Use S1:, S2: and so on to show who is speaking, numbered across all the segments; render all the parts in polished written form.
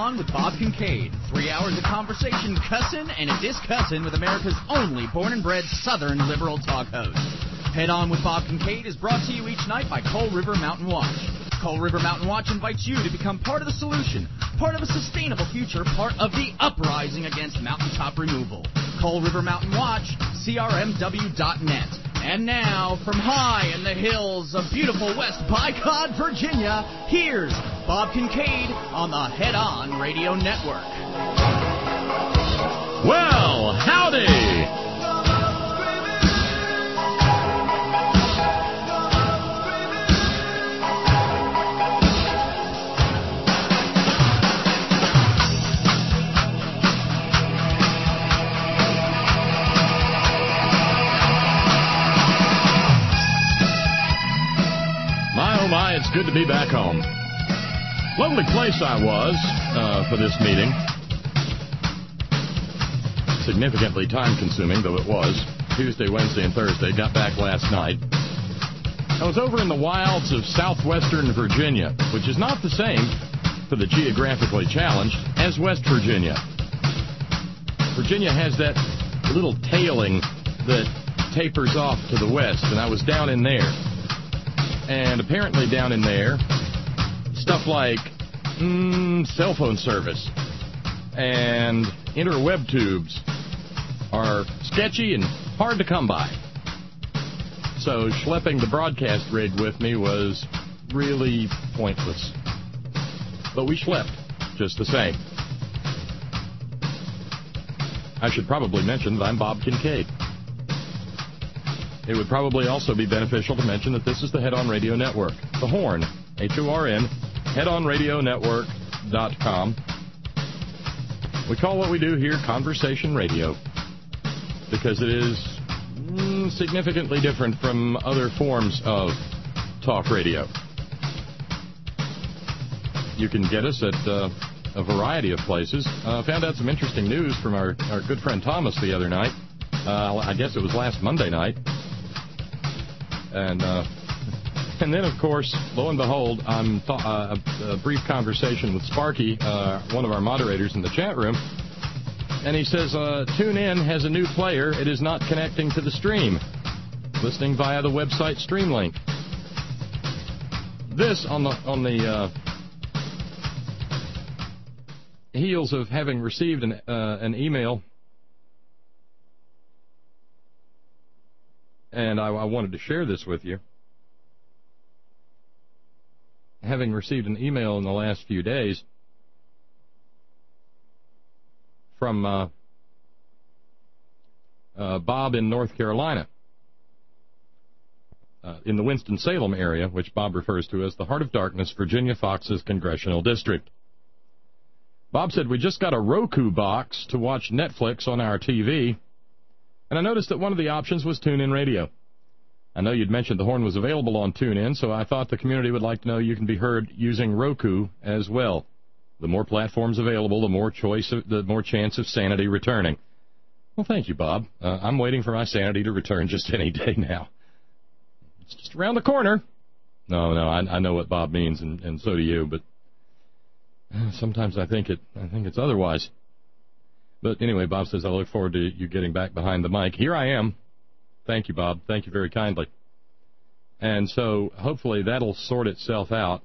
S1: On with Bob Kincaid. 3 hours of conversation, cussin' and a discussin' with America's only born and bred Southern liberal talk host. Head On with Bob Kincaid is brought to you each night by Coal River Mountain Watch. Coal River Mountain Watch invites you to become part of the solution, part of a sustainable future, part of the uprising against mountaintop removal. Coal River Mountain Watch, crmw.net. And now, from high in the hills of beautiful West Bicod, Virginia, here's Bob Kincaid on the Head On Radio Network.
S2: Well, howdy! My, it's good to be back home. Lovely place I was for this meeting. Significantly time-consuming, though it was. Tuesday, Wednesday, and Thursday. Got back last night. I was over in the wilds of southwestern Virginia, which is not the same, for the geographically challenged, as West Virginia. Virginia has that little tailing that tapers off to the west, and I was down in there. And apparently down in there, stuff like cell phone service and interweb tubes are sketchy and hard to come by. So schlepping the broadcast rig with me was really pointless. But we schlepped just the same. I should probably mention that I'm Bob Kincaid. It would probably also be beneficial to mention that this is the Head On Radio Network. The Horn, H-O-R-N, headonradionetwork.com. We call what we do here conversation radio because it is significantly different from other forms of talk radio. You can get us at a variety of places. Found out some interesting news from our good friend Thomas the other night. I guess it was last Monday night. And then, of course, lo and behold, I'm a brief conversation with Sparky, one of our moderators in the chat room, and he says, TuneIn has a new player. It is not connecting to the stream. Listening via the website Streamlink. This on the heels of having received an email. And I wanted to share this with you. Having received an email in the last few days from Bob in North Carolina, in the Winston-Salem area, which Bob refers to as the Heart of Darkness, Virginia Fox's Congressional District. Bob said, we just got a Roku box to watch Netflix on our TV. And I noticed that one of the options was TuneIn Radio. I know you'd mentioned the Horn was available on TuneIn, so I thought the community would like to know you can be heard using Roku as well. The more platforms available, the more chance of sanity returning. Well, thank you, Bob. I'm waiting for my sanity to return just any day now. It's just around the corner. No, I know what Bob means, and so do you, but sometimes I think it's otherwise. But anyway, Bob says, I look forward to you getting back behind the mic. Here I am. Thank you, Bob. Thank you very kindly. And so hopefully that'll sort itself out,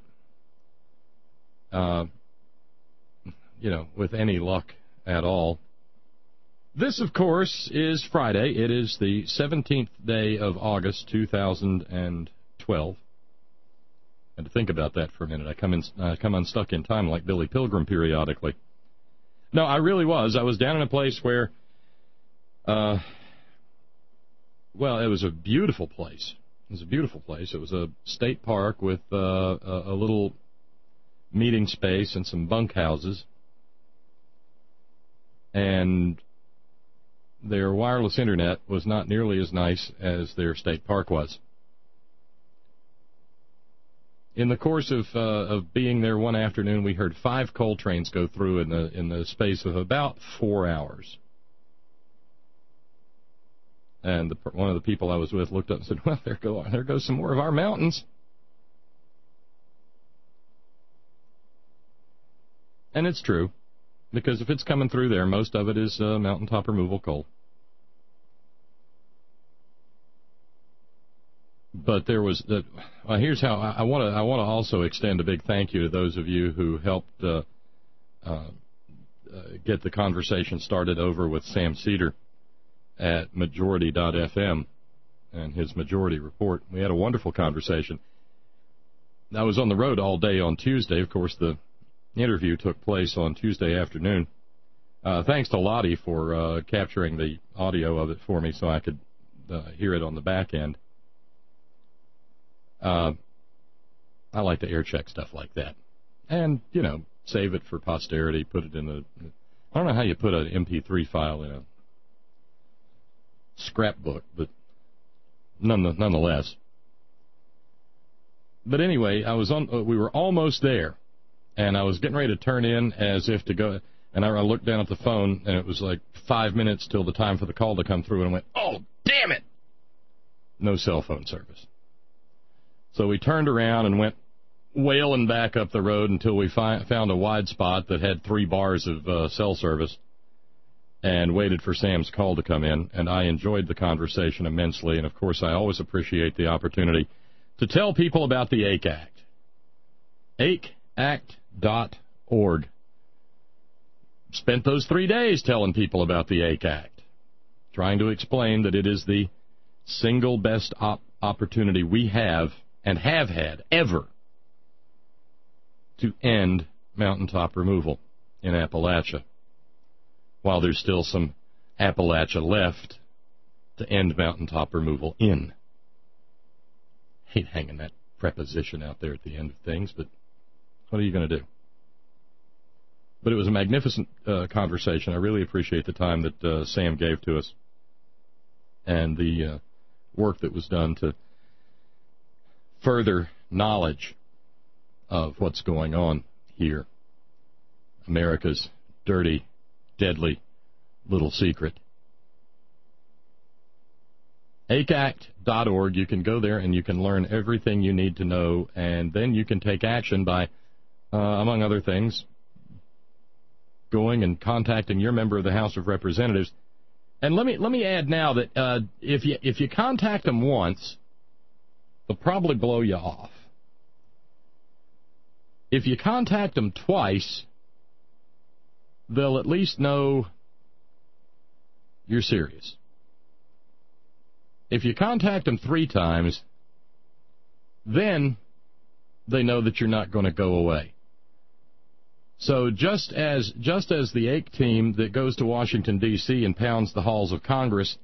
S2: with any luck at all. This, of course, is Friday. It is the 17th day of August, 2012. And to think about that for a minute, I come unstuck in time like Billy Pilgrim periodically. No, I really was. I was down in a place where, it was a beautiful place. It was a beautiful place. It was a state park with a little meeting space and some bunkhouses. And their wireless internet was not nearly as nice as their state park was. In the course of being there one afternoon, we heard 5 coal trains go through in the space of about 4 hours. And one of the people I was with looked up and said, well, there goes some more of our mountains. And it's true, because if it's coming through there, most of it is mountaintop removal coal. But there was here's how I want to also extend a big thank you to those of you who helped get the conversation started over with Sam Cedar at Majority.fm and his Majority Report. We had a wonderful conversation. I was on the road all day on Tuesday. Of course, the interview took place on Tuesday afternoon. Thanks to Lottie for capturing the audio of it for me so I could hear it on the back end. I like to air check stuff like that. And, save it for posterity, put it in I don't know how you put an MP3 file in a scrapbook, but nonetheless. But anyway, we were almost there, and I was getting ready to turn in as if to go, and I looked down at the phone, and it was like 5 minutes till the time for the call to come through, and I went, oh, damn it! No cell phone service. So we turned around and went wailing back up the road until we found a wide spot that had 3 bars of cell service and waited for Sam's call to come in. And I enjoyed the conversation immensely. And, of course, I always appreciate the opportunity to tell people about the AIC Act. AICAct.org. Spent those 3 days telling people about the AIC Act, trying to explain that it is the single best opportunity we have and have had ever to end mountaintop removal in Appalachia, while there's still some Appalachia left to end mountaintop removal in. Hate hanging that preposition out there at the end of things, but what are you going to do? But it was a magnificent conversation. I really appreciate the time that Sam gave to us and the work that was done to further knowledge of what's going on here. America's dirty, deadly little secret. AICAct.org. You can go there and you can learn everything you need to know, and then you can take action by, among other things, going and contacting your member of the House of Representatives. And let me add now that if you contact them once, they'll probably blow you off. If you contact them twice, they'll at least know you're serious. If you contact them 3 times, then they know that you're not going to go away. So just as the AIC team that goes to Washington, D.C. and pounds the halls of Congress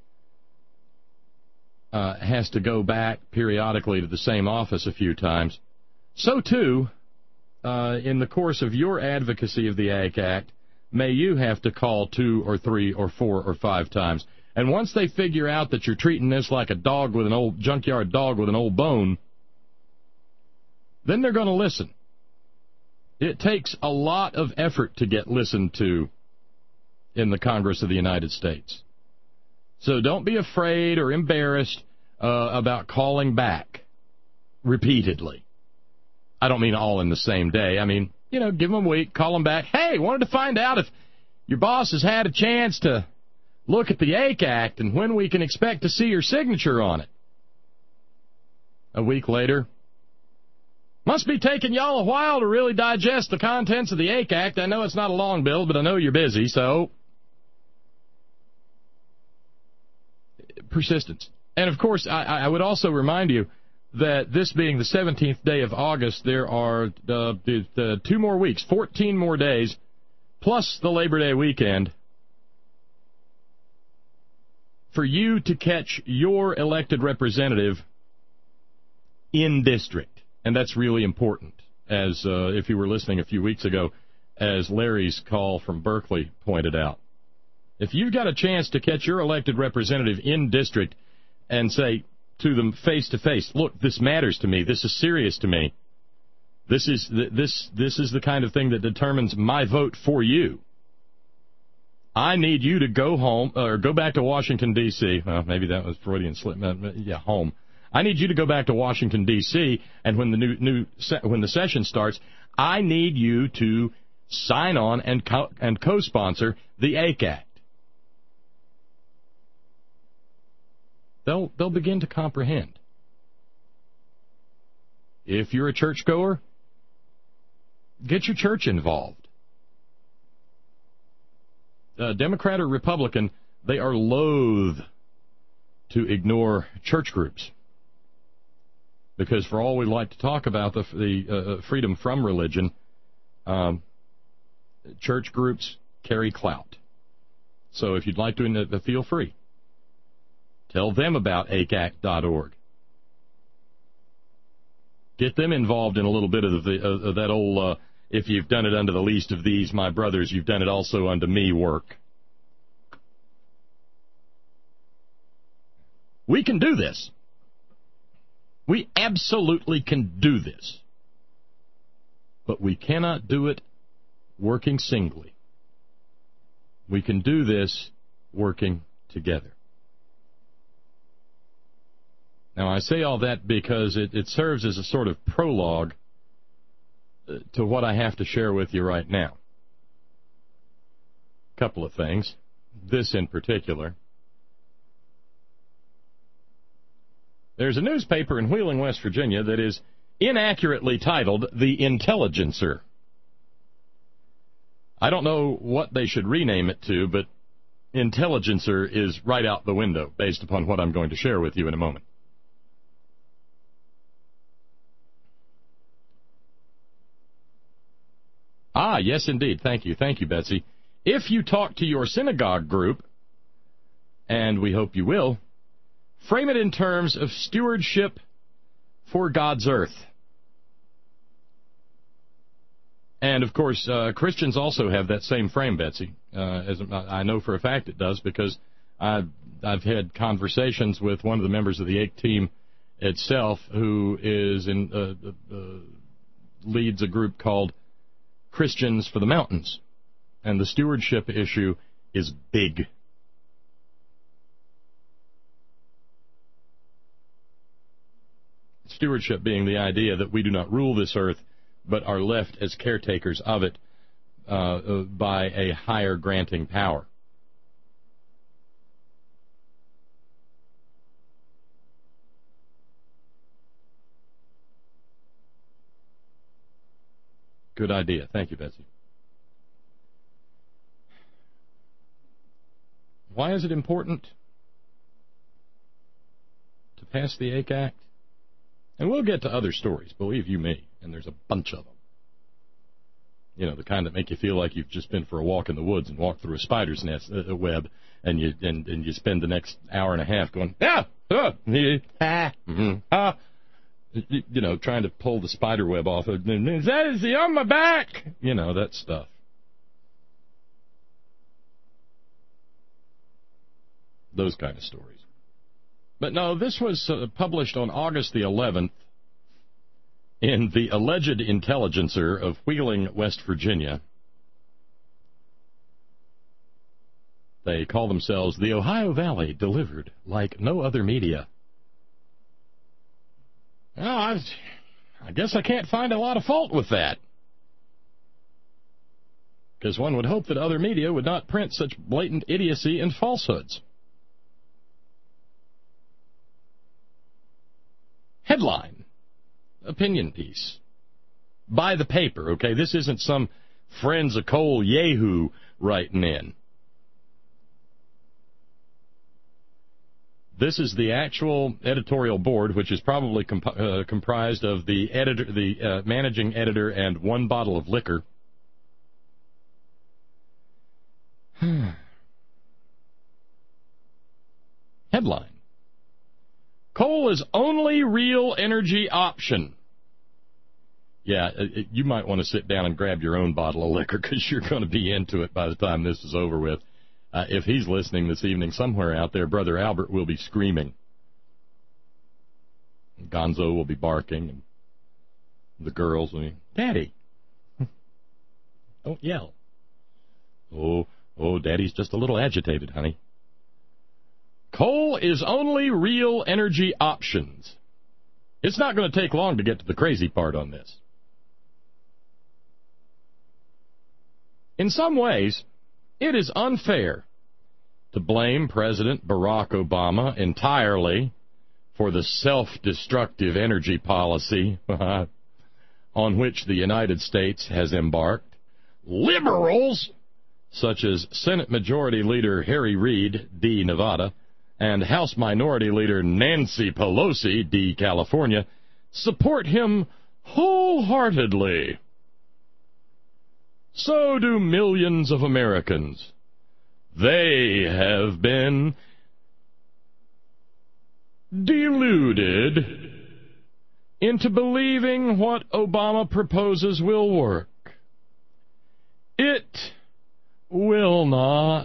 S2: has to go back periodically to the same office a few times, so too, in the course of your advocacy of the AIC Act, may you have to call 2 or 3 or 4 or 5 times. And once they figure out that you're treating this like a dog with an old junkyard dog with an old bone, then they're going to listen. It takes a lot of effort to get listened to in the Congress of the United States. So don't be afraid or embarrassed about calling back repeatedly. I don't mean all in the same day. I mean, give them a week, call them back. Hey, wanted to find out if your boss has had a chance to look at the AIC Act and when we can expect to see your signature on it. A week later, must be taking y'all a while to really digest the contents of the AIC Act. I know it's not a long bill, but I know you're busy, so persistence. And, of course, I would also remind you that this being the 17th day of August, there are 2 more weeks, 14 more days, plus the Labor Day weekend, for you to catch your elected representative in district. And that's really important, as if you were listening a few weeks ago, as Larry's call from Berkeley pointed out. If you've got a chance to catch your elected representative in district and say to them face to face, look, this matters to me, this is serious to me, this is the kind of thing that determines my vote for you. I need you to go home, or go back to Washington, D.C. Well, maybe that was Freudian slip. Yeah, home. I need you to go back to Washington, D.C., and when the session starts, I need you to sign on and co-sponsor the AKE Act. They'll begin to comprehend. If you're a churchgoer, get your church involved. Democrat or Republican, they are loath to ignore church groups. Because for all we like to talk about the freedom from religion, church groups carry clout. So if you'd like to, feel free. Tell them about akeact.org. Get them involved in a little bit of that old, if you've done it unto the least of these, my brothers, you've done it also unto me work. We can do this. We absolutely can do this. But we cannot do it working singly. We can do this working together. Now, I say all that because it serves as a sort of prologue to what I have to share with you right now. A couple of things. This in particular. There's a newspaper in Wheeling, West Virginia that is inaccurately titled The Intelligencer. I don't know what they should rename it to, but Intelligencer is right out the window based upon what I'm going to share with you in a moment. Ah, yes, indeed. Thank you, Betsy. If you talk to your synagogue group, and we hope you will, frame it in terms of stewardship for God's earth. And, of course, Christians also have that same frame, Betsy. As I know for a fact it does, because I've had conversations with one of the members of the AKE team itself, who is leads a group called Christians for the Mountains. And the stewardship issue is big. Stewardship being the idea that we do not rule this earth, but are left as caretakers of it by a higher granting power. Good idea. Thank you, Betsy. Why is it important to pass the AKE Act? And we'll get to other stories, believe you me, and there's a bunch of them. You know, the kind that make you feel like you've just been for a walk in the woods and walked through a spider's nest web, and you spend the next hour and a half going, you know, trying to pull the spider web off. Is he on my back? You know, that stuff. Those kind of stories. But no, this was published on August the 11th in the Alleged Intelligencer of Wheeling, West Virginia. They call themselves the Ohio Valley Delivered Like No Other Media. Well, I guess I can't find a lot of fault with that. Because one would hope that other media would not print such blatant idiocy and falsehoods. Headline, opinion piece, by the paper, okay? This isn't some Friends of Cole Yahoo writing in. This is the actual editorial board, which is probably comprised of the editor, the managing editor, and one bottle of liquor. Headline. Coal is only real energy option. Yeah, you might want to sit down and grab your own bottle of liquor because you're going to be into it by the time this is over with. If he's listening this evening somewhere out there, Brother Albert will be screaming. Gonzo will be barking. And the girls will be, Daddy, don't yell. Oh, Daddy's just a little agitated, honey. Coal is only real energy options. It's not going to take long to get to the crazy part on this. In some ways, it is unfair to blame President Barack Obama entirely for the self-destructive energy policy on which the United States has embarked. Liberals, such as Senate Majority Leader Harry Reid, D. Nevada, and House Minority Leader Nancy Pelosi, D. California, support him wholeheartedly. So do millions of Americans. They have been deluded into believing what Obama proposes will work. It will not.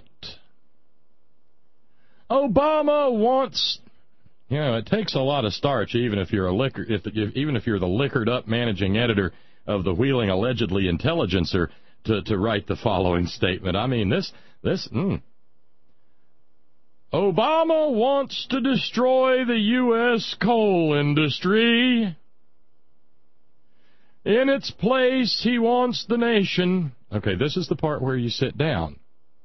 S2: Obama wants, it takes a lot of starch, even if you're even if you're the liquored up managing editor of the Wheeling Allegedly Intelligencer to write the following statement. I mean, Obama wants to destroy the U.S. coal industry. In its place, he wants the nation. Okay, this is the part where you sit down.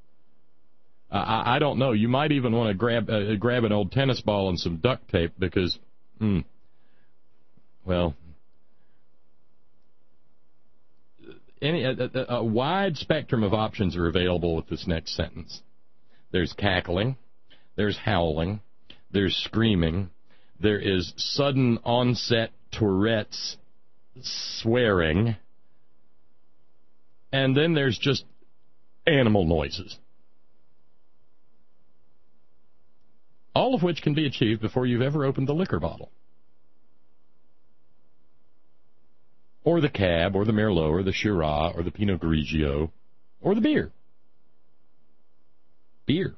S2: I don't know. You might even want to grab an old tennis ball and some duct tape because, a wide spectrum of options are available with this next sentence. There's cackling, there's howling, there's screaming, there is sudden onset Tourette's swearing, and then there's just animal noises. All of which can be achieved before you've ever opened the liquor bottle. Or the Cab, or the Merlot, or the Shiraz, or the Pinot Grigio, or the beer. Beer.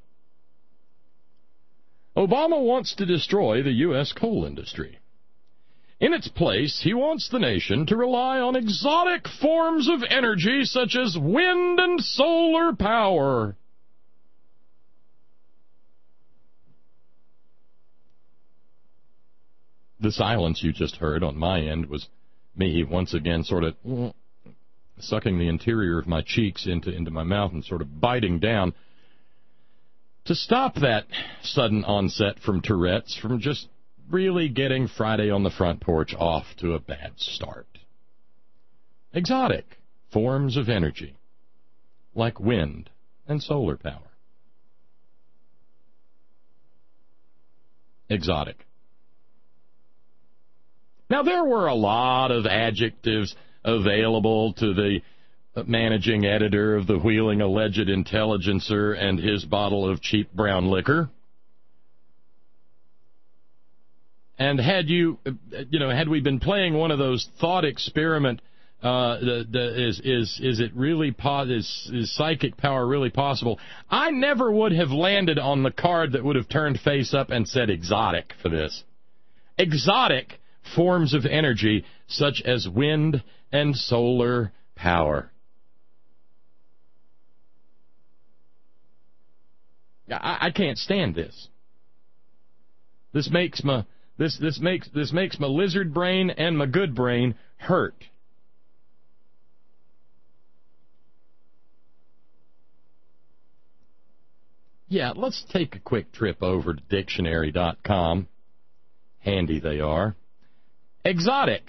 S2: Obama wants to destroy the U.S. coal industry. In its place, he wants the nation to rely on exotic forms of energy such as wind and solar power. The silence you just heard on my end was me once again sort of sucking the interior of my cheeks into my mouth and sort of biting down to stop that sudden onset from Tourette's from just really getting Friday on the Front Porch off to a bad start. Exotic forms of energy, like wind and solar power. Exotic. Now, there were a lot of adjectives available to the managing editor of the Wheeling Alleged Intelligencer and his bottle of cheap brown liquor. And had we been playing one of those thought experiment, is psychic power really possible? I never would have landed on the card that would have turned face up and said exotic for this. Exotic forms of energy such as wind and solar power. I can't stand this. This makes my lizard brain and my good brain hurt. Yeah, let's take a quick trip over to dictionary.com. Handy they are. Exotic.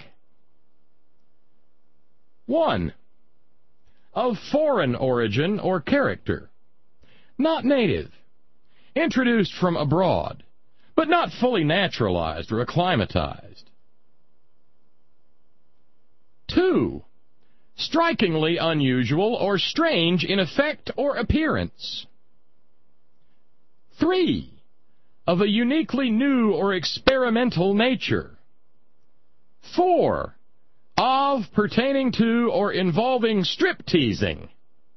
S2: 1. Of foreign origin or character. Not native. Introduced from abroad, but not fully naturalized or acclimatized. 2. Strikingly unusual or strange in effect or appearance. 3. Of a uniquely new or experimental nature. 4. Of, pertaining to, or involving strip-teasing.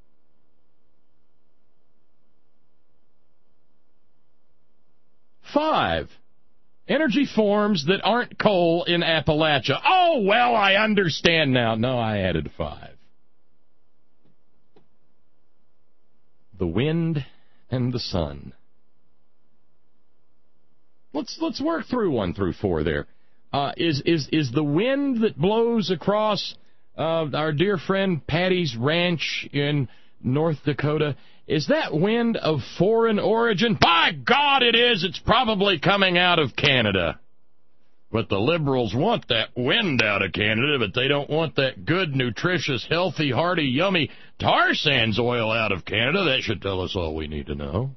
S2: 5. Energy forms that aren't coal in Appalachia. Oh, well, I understand now. No, I added 5. The wind and the sun. Let's work through 1 through 4 there. Is the wind that blows across our dear friend Patty's ranch in North Dakota, is that wind of foreign origin? By God, it is. It's probably coming out of Canada. But the Liberals want that wind out of Canada, but they don't want that good, nutritious, healthy, hearty, yummy tar sands oil out of Canada. That should tell us all we need to know.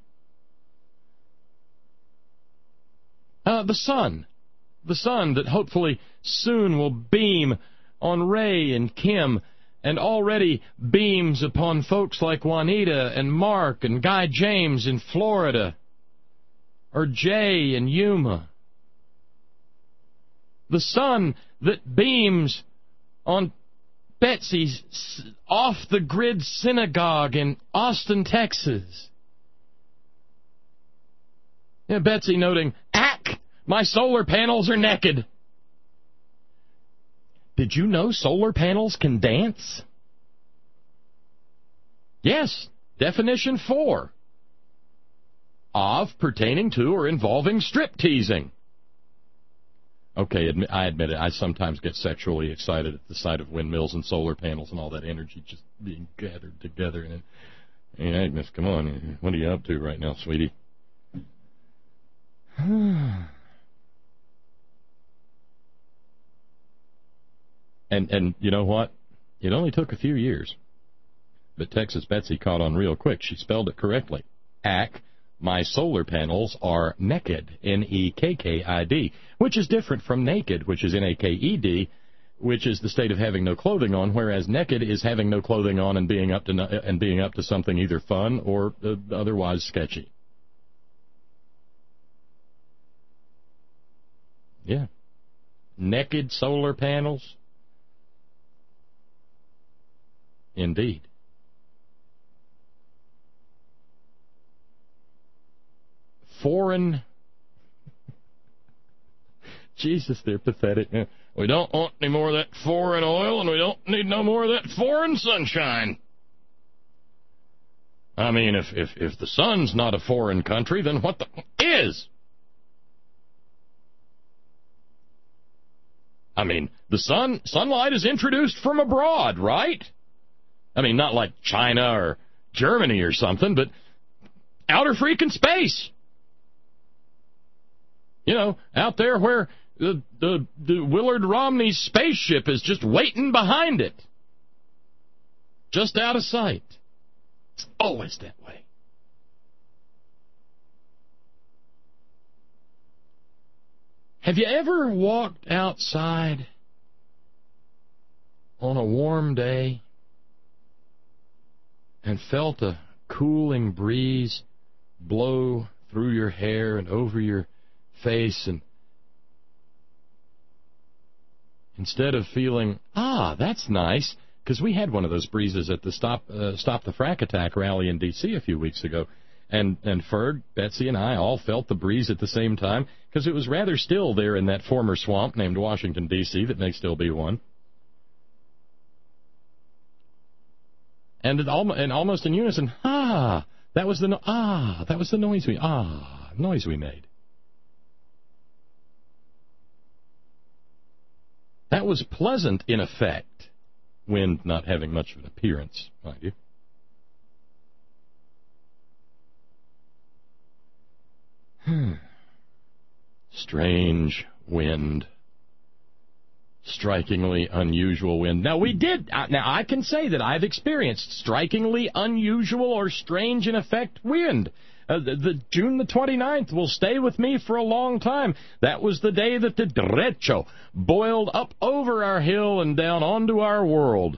S2: The sun. The sun that hopefully soon will beam on Ray and Kim, and already beams upon folks like Juanita and Mark and Guy James in Florida, or Jay in Yuma. The sun that beams on Betsy's off-the-grid synagogue in Austin, Texas. Yeah, Betsy noting, "Ack, my solar panels are naked." Did you know solar panels can dance? Yes, definition 4. Of, pertaining to, or involving strip-teasing. Okay, I admit it. I sometimes get sexually excited at the sight of windmills and solar panels and all that energy just being gathered together. And hey, Agnes, come on. What are you up to right now, sweetie? And you know what? It only took a few years. But Texas Betsy caught on real quick. She spelled it correctly. Ack. My solar panels are naked, N-E-K-K-I-D, which is different from naked, which is N-A-K-E-D, which is the state of having no clothing on, whereas naked is having no clothing on and being up to something either fun or otherwise sketchy. Yeah. Naked solar panels? Indeed. Foreign. Jesus, they're pathetic. We don't want any more of that foreign oil, and we don't need no more of that foreign sunshine. I mean, if the sun's not a foreign country, then what the is? I mean, the sunlight is introduced from abroad, right? I mean, not like China or Germany or something, but outer freaking space. You know, out there where the Willard Romney's spaceship is just waiting behind it. Just out of sight. It's always that way. Have you ever walked outside on a warm day and felt a cooling breeze blow through your hair and over your face, and instead of feeling, that's nice, because we had one of those breezes at the Stop the Frack Attack rally in D.C. a few weeks ago, and Ferg, Betsy, and I all felt the breeze at the same time, because it was rather still there in that former swamp named Washington, D.C., that may still be one. And almost in unison, that was the noise we made. That was pleasant in effect, wind not having much of an appearance, mind you. Strange wind. Strikingly unusual wind. Now, I can say that I've experienced strikingly unusual or strange in effect wind. June the 29th will stay with me for a long time. That was the day that the derecho boiled up over our hill and down onto our world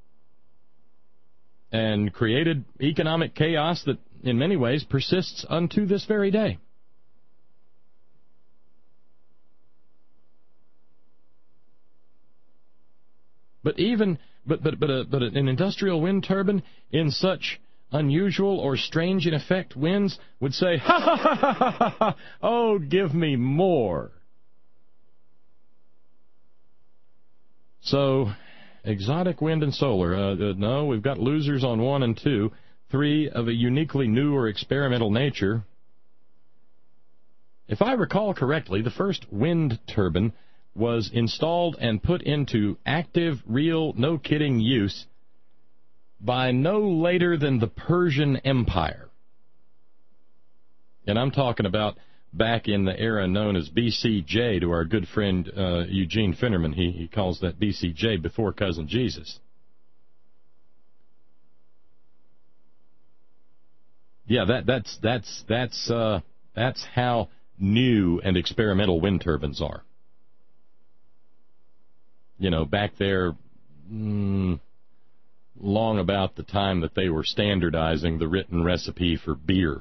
S2: and created economic chaos that in many ways persists unto this very day. But an industrial wind turbine in such unusual or strange in effect winds would say, ha ha ha ha ha ha, oh, give me more. So, exotic wind and solar, no, we've got losers on 1 and 2, 3 of a uniquely new or experimental nature. If I recall correctly, the first wind turbine was installed and put into active, real, no-kidding use by no later than the Persian Empire. And I'm talking about back in the era known as BCJ, to our good friend Eugene Finnerman. He calls that BCJ, before Cousin Jesus. Yeah, that's how new and experimental wind turbines are. You know, back there, long about the time that they were standardizing the written recipe for beer.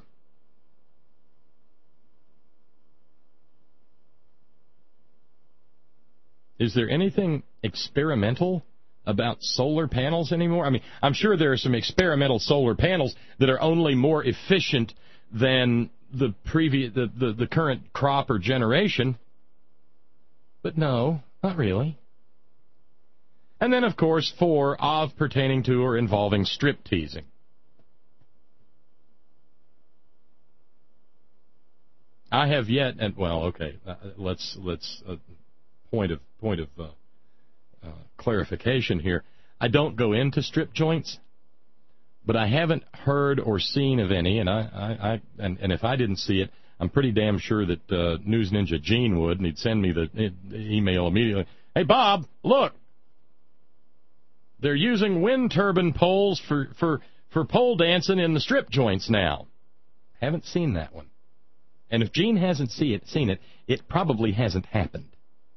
S2: Is there anything experimental about solar panels anymore? I mean, I'm sure there are some experimental solar panels that are only more efficient than the current crop or generation. But no, not really. And then, of course, 4, of, pertaining to, or involving strip teasing. I have yet, and well, okay, let's point of clarification here. I don't go into strip joints, but I haven't heard or seen of any, and and if I didn't see it, I'm pretty damn sure that News Ninja Gene would, and he'd send me the email immediately. Hey, Bob, look, they're using wind turbine poles for pole dancing in the strip joints now. Haven't seen that one. And if Gene hasn't seen it, it probably hasn't happened.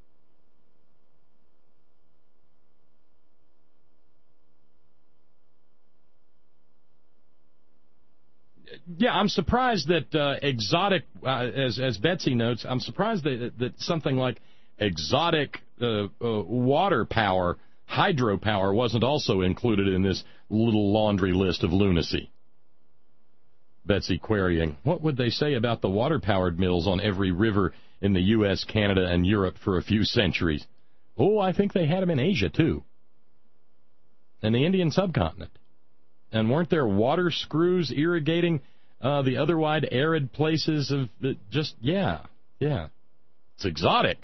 S2: Yeah, I'm surprised that exotic, as Betsy notes, I'm surprised that something like exotic water power, hydropower, wasn't also included in this little laundry list of lunacy. Betsy querying, what would they say about the water-powered mills on every river in the U.S., Canada, and Europe for a few centuries? Oh, I think they had them in Asia, too. And the Indian subcontinent. And weren't there water screws irrigating the otherwise arid places of yeah. It's exotic.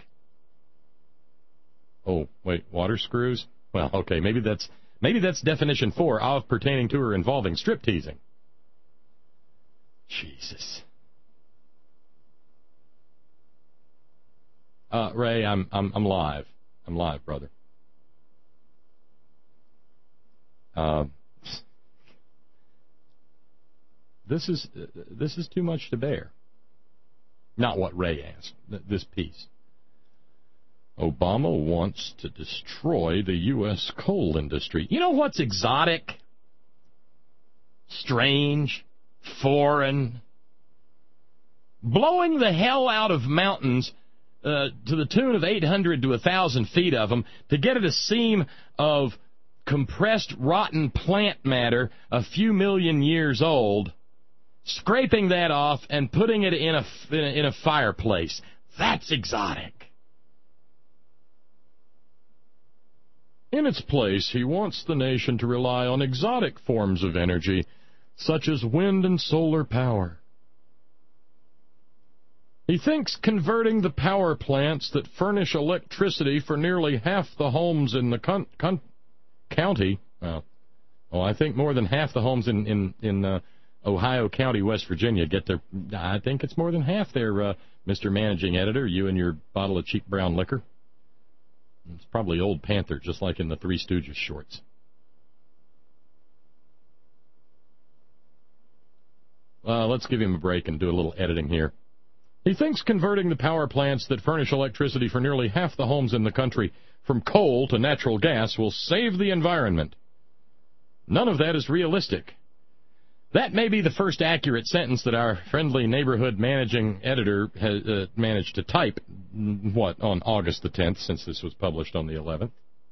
S2: Oh, wait, water screws? Well, okay, maybe that's definition 4, of, pertaining to, or involving strip teasing. Jesus. Ray, I'm live. I'm live, brother. This is too much to bear. Not what Ray asked. This piece. Obama wants to destroy the U.S. coal industry. You know what's exotic? Strange? Foreign? Blowing the hell out of mountains to the tune of 800 to 1,000 feet of them to get at a seam of compressed rotten plant matter a few million years old, scraping that off and putting it in a fireplace. That's exotic. In its place, he wants the nation to rely on exotic forms of energy, such as wind and solar power. He thinks converting the power plants that furnish electricity for nearly half the homes in the county, I think more than half the homes in Ohio County, West Virginia, get their, I think it's more than half there, Mr. Managing Editor, you and your bottle of cheap brown liquor. It's probably Old Panther, just like in the Three Stooges shorts. Let's give him a break and do a little editing here. He thinks converting the power plants that furnish electricity for nearly half the homes in the country from coal to natural gas will save the environment. None of that is realistic. That may be the first accurate sentence that our friendly neighborhood managing editor has managed to type, on August the 10th, since this was published on the 11th.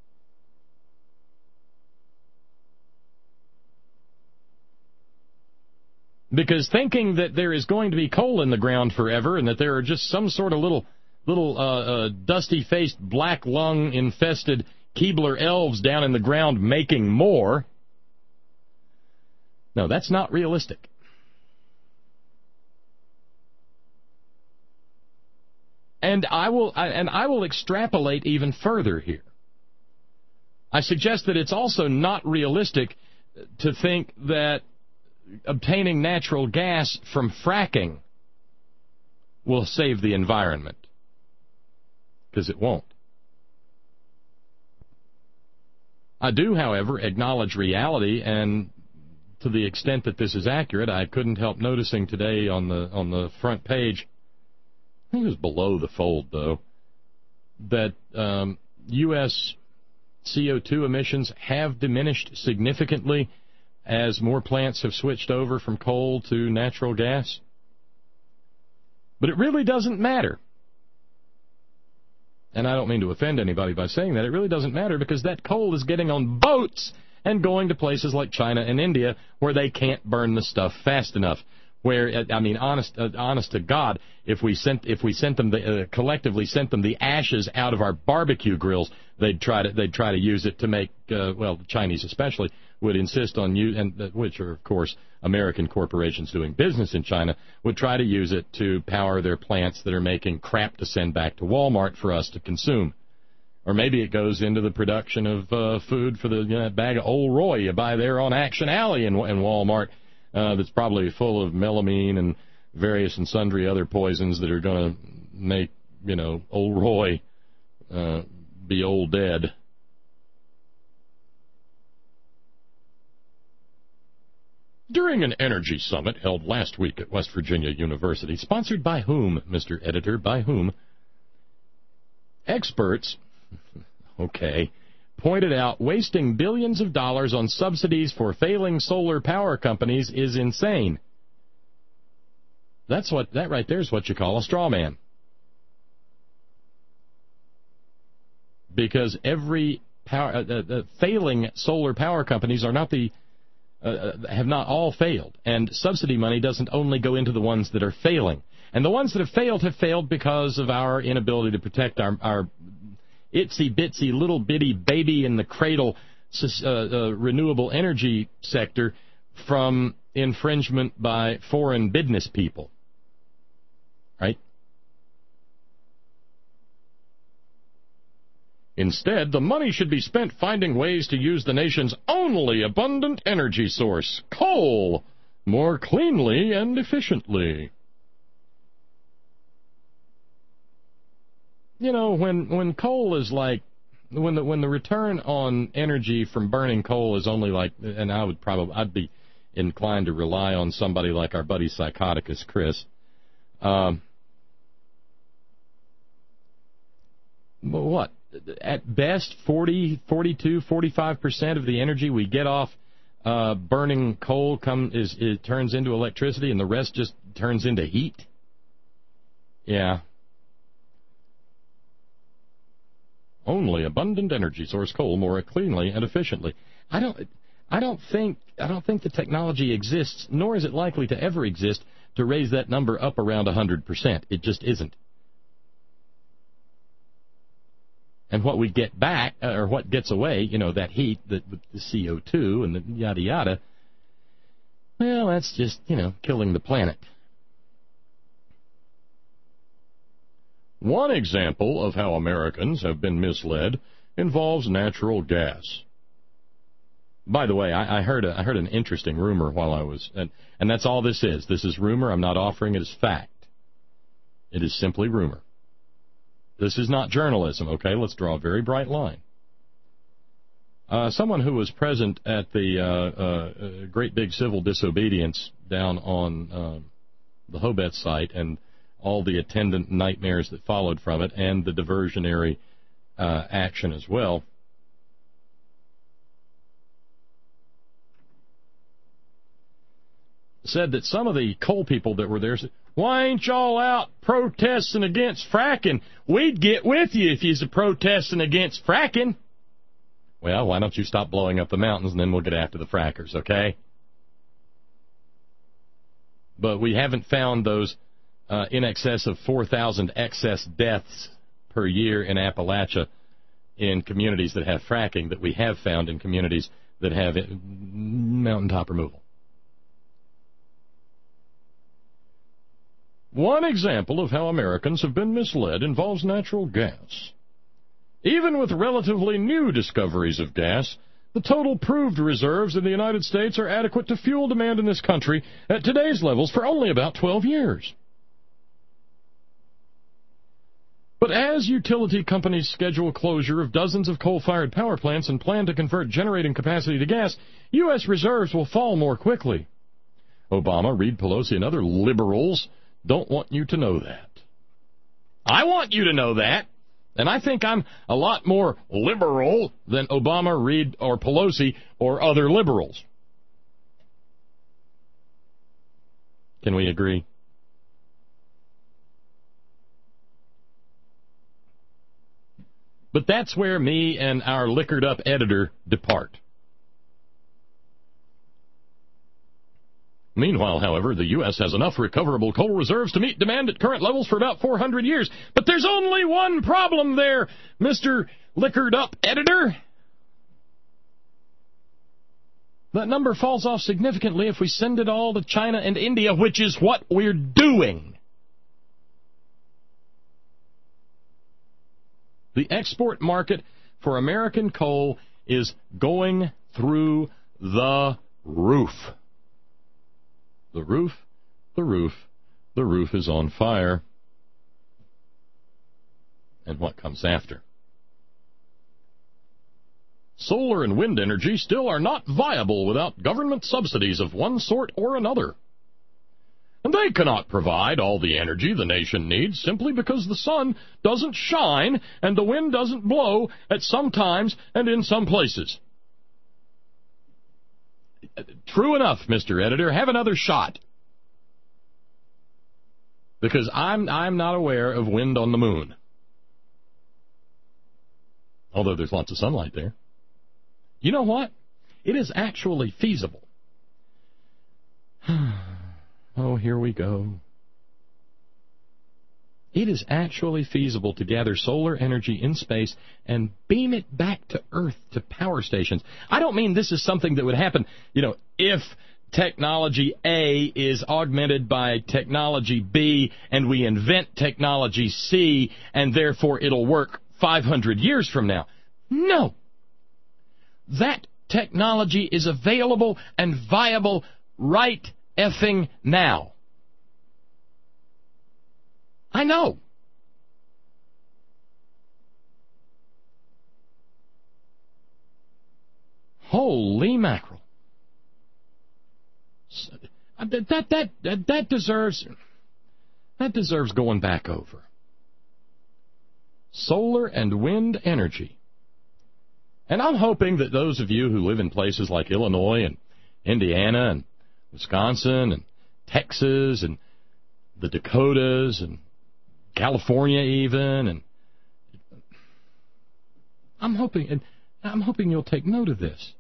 S2: Because thinking that there is going to be coal in the ground forever and that there are just some sort of little dusty-faced, black lung-infested Keebler elves down in the ground making more, no, that's not realistic. And I will extrapolate even further here. I suggest that it's also not realistic to think that obtaining natural gas from fracking will save the environment, because it won't. I do, however, acknowledge reality, and to the extent that this is accurate, I couldn't help noticing today on the front page, I think it was below the fold, though, that U.S. CO2 emissions have diminished significantly as more plants have switched over from coal to natural gas. But it really doesn't matter. And I don't mean to offend anybody by saying that. It really doesn't matter, because that coal is getting on boats and going to places like China and India where they can't burn the stuff fast enough. Where, I mean, honest to God, if we sent them collectively sent them the ashes out of our barbecue grills, they'd try to use it to make the Chinese especially would insist on which are of course American corporations doing business in China, would try to use it to power their plants that are making crap to send back to Walmart for us to consume. Or maybe it goes into the production of food for the bag of Old Roy you buy there on Action Alley in Walmart. That's probably full of melamine and various and sundry other poisons that are going to make, Old Roy be old dead. During an energy summit held last week at West Virginia University, sponsored by whom, Mr. Editor, by whom? Experts, pointed out wasting billions of dollars on subsidies for failing solar power companies is insane. That right there is what you call a straw man. Because every failing solar power companies are not have not all failed, and subsidy money doesn't only go into the ones that are failing. And the ones that have failed because of our inability to protect our itsy-bitsy, little-bitty baby-in-the-cradle renewable energy sector from infringement by foreign business people. Right? Instead, the money should be spent finding ways to use the nation's only abundant energy source, coal, more cleanly and efficiently. When coal is like, when the return on energy from burning coal is only like, and I'd be inclined to rely on somebody like our buddy Psychoticus Chris. What? At best, 42, 45% of the energy we get off burning coal turns into electricity, and the rest just turns into heat. Yeah. Only abundant energy source coal more cleanly and efficiently. I don't think the technology exists, nor is it likely to ever exist, to raise that number up around 100%. It just isn't. And what we get back, or what gets away, that heat, the CO2 and the yada yada, well, that's just, killing the planet. One example of how Americans have been misled involves natural gas. By the way, I heard an interesting rumor while I was, and that's all this is. This is rumor. I'm not offering it as fact. It is simply rumor. This is not journalism, okay? Let's draw a very bright line. Someone who was present at the great big civil disobedience down on the Hobet site and all the attendant nightmares that followed from it, and the diversionary action as well, said that some of the coal people that were there said, "Why ain't y'all out protesting against fracking? We'd get with you if you're protesting against fracking." Well, why don't you stop blowing up the mountains, and then we'll get after the frackers, okay? But we haven't found those in excess of 4,000 excess deaths per year in Appalachia in communities that have fracking that we have found in communities that have mountaintop removal. One example of how Americans have been misled involves natural gas. Even with relatively new discoveries of gas, The total proved reserves in the United States are adequate to fuel demand in this country at today's levels for only about 12 years. But as utility companies schedule closure of dozens of coal-fired power plants and plan to convert generating capacity to gas, U.S. reserves will fall more quickly. Obama, Reid, Pelosi, and other liberals don't want you to know that. I want you to know that. And I think I'm a lot more liberal than Obama, Reid, or Pelosi, or other liberals. Can we agree? But that's where me and our liquored-up editor depart. Meanwhile, however, the U.S. has enough recoverable coal reserves to meet demand at current levels for about 400 years. But there's only one problem there, Mr. Liquored-up editor. That number falls off significantly if we send it all to China and India, which is what we're doing. The export market for American coal is going through the roof. The roof is on fire. And what comes after? Solar and wind energy still are not viable without government subsidies of one sort or another. And they cannot provide all the energy the nation needs simply because the sun doesn't shine and the wind doesn't blow at some times and in some places. True enough, Mr. Editor. Have another shot. Because I'm not aware of wind on the moon. Although there's lots of sunlight there. You know what? It is actually feasible. Oh, here we go. It is actually feasible to gather solar energy in space and beam it back to Earth to power stations. I don't mean this is something that would happen, if technology A is augmented by technology B and we invent technology C and therefore it'll work 500 years from now. No. That technology is available and viable right effing now. I know. Holy mackerel. That deserves going back over. Solar and wind energy. And I'm hoping that those of you who live in places like Illinois and Indiana and Wisconsin and Texas and the Dakotas and California even, and I'm hoping you'll take note of this.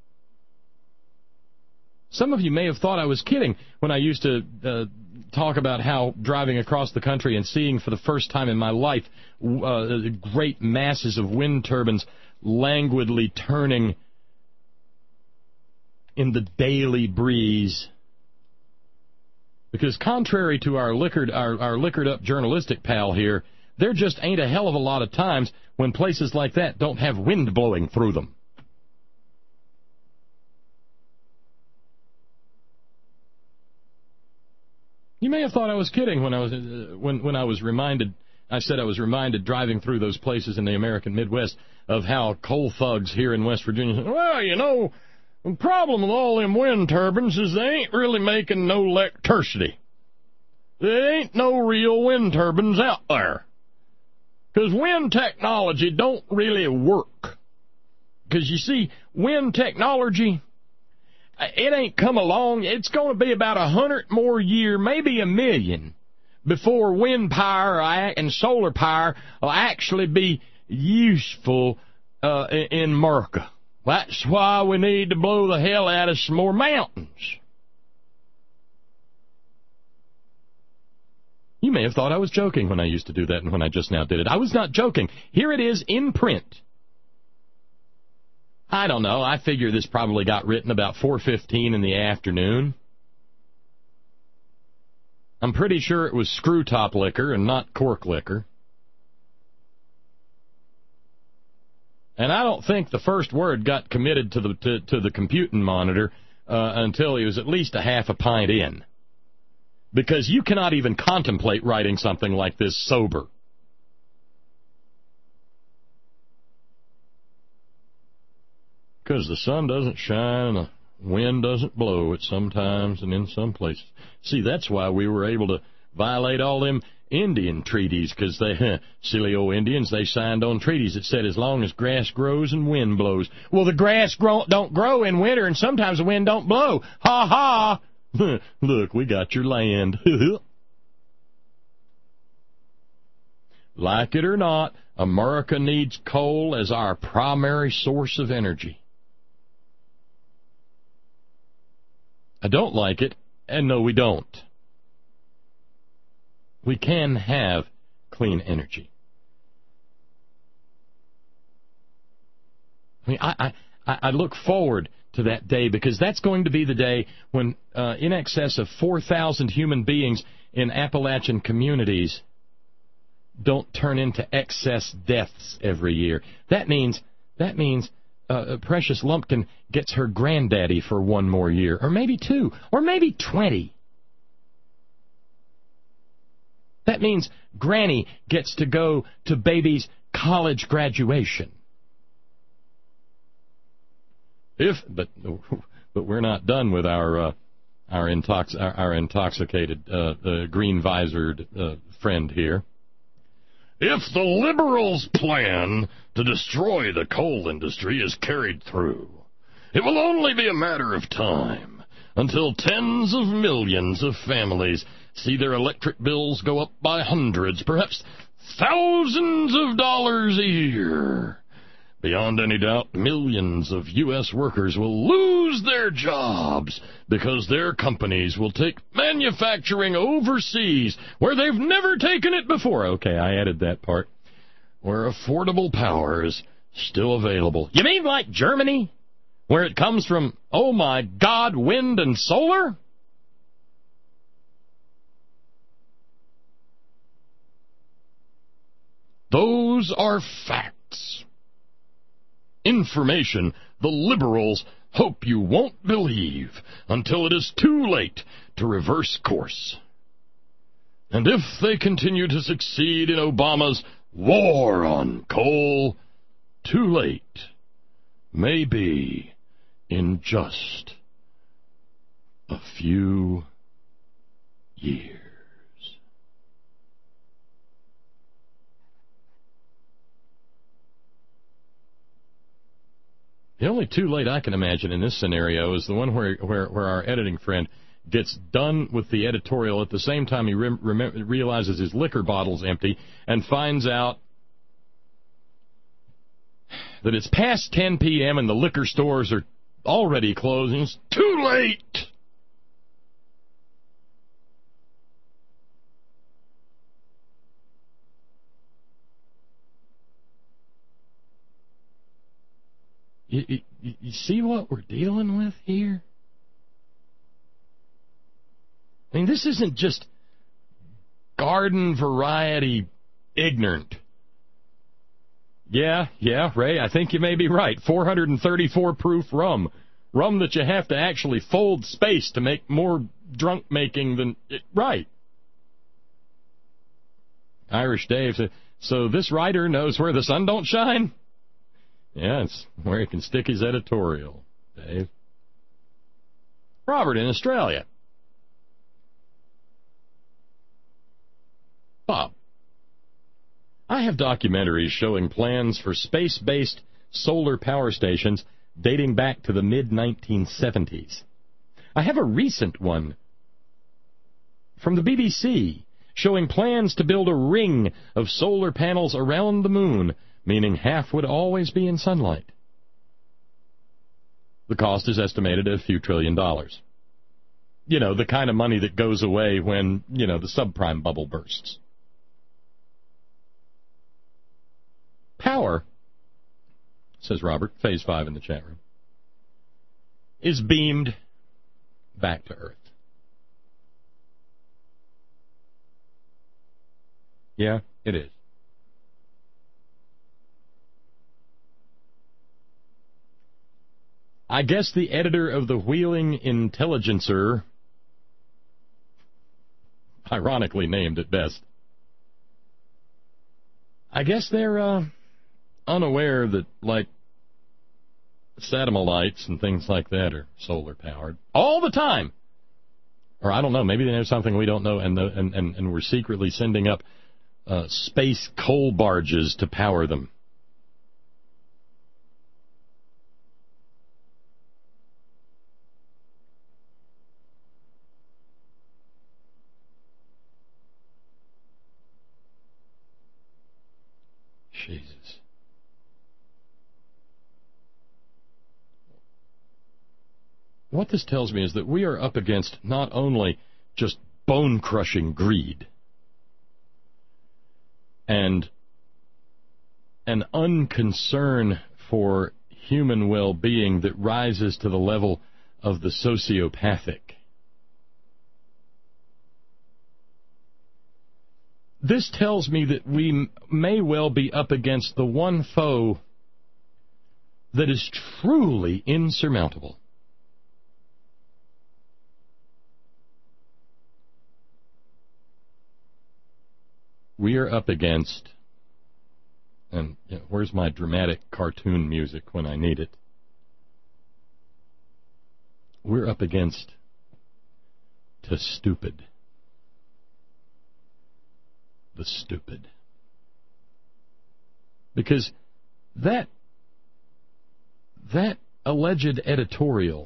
S2: Some of you may have thought I was kidding when I used to talk about how driving across the country and seeing for the first time in my life great masses of wind turbines languidly turning in the daily breeze. Because contrary to our liquored up journalistic pal here, there just ain't a hell of a lot of times when places like that don't have wind blowing through them. You may have thought I was kidding when I was reminded. I said I was reminded driving through those places in the American Midwest of how coal thugs here in West Virginia said, well, the problem with all them wind turbines is they ain't really making no electricity. There ain't no real wind turbines out there. Because wind technology don't really work. Because you see, wind technology, it ain't come along. It's going to be about 100 more years, maybe 1 million, before wind power and solar power will actually be useful in America. That's why we need to blow the hell out of some more mountains. You may have thought I was joking when I used to do that and when I just now did it. I was not joking. Here it is in print. I don't know. I figure this probably got written about 4:15 in the afternoon. I'm pretty sure it was screw top liquor and not cork liquor. And I don't think the first word got committed to the computing monitor until he was at least a half a pint in. Because you cannot even contemplate writing something like this sober. Because the sun doesn't shine and the wind doesn't blow at some times and in some places. See, that's why we were able to violate all them Indian treaties, because they, silly old Indians, they signed on treaties that said as long as grass grows and wind blows. Well, the grass don't grow in winter, and sometimes the wind don't blow. Ha ha! Look, we got your land. Like it or not, America needs coal as our primary source of energy. I don't like it, and no, we don't. We can have clean energy. I mean, I look forward to that day, because that's going to be the day when in excess of 4,000 human beings in Appalachian communities don't turn into excess deaths every year. That means Precious Lumpkin gets her granddaddy for one more year, or maybe 2, or maybe 20. That means Granny gets to go to baby's college graduation. But we're not done with our intoxicated green-visored friend here. If the liberals' plan to destroy the coal industry is carried through, it will only be a matter of time until tens of millions of families see their electric bills go up by hundreds, perhaps thousands of dollars a year. Beyond any doubt, millions of U.S. workers will lose their jobs because their companies will take manufacturing overseas where they've never taken it before. Okay, I added that part. Where affordable power is still available. You mean like Germany? Where it comes from, oh my God, wind and solar? Those are facts. Information the liberals hope you won't believe until it is too late to reverse course. And if they continue to succeed in Obama's war on coal, too late may be in just a few years. The only too late I can imagine in this scenario is the one where our editing friend gets done with the editorial at the same time he realizes his liquor bottle's empty and finds out that it's past 10 p.m. and the liquor stores are already closing. It's too late! You see what we're dealing with here? I mean, this isn't just garden variety ignorant. Yeah, Ray, I think you may be right. 434 proof rum. Rum that you have to actually fold space to make more drunk making than... Right. Irish Dave said, so this writer knows where the sun don't shine? Yeah, it's where he can stick his editorial, Dave. Robert in Australia. Bob, I have documentaries showing plans for space-based solar power stations dating back to the mid-1970s. I have a recent one from the BBC showing plans to build a ring of solar panels around the moon, meaning half would always be in sunlight. The cost is estimated at a few $1 trillion. You know, the kind of money that goes away when, the subprime bubble bursts. Power, says Robert, phase 5 in the chat room, is beamed back to Earth. Yeah, it is. I guess the editor of the Wheeling Intelligencer, ironically named at best, I guess they're unaware that, like, satellites and things like that are solar-powered all the time. Or I don't know, maybe they know something we don't know, and we're secretly sending up space coal barges to power them. Jesus. What this tells me is that we are up against not only just bone-crushing greed and an unconcern for human well-being that rises to the level of the sociopathic. This tells me that we may well be up against the one foe that is truly insurmountable. We are up against, and where's my dramatic cartoon music when I need it? We're up against the stupid. The stupid. Because that alleged editorial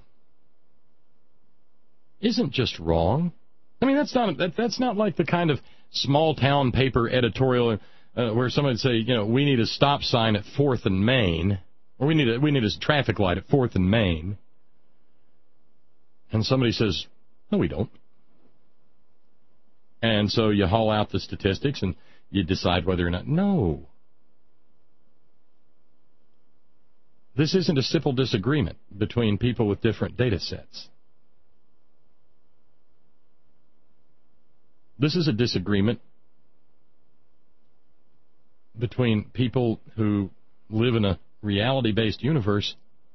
S2: isn't just wrong. I mean, that's not like the kind of small town paper editorial where somebody would say, we need a stop sign at 4th and Main, or we need a traffic light at 4th and Main, and somebody says, no, we don't. And so you haul out the statistics and you decide whether or not. No. This isn't a simple disagreement between people with different data sets. This is a disagreement between people who live in a reality-based universe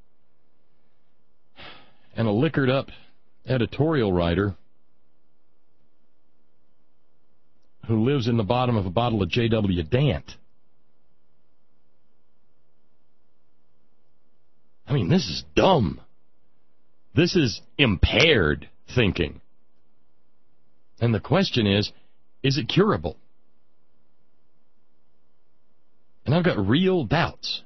S2: and a liquored-up editorial writer who lives in the bottom of a bottle of J.W. Dant. I mean, this is dumb. This is impaired thinking. And the question is it curable? And I've got real doubts.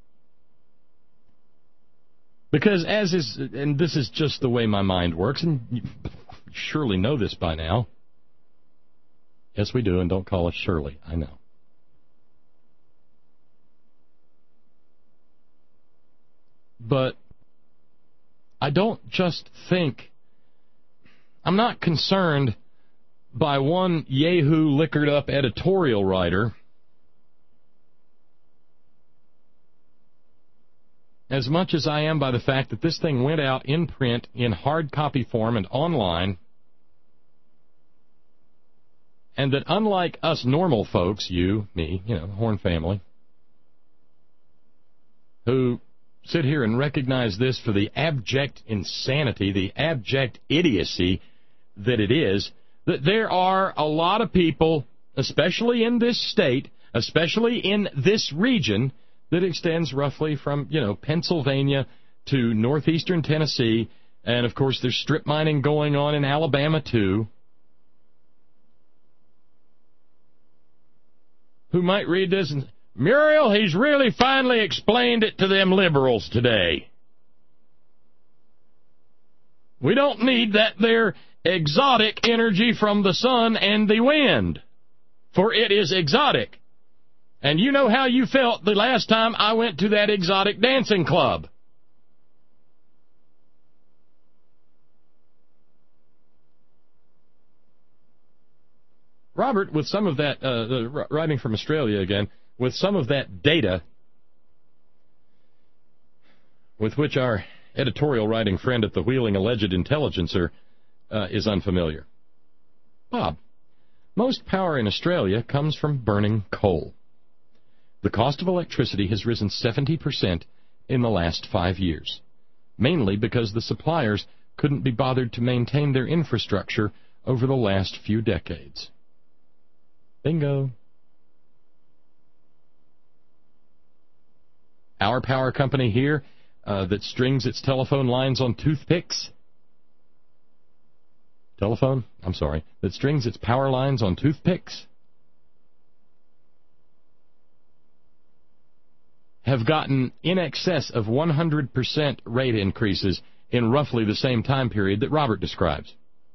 S2: Because and this is just the way my mind works, and you surely know this by now. Yes, we do, and don't call us Shirley, I know. But I don't just think, I'm not concerned by one Yahoo liquored-up editorial writer as much as I am by the fact that this thing went out in print, in hard copy form, and online, and that unlike us normal folks, you, me, Horn family, who sit here and recognize this for the abject insanity, the abject idiocy that it is, that there are a lot of people, especially in this state, especially in this region, that extends roughly from, Pennsylvania to northeastern Tennessee, and of course there's strip mining going on in Alabama too, who might read this and, Muriel, he's really finally explained it to them liberals today. We don't need that there exotic energy from the sun and the wind, for it is exotic. And you know how you felt the last time I went to that exotic dancing club. Robert, with some of that, writing from Australia again, with some of that data with which our editorial writing friend at the Wheeling Alleged Intelligencer is unfamiliar. Bob, most power in Australia comes from burning coal. The cost of electricity has risen 70% in the last 5 years. mainly because the suppliers couldn't be bothered to maintain their infrastructure over the last few decades. Bingo. Our power company here that strings its telephone lines on toothpicks. That strings its power lines on toothpicks. Have gotten in excess of 100% rate increases in roughly the same time period that Robert describes.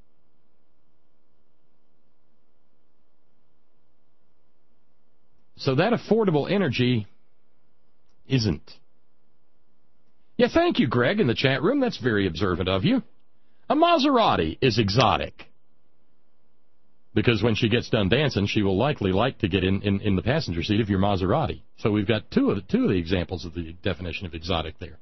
S2: So that affordable energy isn't. Yeah, thank you, Greg, in the chat room. That's very observant of you. A Maserati is exotic. Because when she gets done dancing, she will likely like to get in the passenger seat of your Maserati. So we've got two of the examples of the definition of exotic there.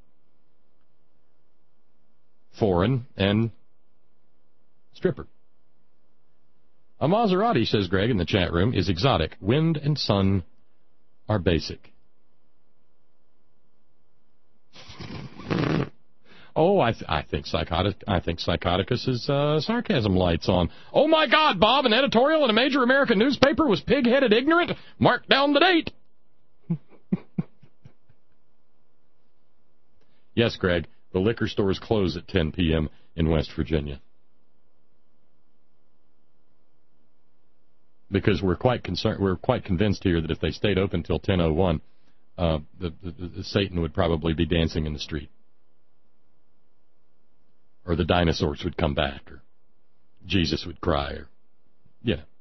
S2: Foreign and stripper. A Maserati, says Greg in the chat room, is exotic. Wind and sun are basic. Oh, I think Psychoticus's sarcasm light's on. Oh my God, Bob! An editorial in a major American newspaper was pig-headed ignorant. Mark down the date. Yes, Greg. The liquor stores close at 10 p.m. in West Virginia because we're quite convinced here that if they stayed open till 10:01, the Satan would probably be dancing in the street. Or the dinosaurs would come back, or Jesus would cry, or, you know.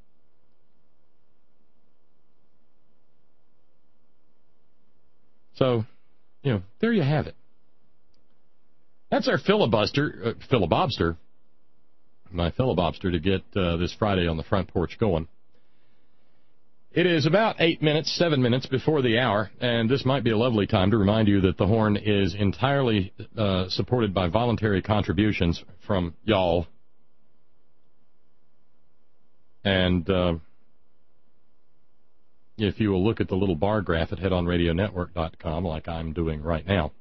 S2: So, you know, there you have it. That's our filibobster, my filibobster to get this Friday on the front porch going. It is about 7 minutes before the hour, and this might be a lovely time to remind you that the Horn is entirely supported by voluntary contributions from y'all. And if you will look at the little bar graph at headonradionetwork.com, like I'm doing right now,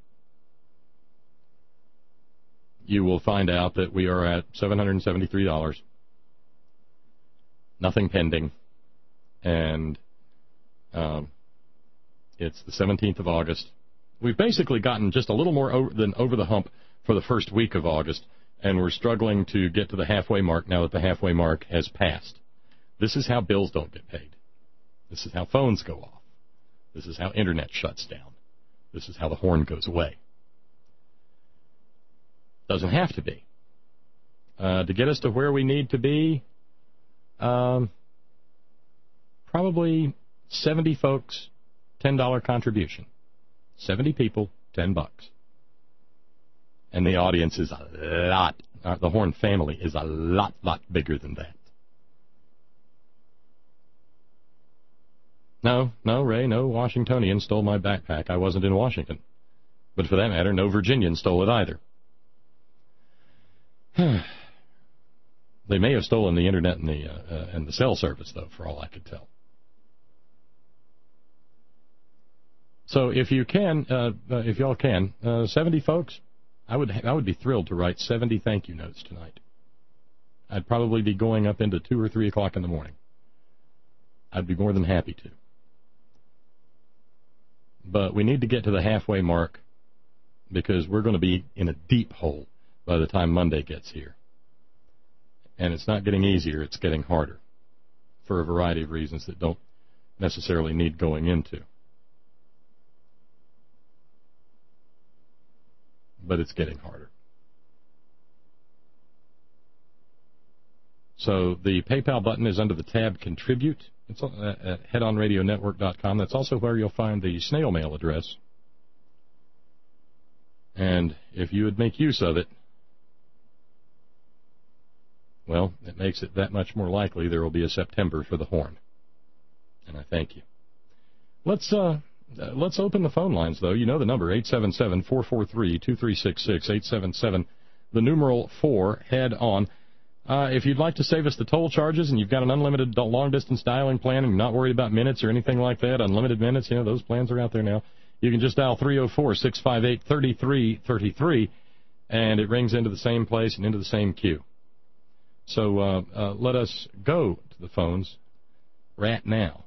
S2: you will find out that we are at $773. Nothing pending. And it's the 17th of August. We've basically gotten just a little more over the hump for the first week of August, and we're struggling to get to the halfway mark now that the halfway mark has passed. This is how bills don't get paid. This is how phones go off. This is how Internet shuts down. This is how the Horn goes away. Doesn't have to be. To get us to where we need to be, probably 70 folks, $10 contribution. 70 people, $10. And the audience is a lot, the Horn family is a lot bigger than that. No, Ray, no Washingtonian stole my backpack. I wasn't in Washington. But for that matter, no Virginian stole it either. They may have stolen the Internet and the cell service, though, for all I could tell. So if you can, if y'all can, 70 folks, I would be thrilled to write 70 thank you notes tonight. I'd probably be going up into 2 or 3 o'clock in the morning. I'd be more than happy to. But we need to get to the halfway mark because we're going to be in a deep hole by the time Monday gets here. And it's not getting easier, it's getting harder for a variety of reasons that don't necessarily need going into. But it's getting harder. So the PayPal button is under the tab Contribute. It's at headonradionetwork.com. That's also where you'll find the snail mail address. And if you would make use of it, well, it makes it that much more likely there will be a September for the Horn. And I thank you. Let's open the phone lines, though. You know the number, 877-443-2366, 877, the numeral 4, head on. If you'd like to save us the toll charges and you've got an unlimited long-distance dialing plan and you're not worried about minutes or anything like that, unlimited minutes, you know, those plans are out there now. You can just dial 304-658-3333. and it rings into the same place and into the same queue. So let us go to the phones right now.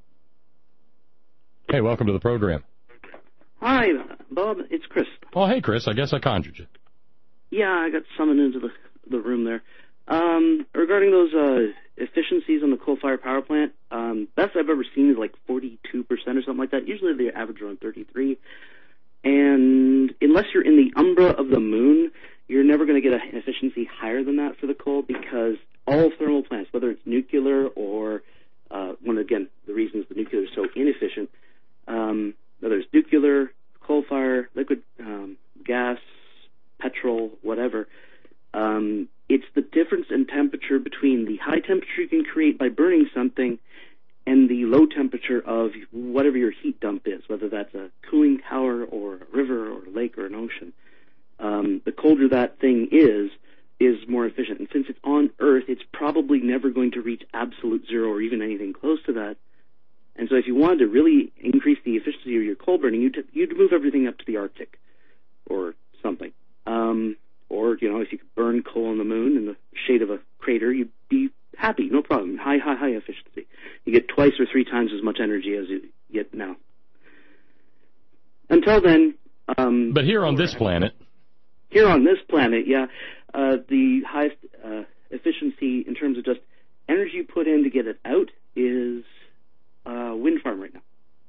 S2: Hey, welcome to the program.
S3: Hi, Bob. It's Chris.
S2: Oh, hey, Chris. I guess I conjured you.
S3: Yeah, I got summoned into the room there. Regarding those efficiencies on the coal-fired power plant, best I've ever seen is like 42% or something like that. Usually they average around 33%. And unless you're in the umbra of the moon, you're never going to get an efficiency higher than that for the coal, because all thermal plants, whether it's nuclear or, again, the reason is the nuclear is so inefficient, whether it's nuclear, coal fire, liquid gas, petrol, whatever, it's the difference in temperature between the high temperature you can create by burning something and the low temperature of whatever your heat dump is, whether that's a cooling tower or a river or a lake or an ocean. The colder that thing is more efficient. And since it's on Earth, it's probably never going to reach absolute zero or even anything close to that. And so if you wanted to really increase the efficiency of your coal burning, you'd move everything up to the Arctic or something. Or, if you could burn coal on the moon in the shade of a crater, you'd be happy, no problem. High efficiency. You get twice or three times as much energy as you get now. Until then...
S2: but here on this planet...
S3: Here on this planet, yeah, the highest efficiency in terms of just energy you put in to get it out is wind farm right now.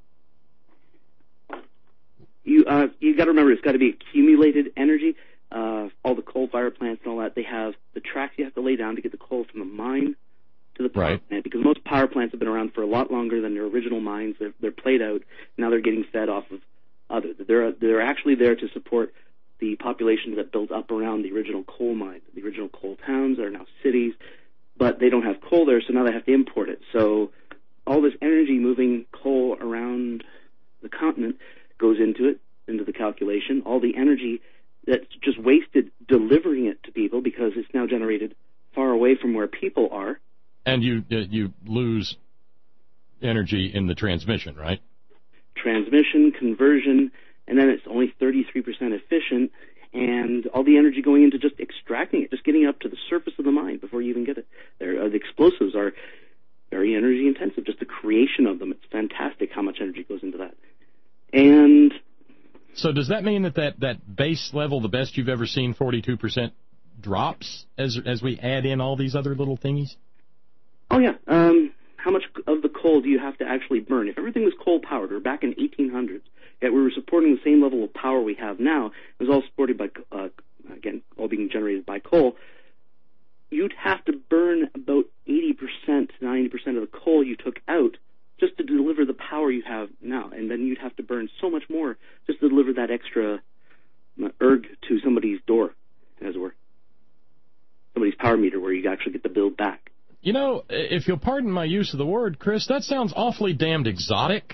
S3: You got to remember, it's got to be accumulated energy. All the coal-fired plants and all that, they have the tracks you have to lay down to get the coal from the mine to the power plant, because most power plants have been around for a lot longer than their original mines. They're played out. Now they're getting fed off of others. They're actually there to support the populations that built up around the original coal mines, the original coal towns that are now cities, but they don't have coal there, so now they have to import it. So all this energy moving coal around the continent goes into the calculation. All the energy that's just wasted delivering it to people, because it's now generated far away from where people are.
S2: And you lose energy in the transmission, right?
S3: Transmission, conversion, and then it's only 33% efficient, and all the energy going into just extracting it, just getting up to the surface of the mine before you even get it there. The explosives are very energy intensive, just the creation of them. It's fantastic how much energy goes into that. And
S2: so does that mean that base level, the best you've ever seen, 42%, drops as we add in all these other little thingies?
S3: Oh, yeah. How much of the coal do you have to actually burn? If everything was coal-powered, or back in 1800s, yet we were supporting the same level of power we have now, it was all supported by, again, all being generated by coal, you'd have to burn about 80%, 90% of the coal you took out just to deliver the power you have now. And then you'd have to burn so much more just to deliver that extra erg to somebody's door, as it were. Somebody's power meter where you actually get the bill back.
S2: If you'll pardon my use of the word, Chris, that sounds awfully damned exotic.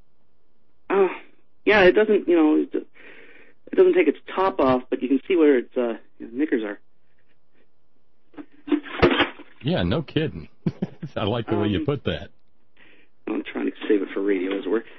S3: Yeah, it doesn't, it doesn't take its top off, but you can see where its knickers are.
S2: Yeah, no kidding. I like the way you put that.
S3: I'm trying to save it for radio, as it were.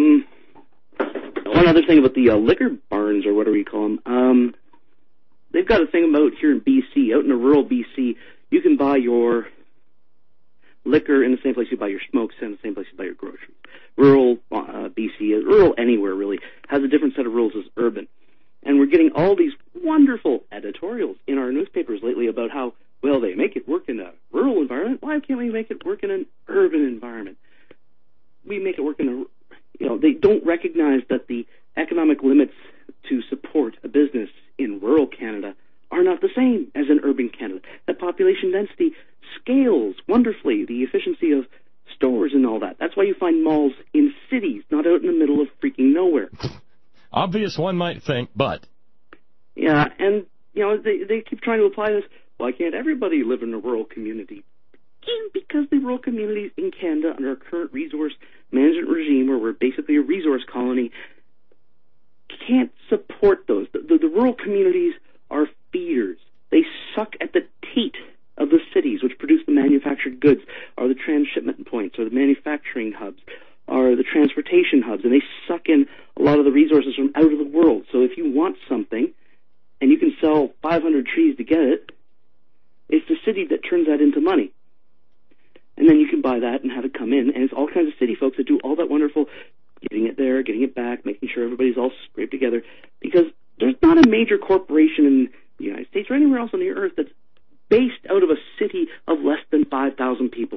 S3: One other thing about the liquor barns, or whatever you call them, they've got a thing about here in BC, out in the rural BC, you can buy your liquor in the same place you buy your smokes and the same place you buy your groceries. Rural BC, rural anywhere really, has a different set of rules as urban. And we're getting all these wonderful editorials in our newspapers lately about how, well, they make it work in a rural environment. Why can't we make it work in an urban environment? We make it work in they don't recognize that the economic limits to support a business in rural Canada are not the same as in urban Canada. That population density scales wonderfully, the efficiency of stores and all that. That's why you find malls in cities, not out in the middle of freaking nowhere.
S2: Obvious, one might think, but...
S3: Yeah, and, they keep trying to apply this, why can't everybody live in a rural community? Because the rural communities in Canada, under our current resource management regime, where we're basically a resource colony, can't support those. The rural communities are feeders. They suck at the teat of the cities, which produce the manufactured goods, or the transshipment points, or the manufacturing hubs, or the transportation hubs, and they suck in a lot of the resources from out of the world. So if you want something, and you can sell 500 trees to get it, it's the city that turns that into money. And then you can buy that and have it come in, and it's all kinds of city folks that do all that wonderful getting it there, getting it back, making sure everybody's all scraped together, because there's not a major corporation in the United States or anywhere else on the earth that's based out of a city of less than 5,000 people.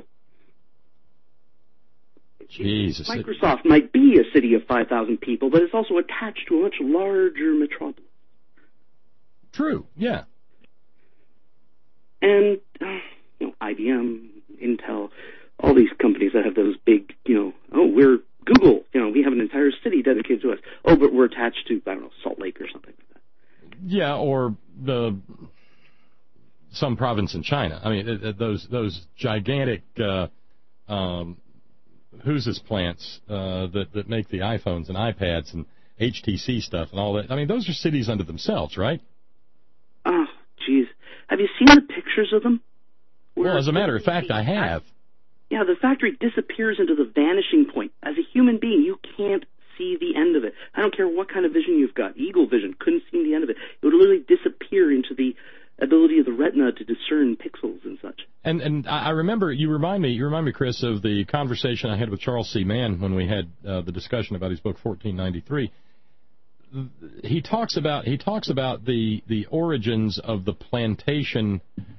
S2: Jesus.
S3: Microsoft might be a city of 5,000 people, but it's also attached to a much larger metropolis.
S2: True, yeah.
S3: And, IBM, Intel, all these companies that have those big, we're Google, we have an entire city dedicated to us. Oh, but we're attached to, I don't know, Salt Lake or something like that.
S2: Yeah, or some province in China. I mean, those gigantic who's this plants that make the iPhones and iPads and HTC stuff and all that. I mean, those are cities unto themselves, right?
S3: Oh, jeez. Have you seen the pictures of them?
S2: Well, as a matter of fact, I have.
S3: Yeah, the factory disappears into the vanishing point. As a human being, you can't see the end of it. I don't care what kind of vision you've got. Eagle vision, couldn't see the end of it. It would literally disappear into the ability of the retina to discern pixels and such. And
S2: I remember, you remind me, Chris, of the conversation I had with Charles C. Mann when we had the discussion about his book 1493. He talks about the origins of the plantation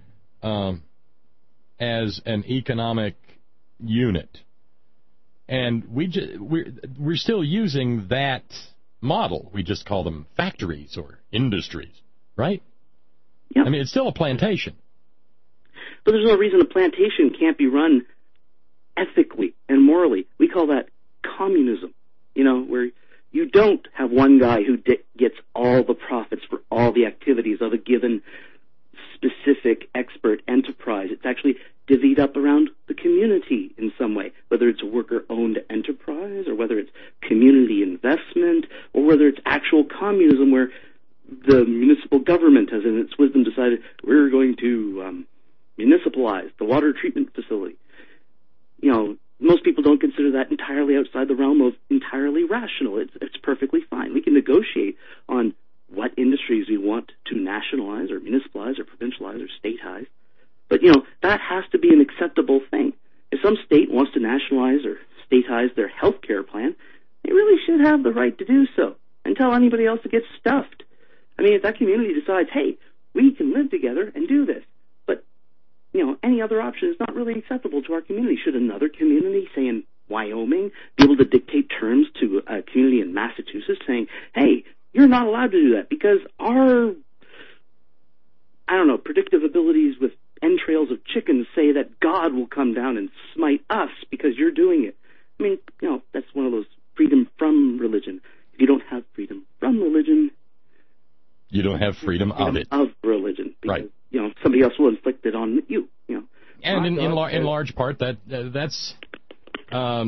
S2: as an economic unit, and we're still using that model. We just call them factories or industries, right? Yep. I mean, it's still a plantation.
S3: But there's no reason a plantation can't be run ethically and morally. We call that communism, where you don't have one guy who gets all the profits for all the activities of a given specific expert enterprise. It's actually divvied up around the community in some way, whether it's a worker-owned enterprise or whether it's community investment or whether it's actual communism where the municipal government has in its wisdom decided we're going to municipalize the water treatment facility. Most people don't consider that entirely outside the realm of entirely rational. It's perfectly fine. We can negotiate on what industries we want to nationalize or municipalize or provincialize or stateize. But, that has to be an acceptable thing. If some state wants to nationalize or statize their health care plan, they really should have the right to do so and tell anybody else to get stuffed. I mean, if that community decides, hey, we can live together and do this, but, any other option is not really acceptable to our community. Should another community, say in Wyoming, be able to dictate terms to a community in Massachusetts saying, hey, you're not allowed to do that because our, predictive abilities with entrails of chickens say that God will come down and smite us because you're doing it. I mean, that's one of those freedom from religion. If you don't have freedom from religion,
S2: you don't have freedom of it.
S3: Of religion. Because,
S2: right.
S3: Somebody else will inflict it on you.
S2: And in large part, that's how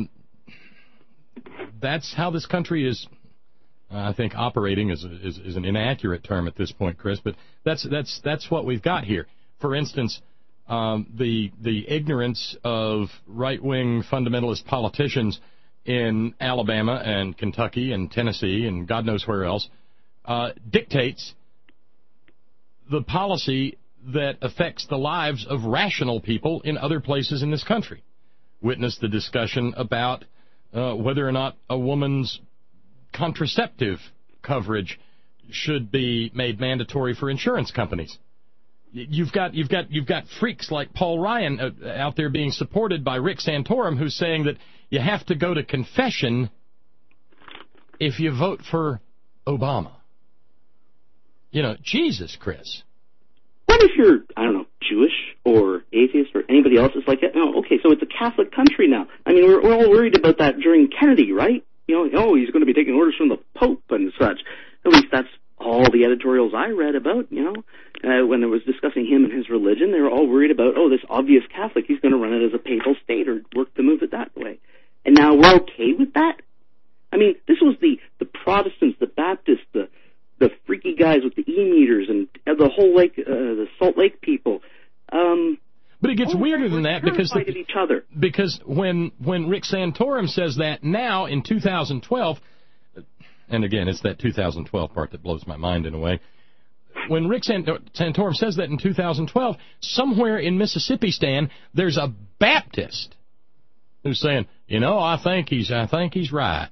S2: this country is. I think operating is an inaccurate term at this point, Chris, but that's what we've got here. For instance, the ignorance of right-wing fundamentalist politicians in Alabama and Kentucky and Tennessee and God knows where else dictates the policy that affects the lives of rational people in other places in this country. Witness the discussion about whether or not a woman's contraceptive coverage should be made mandatory for insurance companies. You've got freaks like Paul Ryan out there being supported by Rick Santorum, who's saying that you have to go to confession if you vote for Obama. Jesus, Chris.
S3: What if you're, Jewish or atheist or anybody else is like that? No, okay, so it's a Catholic country now. I mean, we're all worried about that during Kennedy, right? He's going to be taking orders from the Pope and such. At least that's all the editorials I read about, when it was discussing him and his religion. They were all worried about, this obvious Catholic, he's going to run it as a papal state or work to move it that way. And now we're okay with that? I mean, this was the Protestants, the Baptists, the freaky guys with the e-meters and the whole the Salt Lake people.
S2: But it gets weirder than that because when Rick Santorum says that now in 2012, and again, it's that 2012 part that blows my mind in a way, when Rick Santorum says that in 2012, somewhere in Mississippi, Stan, there's a Baptist who's saying, I think he's right.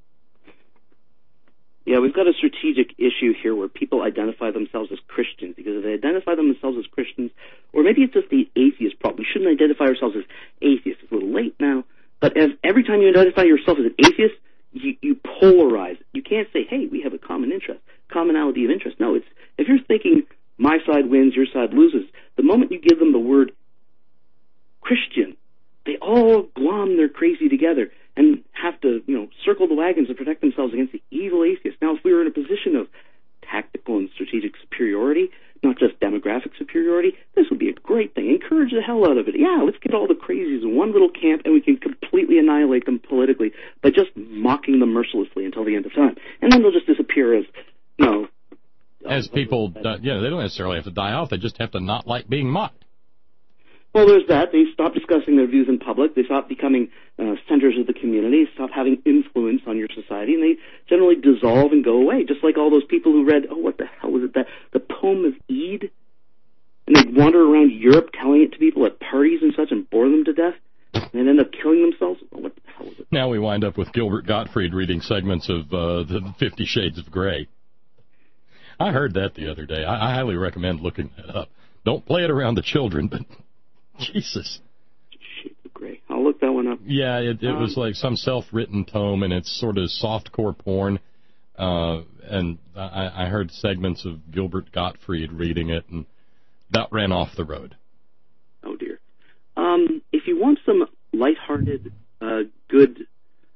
S3: Yeah, we've got a strategic issue here where people identify themselves as Christians, because if they identify themselves as Christians, or maybe it's just the atheist problem. We shouldn't identify ourselves as atheists. It's a little late now, but every time you identify yourself as an atheist, you polarize. You can't say, hey, we have a common interest, commonality of interest. No, it's if you're thinking my side wins, your side loses, the moment you give them the word Christian, they all glom their crazy together and have to, circle the wagons and protect themselves against the evil atheists. Now, if we were in a position of tactical and strategic superiority, not just demographic superiority, this would be a great thing. Encourage the hell out of it. Yeah, let's get all the crazies in one little camp, and we can completely annihilate them politically by just mocking them mercilessly until the end of time. And then they'll just disappear as,
S2: as people, they don't necessarily have to die off. They just have to not like being mocked.
S3: Well, there's that. They stop discussing their views in public. They stop becoming centers of the community, stop having influence on your society, and they generally dissolve and go away, just like all those people who read, what the hell was it, the poem of Eid? And they'd wander around Europe telling it to people at parties and such and bore them to death, and end up killing themselves. What the hell was it?
S2: Now we wind up with Gilbert Gottfried reading segments of the 50 Shades of Grey. I heard that the other day. I highly recommend looking that up. Don't play it around the children, but Jesus.
S3: Shades of Grey. I'll look that one up.
S2: Yeah, it was like some self-written tome, and it's sort of softcore porn. And I heard segments of Gilbert Gottfried reading it, and that ran off the road.
S3: Oh, dear. If you want some lighthearted, good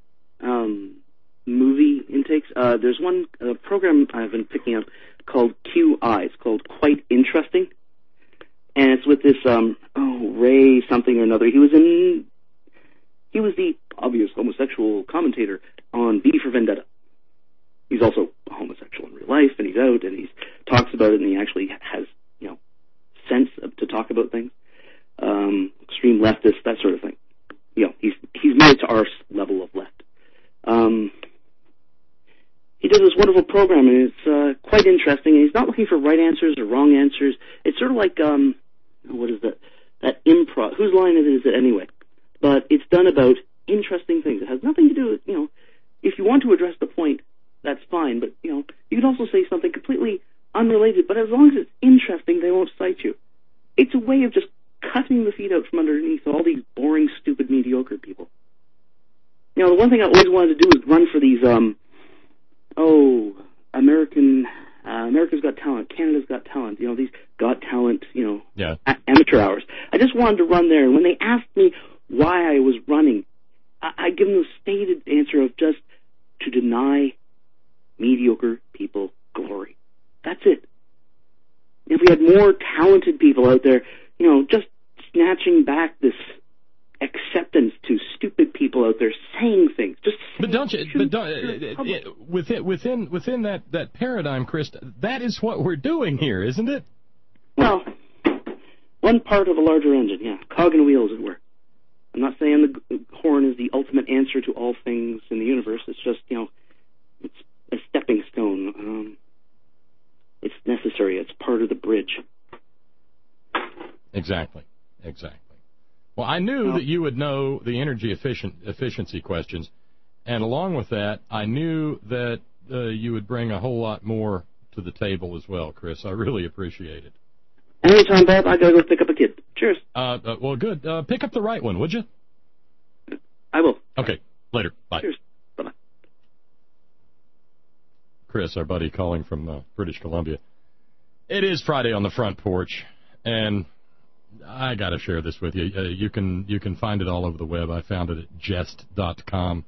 S3: movie intakes, there's one program I've been picking up called QI. It's called Quite Interesting. And it's with this, Ray something or another. He was the obvious homosexual commentator on V for Vendetta. He's also homosexual in real life, and he's out, and he talks about it, and he actually has, sense to talk about things. Extreme leftist, that sort of thing. He's made it to our level of left. He does this wonderful program, and it's quite interesting, and he's not looking for right answers or wrong answers. It's sort of like, what is that improv? Whose line is it anyway? But it's done about interesting things. It has nothing to do with, if you want to address the point, that's fine, but, you can also say something completely unrelated, but as long as it's interesting, they won't cite you. It's a way of just cutting the feet out from underneath all these boring, stupid, mediocre people. The one thing I always wanted to do was run for these, America's Got Talent, Canada's Got Talent, these Got Talent, amateur hours. I just wanted to run there, and when they asked me why I was running, I give them the stated answer of just to deny mediocre people glory. That's it. If we had more talented people out there, just snatching back this acceptance to stupid people out there saying things. Within
S2: that paradigm, Chris, that is what we're doing here, isn't it?
S3: Well, one part of a larger engine, yeah. Cog and wheel, as it were. I'm not saying the horn is the ultimate answer to all things in the universe. It's just, it's a stepping stone. It's necessary. It's part of the bridge.
S2: Exactly. Well, I knew that you would know the energy efficiency questions, and along with that, I knew that you would bring a whole lot more to the table as well, Chris. I really appreciate it.
S3: Anytime, Bob. I gotta go pick up a kid. Cheers.
S2: Well, good. Pick up the right one, would you?
S3: I will.
S2: Okay. Later. Bye.
S3: Cheers. Bye-bye.
S2: Chris, our buddy calling from British Columbia. It is Friday on the Front Porch, and I got to share this with you. You can find it all over the web. I found it at jest.com.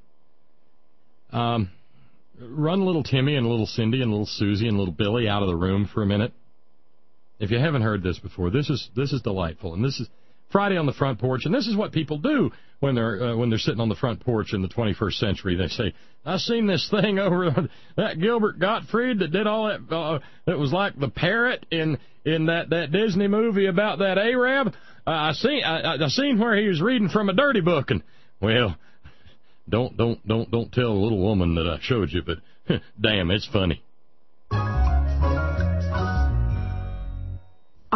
S2: Run little Timmy and little Cindy and little Susie and little Billy out of the room for a minute. If you haven't heard this before, this is delightful, and this is Friday on the Front Porch, and this is what people do when they're sitting on the front porch in the 21st century. They say, "I seen this thing over that Gilbert Gottfried that did all that. It was like the parrot in that Disney movie about that Arab. I seen where he was reading from a dirty book, and well, don't tell the little woman that I showed you, but damn, it's funny."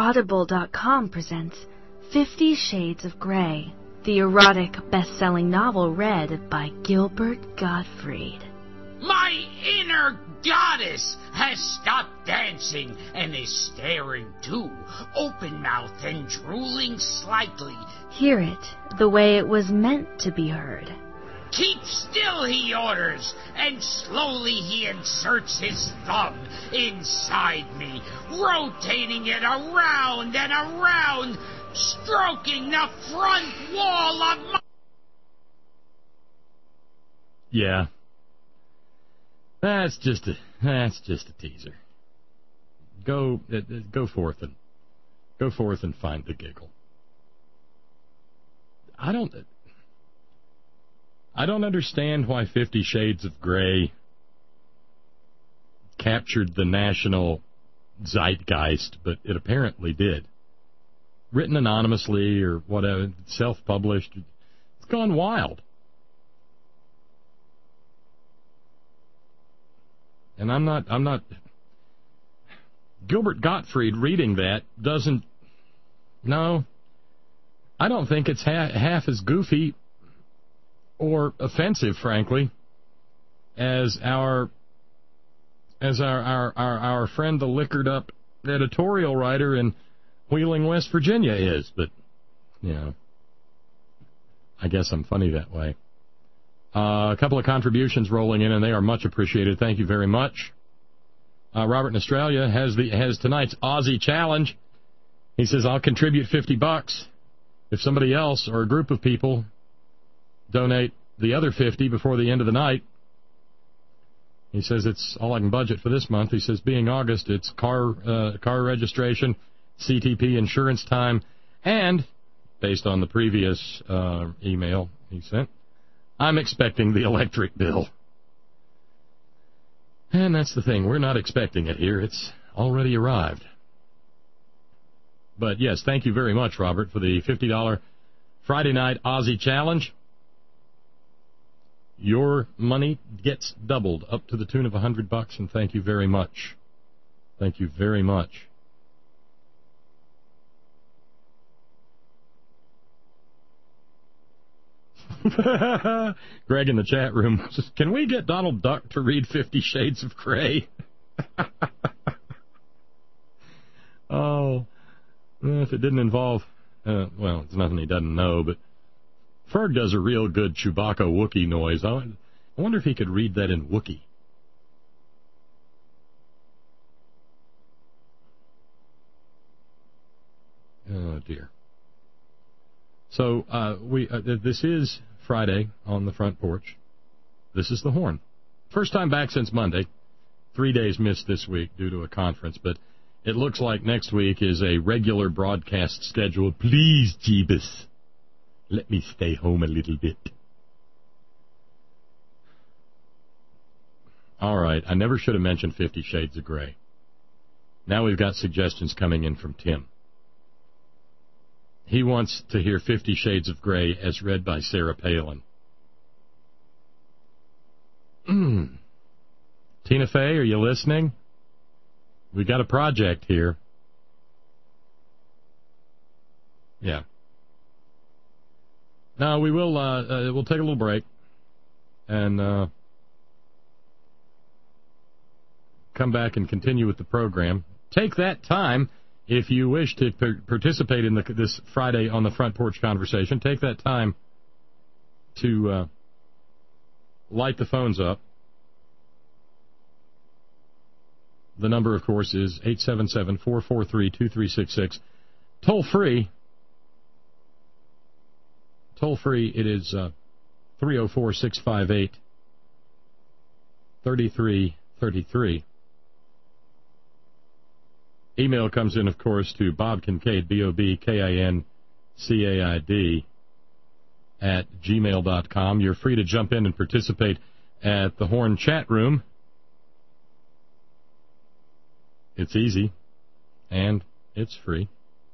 S4: Audible.com presents 50 Shades of Grey, the erotic best-selling novel read by Gilbert Gottfried.
S5: My inner goddess has stopped dancing and is staring too, open-mouthed and drooling slightly.
S4: Hear it the way it was meant to be heard.
S5: Keep still, he orders, and slowly he inserts his thumb inside me, rotating it around and around, stroking the front wall of my...
S2: Yeah. That's just a teaser. Go forth and find the giggle. I don't understand why 50 Shades of Grey captured the national zeitgeist, but it apparently did. Written anonymously or whatever, self-published, it's gone wild. And I'm not Gilbert Gottfried reading that doesn't, no, I don't think it's half as goofy or offensive, frankly, as our friend the liquored up editorial writer in Wheeling, West Virginia is. But, you know, I guess I'm funny that way. A couple of contributions rolling in, and they are much appreciated. Thank you very much. Robert in Australia has tonight's Aussie challenge. He says, I'll contribute $50 if somebody else or a group of people donate the other 50 before the end of the night. He says it's all I can budget for this month. He says, being August, it's car registration, CTP insurance time, and, based on the previous email he sent, I'm expecting the electric bill. And that's the thing. We're not expecting it here. It's already arrived. But, yes, thank you very much, Robert, for the $50 Friday night Aussie challenge. Your money gets doubled up to the tune of $100, and thank you very much. Thank you very much. Greg in the chat room says, can we get Donald Duck to read 50 Shades of Grey? Oh, if it didn't involve, well, it's nothing he doesn't know, but Ferg does a real good Chewbacca Wookiee noise. I wonder if he could read that in Wookiee. Oh, dear. So, this is Friday on the front porch. This is the Horn. First time back since Monday. 3 days missed this week due to a conference, but it looks like next week is a regular broadcast schedule. Please, Jeebus, let me stay home a little bit. All right, I never should have mentioned 50 Shades of Grey. Now we've got suggestions coming in from Tim. He wants to hear 50 Shades of Grey as read by Sarah Palin. Tina Fey, are you listening? We got a project here. Yeah. Now we will. We'll take a little break and come back and continue with the program. Take that time. If you wish to participate in this Friday on the Front Porch conversation, take that time to light the phones up. The number, of course, is 877-443-2366. Toll free, it is 304-658-3333. Email comes in, of course, to Bob Kincaid, BOBKINCAID, @gmail.com. You're free to jump in and participate at the Horn chat room. It's easy, and it's free.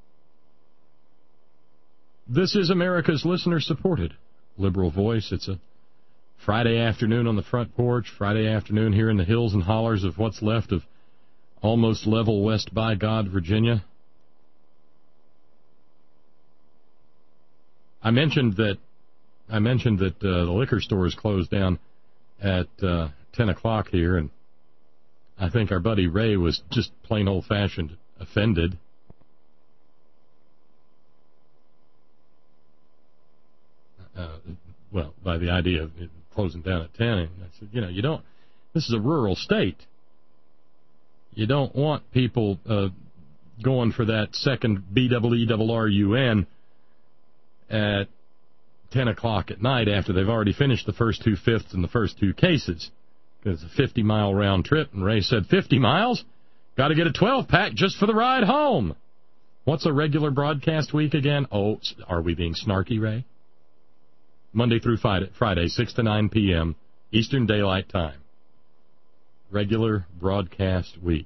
S2: This is America's listener-supported liberal voice. It's a Friday afternoon on the front porch, Friday afternoon here in the hills and hollers of what's left of almost level West by God, Virginia. I mentioned that the liquor store is closed down at 10 o'clock here, and I think our buddy Ray was just plain old-fashioned offended. Well, by the idea of it closing down at 10. And I said, this is a rural state. You don't want people going for that second BWERRUN at 10 o'clock at night after they've already finished the first 2/5 and the first 2 cases. It's a 50-mile round trip, and Ray said, 50 miles? Got to get a 12-pack just for the ride home. What's a regular broadcast week again? Oh, are we being snarky, Ray? Monday through Friday, 6 to 9 p.m., Eastern Daylight Time. Regular broadcast week.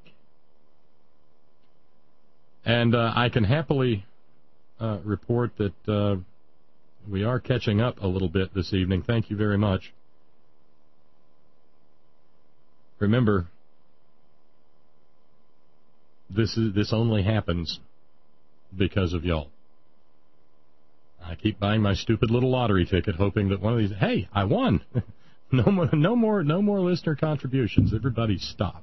S2: And I can happily report that we are catching up a little bit this evening. Thank you very much. Remember, this only happens because of y'all. I keep buying my stupid little lottery ticket, hoping that one of these. Hey, I won. No more listener contributions. Everybody stop.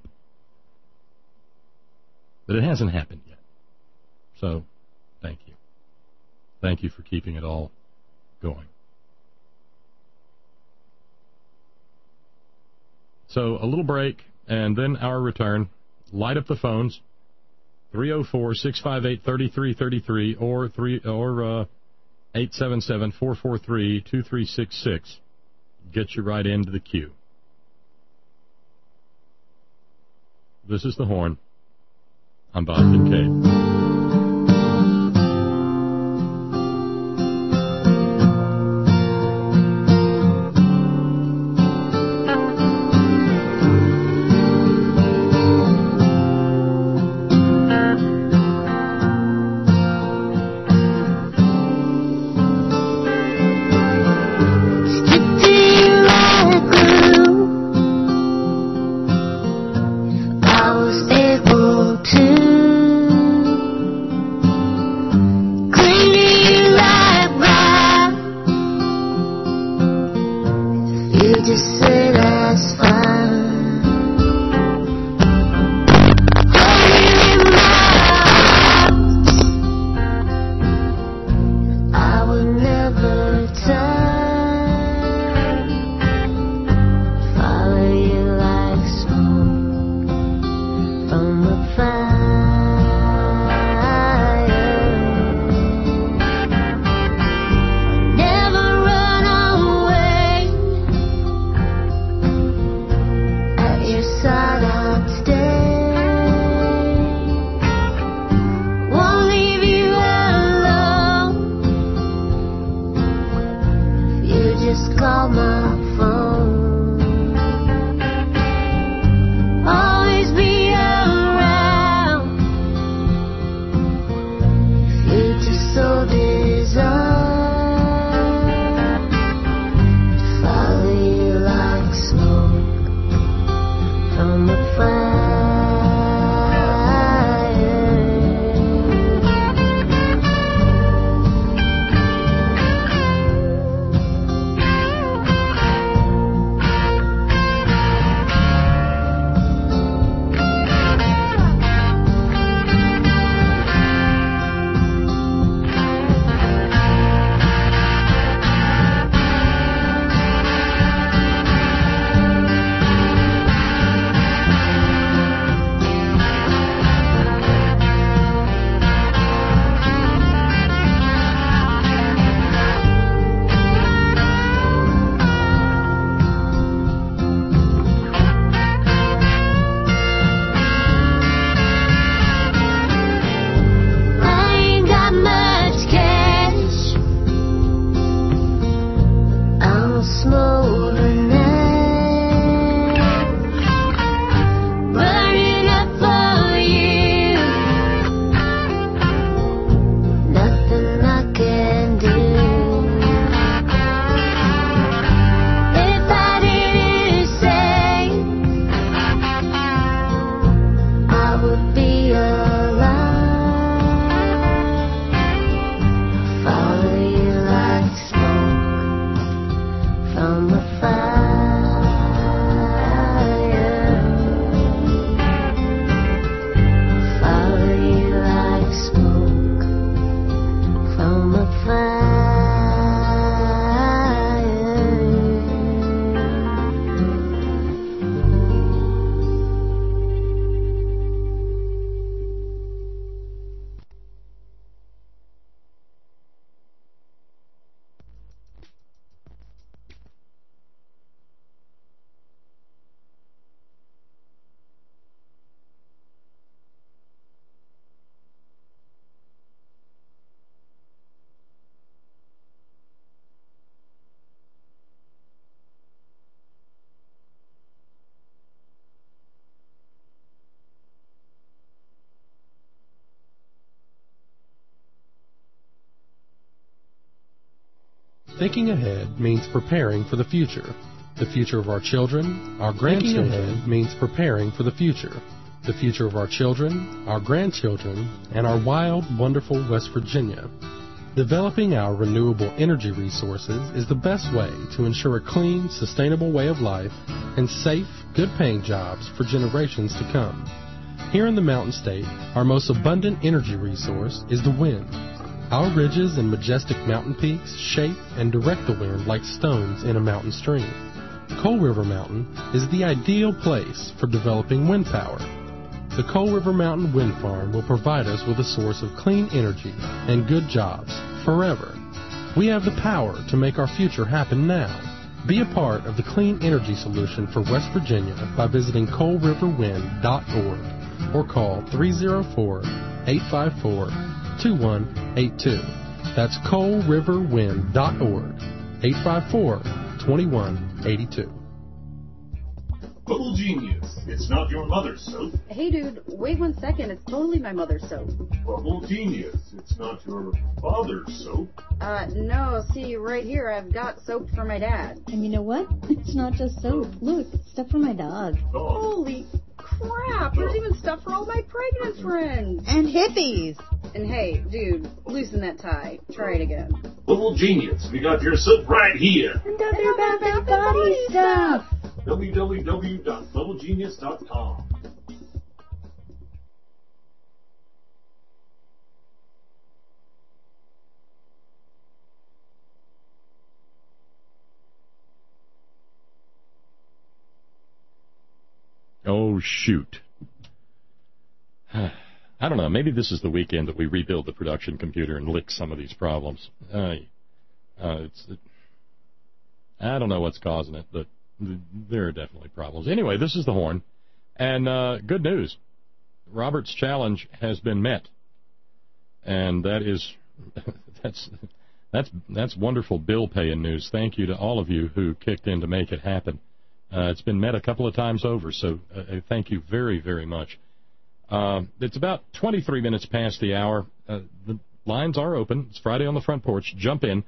S2: But it hasn't happened yet. So, thank you. Thank you for keeping it all going. So, a little break, and then our return. Light up the phones. 304-658-3333 or 877-443-2366. Get you right into the queue. This is The Horn. I'm Bob Kincaid.
S6: From a fire. Thinking ahead means preparing for the future of our children, our grandchildren. Thinking ahead means preparing for the future of our children, our grandchildren, and our wild, wonderful West Virginia. Developing our renewable energy resources is the best way to ensure a clean, sustainable way of life and safe, good-paying jobs for generations to come. Here in the Mountain State, our most abundant energy resource is the wind. Our ridges and majestic mountain peaks shape and direct the wind like stones in a mountain stream. Coal River Mountain is the ideal place for developing wind power. The Coal River Mountain Wind Farm will provide us with a source of clean energy and good jobs forever. We have the power to make our future happen now. Be a part of the clean energy solution for West Virginia by visiting coalriverwind.org or call 304-854-2182. That's coalriverwind.org, 854-2182.
S7: Bubble Genius. It's not your mother's soap.
S8: Hey, dude, wait 1 second. It's totally my mother's soap.
S7: Bubble Genius. It's not your father's soap.
S8: No. See, right here, I've got soap for my dad.
S9: And you know what? It's not just soap. Look, it's stuff for my dog.
S8: Holy crap. There's even stuff for all my pregnant friends.
S9: And hippies.
S8: And hey, dude, loosen that tie. Try it again.
S7: Bubble Genius. We got your soap right here.
S9: And other bad body stuff.
S7: www.bubblegenius.com.
S2: Oh, shoot. I don't know. Maybe this is the weekend that we rebuild the production computer and lick some of these problems. I don't know what's causing it, but there are definitely problems. Anyway, this is the Horn, and good news. Robert's challenge has been met, and that is that's wonderful bill-paying news. Thank you to all of you who kicked in to make it happen. It's been met a couple of times over, so thank you very, very much. It's about 23 minutes past the hour. The lines are open. It's Friday on the Front Porch. Jump in,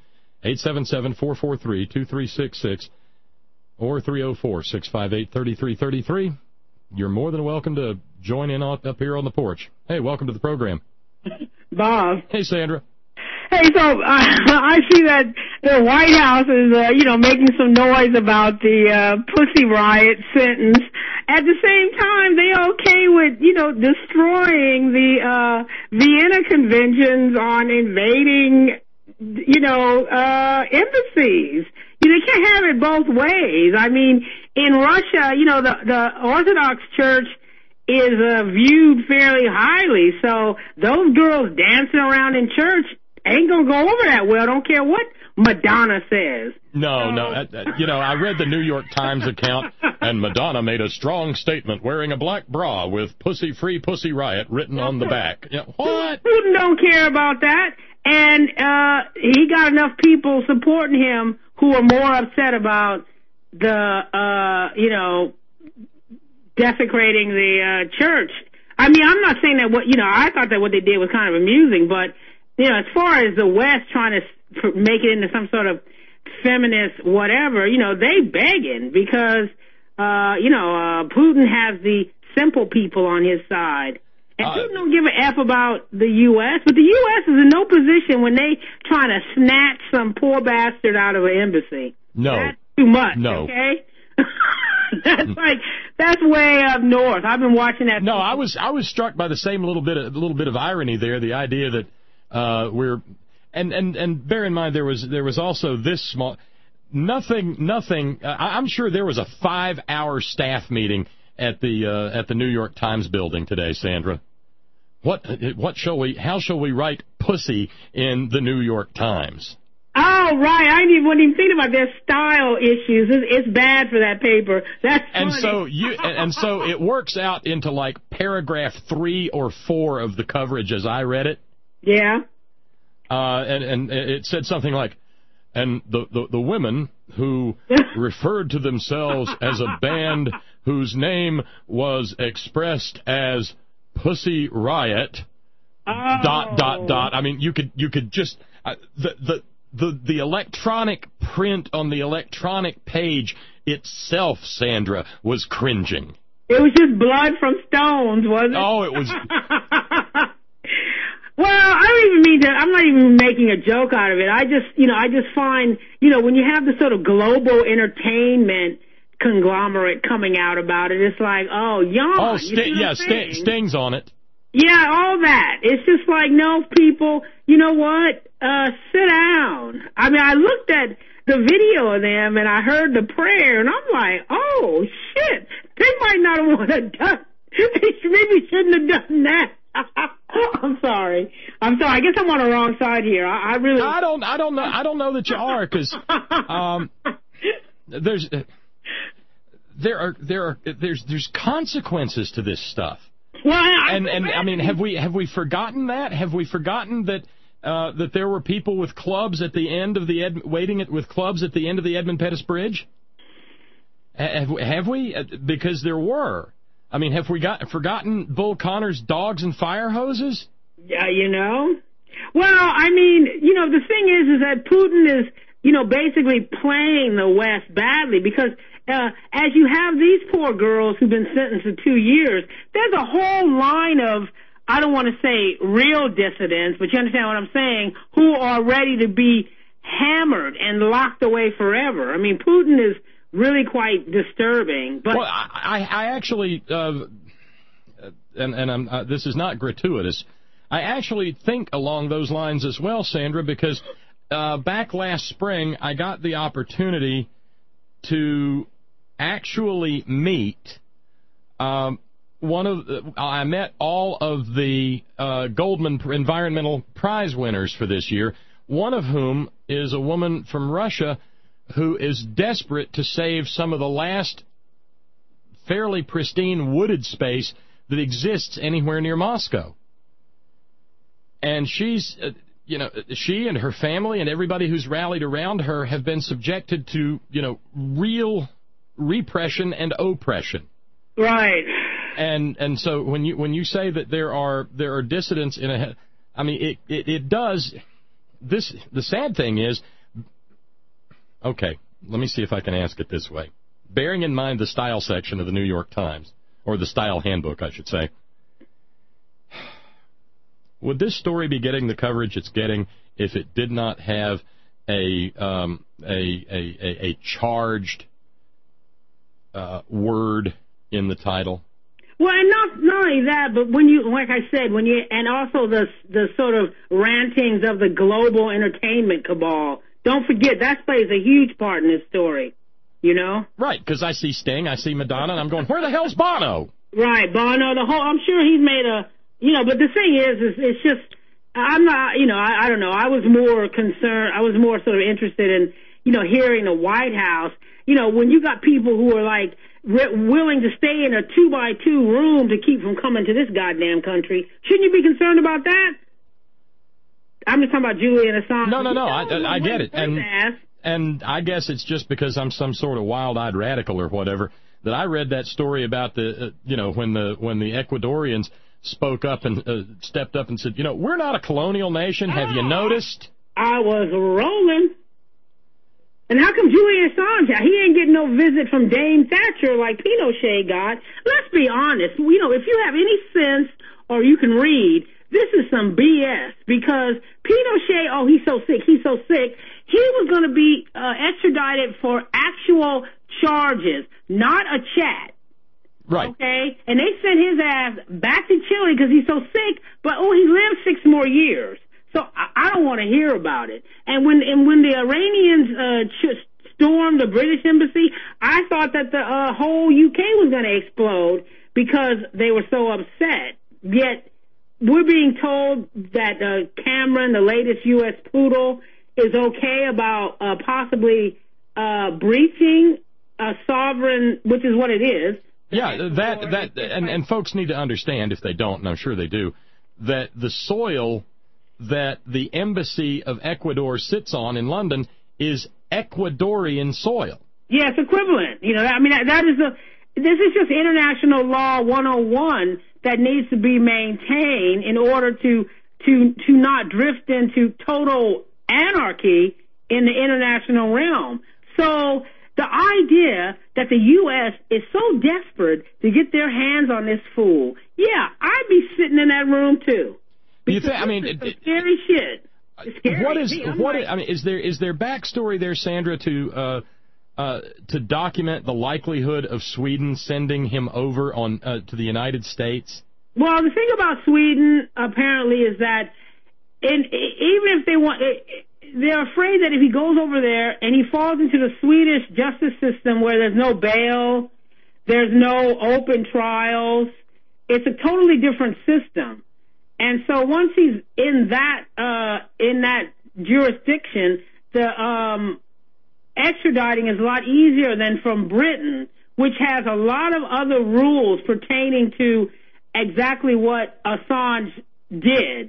S2: 877-443-2366 or 304-658-3333. You're more than welcome to join in up here on the porch. Hey, welcome to the program.
S10: Bob.
S2: Hey, Sandra.
S10: Hey, so I see that the White House is, making some noise about the Pussy Riot sentence. At the same time, they okay with, destroying the Vienna Conventions on invading, embassies. They can't have it both ways. I mean, in Russia, the Orthodox Church is viewed fairly highly. So those girls dancing around in church ain't gonna go over that well. Don't care what Madonna says.
S2: No. I read the New York Times account, and Madonna made a strong statement wearing a black bra with "Pussy Free Pussy Riot" written on the back. What?
S10: Putin don't care about that, and he got enough people supporting him who are more upset about the, desecrating the church. I mean, I'm not saying that I thought that what they did was kind of amusing, but as far as the West trying to make it into some sort of feminist whatever, they begging because, Putin has the simple people on his side. And Putin don't give a F about the U.S., but the U.S. is in no position when they trying to snatch some poor bastard out of an embassy.
S2: No.
S10: That's too much,
S2: no.
S10: Okay? That's way up north. I've been watching that.
S2: No, I was struck by the same little bit of irony there, the idea that we're and bear in mind there was also this small nothing. I'm sure there was a 5-hour staff meeting at the New York Times building today, Sandra. How shall we write pussy in the New York Times?
S10: Oh, right. I wasn't even thinking about their style issues. It's bad for that paper. That's funny.
S2: And so it works out into like paragraph 3 or 4 of the coverage as I read it.
S10: Yeah.
S2: And it said something like, and the women who referred to themselves as a band whose name was expressed as Pussy Riot, ... I mean, you could just the electronic print on the electronic page itself, Sandra, was cringing.
S10: It was just blood from stones, wasn't it?
S2: Oh, it was.
S10: Well, I don't even mean to, I'm not even making a joke out of it. I just find, when you have the sort of global entertainment conglomerate coming out about it, it's like, oh, yawn.
S2: Oh, Sting's on it.
S10: Yeah, all that. It's just like, no, people, you know what? Sit down. I mean, I looked at the video of them and I heard the prayer and I'm like, oh, shit. They might not have want to done. They maybe shouldn't have done that. I'm sorry. I guess I'm on the wrong side here. I really.
S2: I don't know that you are, because there's consequences to this stuff.
S10: Well,
S2: I mean, have we forgotten that? Have we forgotten that that there were people with clubs at the end of the with clubs at the end of the Edmund Pettus Bridge? Have we? Because there were. I mean, have we forgotten Bull Connor's dogs and fire hoses?
S10: Yeah, Well, I mean, the thing is that Putin is, basically playing the West badly, because as you have these poor girls who've been sentenced to 2 years, there's a whole line of, I don't want to say real dissidents, but you understand what I'm saying, who are ready to be hammered and locked away forever. I mean, Putin is really quite disturbing. But
S2: well, I actually, this is not gratuitous, I actually think along those lines as well, Sandra, because back last spring I got the opportunity to actually meet I met all of the Goldman Environmental Prize winners for this year, one of whom is a woman from Russia who is desperate to save some of the last fairly pristine wooded space that exists anywhere near Moscow. And she's, she and her family and everybody who's rallied around her have been subjected to, real repression and oppression.
S10: Right.
S2: And so when you say that there are dissidents I mean, it does. The sad thing is, okay, let me see if I can ask it this way. Bearing in mind the style section of the New York Times, or the style handbook, I should say, would this story be getting the coverage it's getting if it did not have a charged word in the title?
S10: Well, and not only that, but when you, like I said, and also the sort of rantings of the global entertainment cabal. Don't forget, that plays a huge part in this story, Right,
S2: because I see Sting, I see Madonna, and I'm going, where the hell's Bono?
S10: Right, Bono, I'm sure he's made but the thing is it's just, I'm not, I don't know, I was more concerned, I was more sort of interested in, hearing the White House, when you got people who are like, willing to stay in a 2x2 room to keep from coming to this goddamn country, shouldn't you be concerned about that? I'm just talking about Julian Assange.
S2: No, I get it. And I guess it's just because I'm some sort of wild-eyed radical or whatever that I read that story about the, when the Ecuadorians spoke up and stepped up and said, we're not a colonial nation. Have you noticed?
S10: I was rolling. And how come Julian Assange, he ain't getting no visit from Dame Thatcher like Pinochet got? Let's be honest. If you have any sense or you can read, this is some BS, because Pinochet, he's so sick. He was going to be extradited for actual charges, not a chat.
S2: Right.
S10: Okay? And they sent his ass back to Chile because he's so sick, but, he lived 6 more years. So I don't want to hear about it. And when the Iranians stormed the British embassy, I thought that the whole UK was going to explode because they were so upset. Yet we're being told that Cameron, the latest U.S. poodle, is okay about possibly breaching a sovereign, which is what it is.
S2: Yeah, and folks need to understand, if they don't, and I'm sure they do, that the soil that the embassy of Ecuador sits on in London is Ecuadorian soil.
S10: Yeah, it's equivalent. This is just international law 101 that needs to be maintained in order to not drift into total anarchy in the international realm. So the idea that the U.S. is so desperate to get their hands on this fool, yeah, I'd be sitting in that room too.
S2: You think? I mean,
S10: scary shit.
S2: Is there backstory there, Sandra, to document the likelihood of Sweden sending him over to the United States?
S10: Well, the thing about Sweden apparently is that even if they want, they're afraid that if he goes over there and he falls into the Swedish justice system where there's no bail, there's no open trials, it's a totally different system. And so once he's in that jurisdiction, the extraditing is a lot easier than from Britain, which has a lot of other rules pertaining to exactly what Assange did.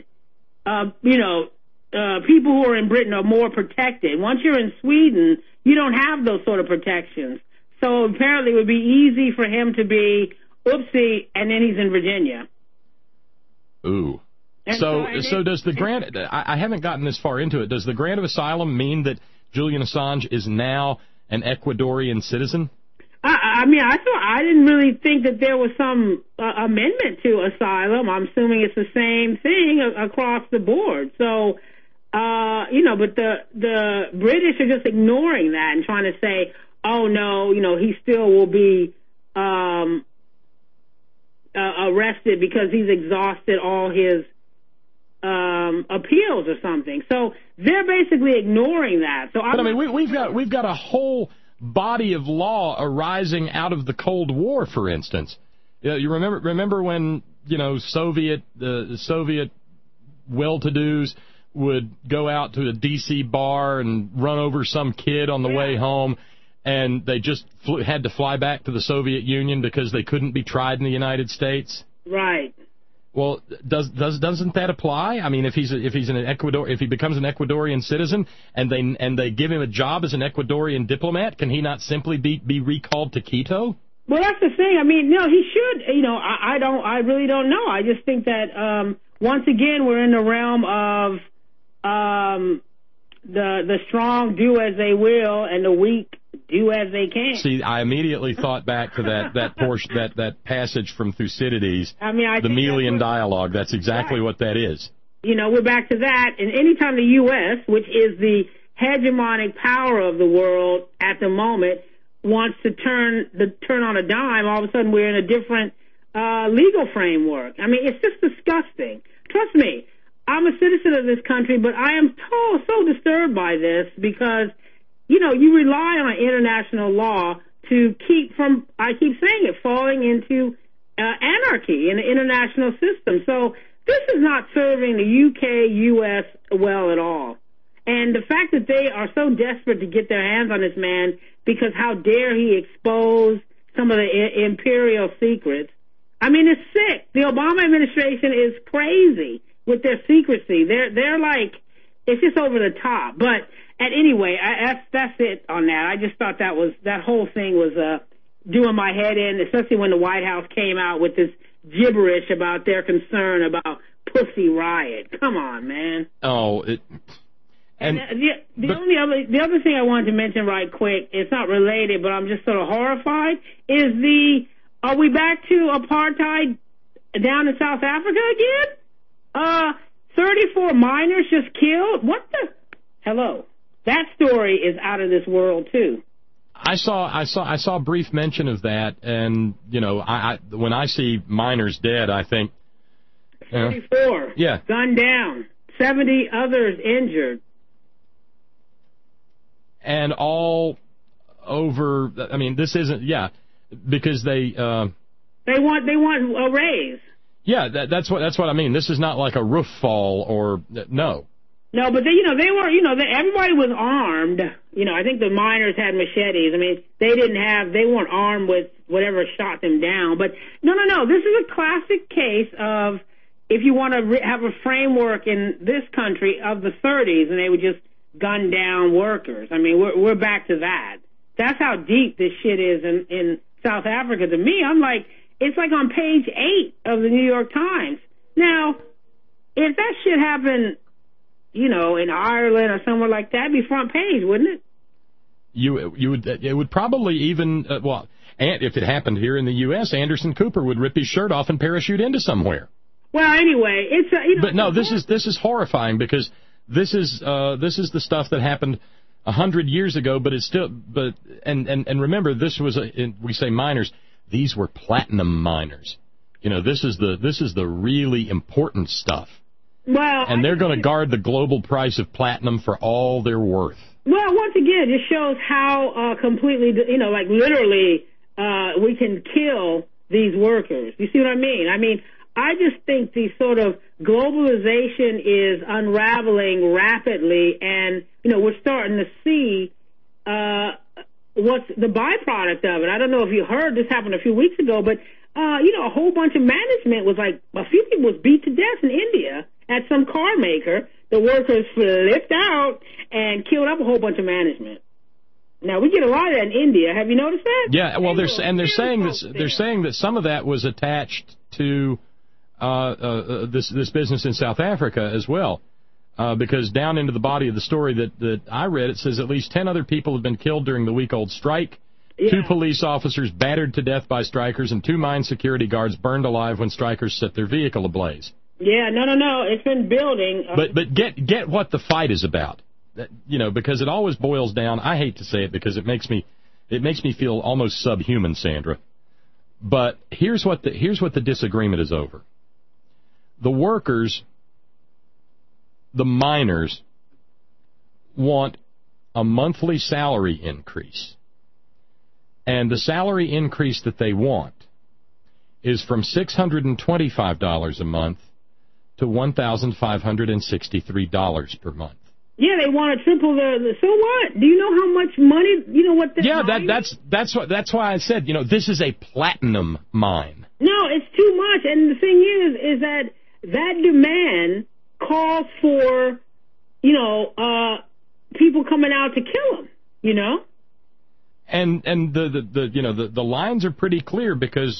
S10: People who are in Britain are more protected. Once you're in Sweden, you don't have those sort of protections. So apparently it would be easy for him to be, oopsie, and then he's in Virginia.
S2: Ooh. So does the grant, I haven't gotten this far into it, does the grant of asylum mean that Julian Assange is now an Ecuadorian citizen?
S10: I didn't really think that there was some amendment to asylum. I'm assuming it's the same thing across the board. So, but the British are just ignoring that and trying to say, oh no, he still will be arrested because he's exhausted all his appeals or something. So they're basically ignoring that. So
S2: we've got a whole body of law arising out of the Cold War, for instance. You remember when the Soviet well-to-dos would go out to a DC bar and run over some kid on the way home, and they just had to fly back to the Soviet Union because they couldn't be tried in the United States?
S10: Right.
S2: Well, doesn't that apply? I mean, if he becomes an Ecuadorian citizen and they give him a job as an Ecuadorian diplomat, can he not simply be recalled to Quito?
S10: Well, that's the thing. I mean, no, he should. I really don't know. I just think that once again we're in the realm of the strong do as they will and the weak do as they can.
S2: See, I immediately thought back to that portion, that passage from Thucydides, the Melian dialogue. That's exactly what that is.
S10: We're back to that. And anytime the U.S., which is the hegemonic power of the world at the moment, wants to turn on a dime, all of a sudden we're in a different legal framework. I mean, it's just disgusting. Trust me, I'm a citizen of this country, but I am so disturbed by this because you rely on international law to keep from, I keep saying it, falling into anarchy in the international system. So this is not serving the UK, US well at all. And the fact that they are so desperate to get their hands on this man because how dare he expose some of the imperial secrets. I mean, it's sick. The Obama administration is crazy with their secrecy. They're like, it's just over the top. But anyway, that's it on that. I just thought that whole thing was doing my head in, especially when the White House came out with this gibberish about their concern about Pussy Riot. Come on, man.
S2: Oh,
S10: the other thing I wanted to mention right quick, it's not related, but I'm just sort of horrified, is are we back to apartheid down in South Africa again? 34 miners just killed? What the? Hello. That story is out of this world too.
S2: I saw a brief mention of that, and when I see miners dead, I think
S10: 34.
S2: Yeah.
S10: Gunned down. 70 others injured.
S2: And all over. I mean, this isn't. Yeah, because they
S10: want a raise.
S2: Yeah, that's what I mean. This is not like a roof fall or no.
S10: No, but they were, everybody was armed. I think the miners had machetes. I mean, they weren't armed with whatever shot them down. But no. This is a classic case of if you want to have a framework in this country of the 30s, and they would just gun down workers. I mean, we're back to that. That's how deep this shit is in South Africa. To me, I'm like, it's like on page 8 of the New York Times. Now, if that shit happened, you know, in Ireland or somewhere like that, it'd be front page, wouldn't it?
S2: It would probably even, and if it happened here in the U.S., Anderson Cooper would rip his shirt off and parachute into somewhere.
S10: Well, anyway, it's
S2: But no, this is horrifying because this is the stuff that happened 100 years ago, but it's still and remember, this was we say miners, these were platinum miners. You know, this is the really important stuff.
S10: Well,
S2: and they're going to guard the global price of platinum for all they're worth.
S10: Well, once again, it shows how completely, you know, like literally, we can kill these workers. You see what I mean? I mean, I just think the sort of globalization is unraveling rapidly, and, you know, we're starting to see what's the byproduct of it. I don't know if you heard, this happened a few weeks ago, but, you know, a whole bunch of management was like, a few people was beat to death in India at some car maker. The workers flipped out and killed up a whole bunch of management. Now, we get a lot of that in India. Have you noticed that?
S2: Yeah, well, they're saying that some of that was attached to this business in South Africa as well, because down into the body of the story that I read, it says at least 10 other people have been killed during the week-old strike. Yeah. 2 police officers battered to death by strikers, and 2 mine security guards burned alive when strikers set their vehicle ablaze.
S10: Yeah, no. It's been building.
S2: But get what the fight is about. You know, because it always boils down. I hate to say it because it makes me feel almost subhuman, Sandra. But here's what the disagreement is over. The workers, the miners, want a monthly salary increase. And the salary increase that they want is from $625 a month to $1,563 per month.
S10: Yeah, they want to triple the. So what? Do you know how much money? You know what?
S2: That's why I said, you know, this is a platinum mine.
S10: No, it's too much. And the thing is that demand calls for, you know, people coming out to kill them. You know.
S2: And the lines are pretty clear because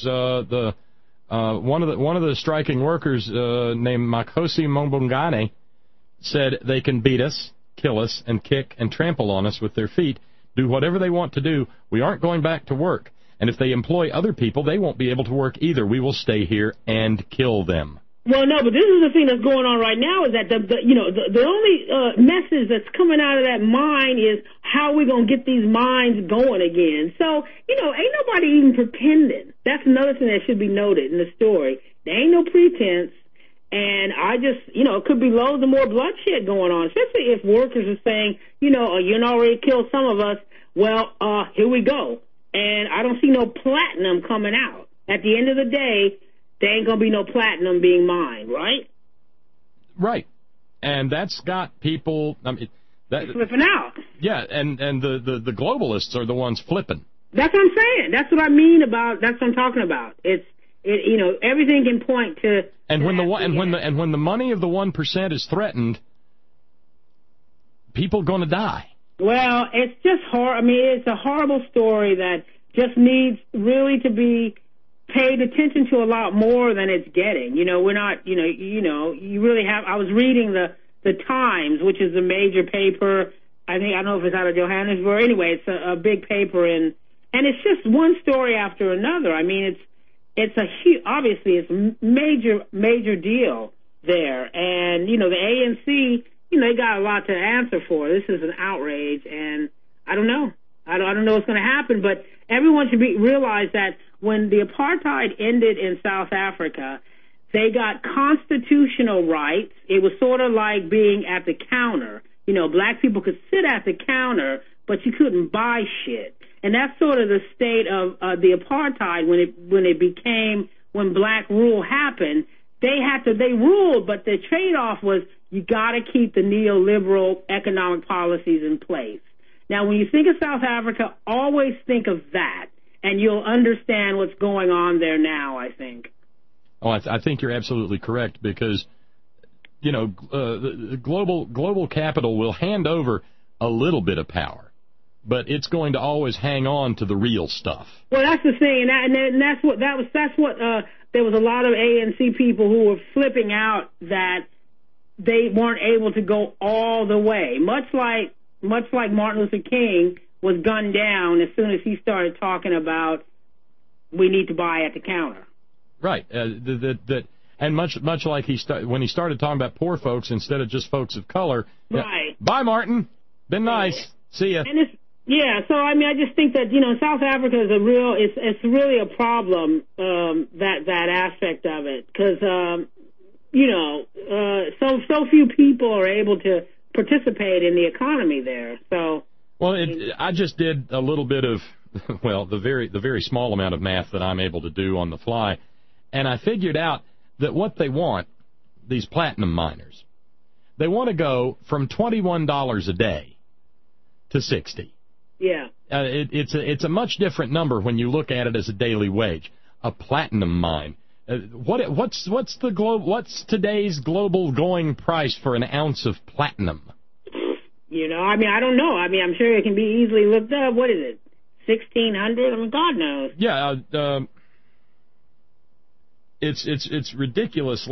S2: one of the striking workers named Makhosi Mongongane said they can beat us, kill us, and kick and trample on us with their feet, do whatever they want to do. We aren't going back to work. And if they employ other people, they won't be able to work either. We will stay here and kill them.
S10: Well, no, but this is the thing that's going on right now is that the only message that's coming out of that mine is how we're going to get these mines going again. So, you know, ain't nobody even pretending. That's another thing that should be noted in the story. There ain't no pretense. And I just, you know, it could be loads of more bloodshed going on, especially if workers are saying, you know, you already killed some of us. Well, here we go. And I don't see no platinum coming out. At the end of the day, there ain't going to be no platinum being mined, right?
S2: Right. And that's got people, I mean,
S10: flipping out.
S2: Yeah, and the globalists are the ones flipping.
S10: That's what I'm saying. That's what I mean about, that's what I'm talking about. You know, everything can point to.
S2: And when the money of the 1% is threatened, people going to die.
S10: Well, it's just I mean, it's a horrible story that just needs really to be paid attention to a lot more than it's getting. You know, we're not. You really have. I was reading the Times, which is a major paper. I don't know if it's out of Johannesburg. Anyway, it's a big paper, and it's just one story after another. I mean, it's a huge, obviously it's a major deal there. And, you know, the ANC, you know, they got a lot to answer for. This is an outrage, and I don't know. I don't know what's going to happen, but everyone should realize that when the apartheid ended in South Africa, they got constitutional rights. It was sort of like being at the counter. You know, black people could sit at the counter, but you couldn't buy shit. And that's sort of the state of the apartheid when black rule happened. They ruled, but the trade-off was you got to keep the neoliberal economic policies in place. Now, when you think of South Africa, always think of that, and you'll understand what's going on there now, I think.
S2: Oh, I think you're absolutely correct because, you know, the global capital will hand over a little bit of power. But it's going to always hang on to the real stuff.
S10: Well, that's the thing, and that's what there was a lot of ANC people who were flipping out that they weren't able to go all the way. Much like Martin Luther King was gunned down as soon as he started talking about we need to buy at the counter.
S2: Right. And much like when he started talking about poor folks instead of just folks of color.
S10: Right.
S2: Bye, Martin. Been nice. See ya.
S10: And so I mean, I just think that South Africa is it's really a problem, that aspect of it, because so few people are able to participate in the economy there. So
S2: I just did a little bit of the very small amount of math that I'm able to do on the fly, and I figured out that what they want, these platinum miners, they want to go from $21 a day to $60.
S10: Yeah.
S2: It's a much different number when you look at it as a daily wage. A platinum mine. What's today's global going price for an ounce of platinum?
S10: I mean, I don't know. I mean, I'm sure it can be easily looked up. What is it? 1,600? I mean, God knows.
S2: Yeah. It's ridiculous.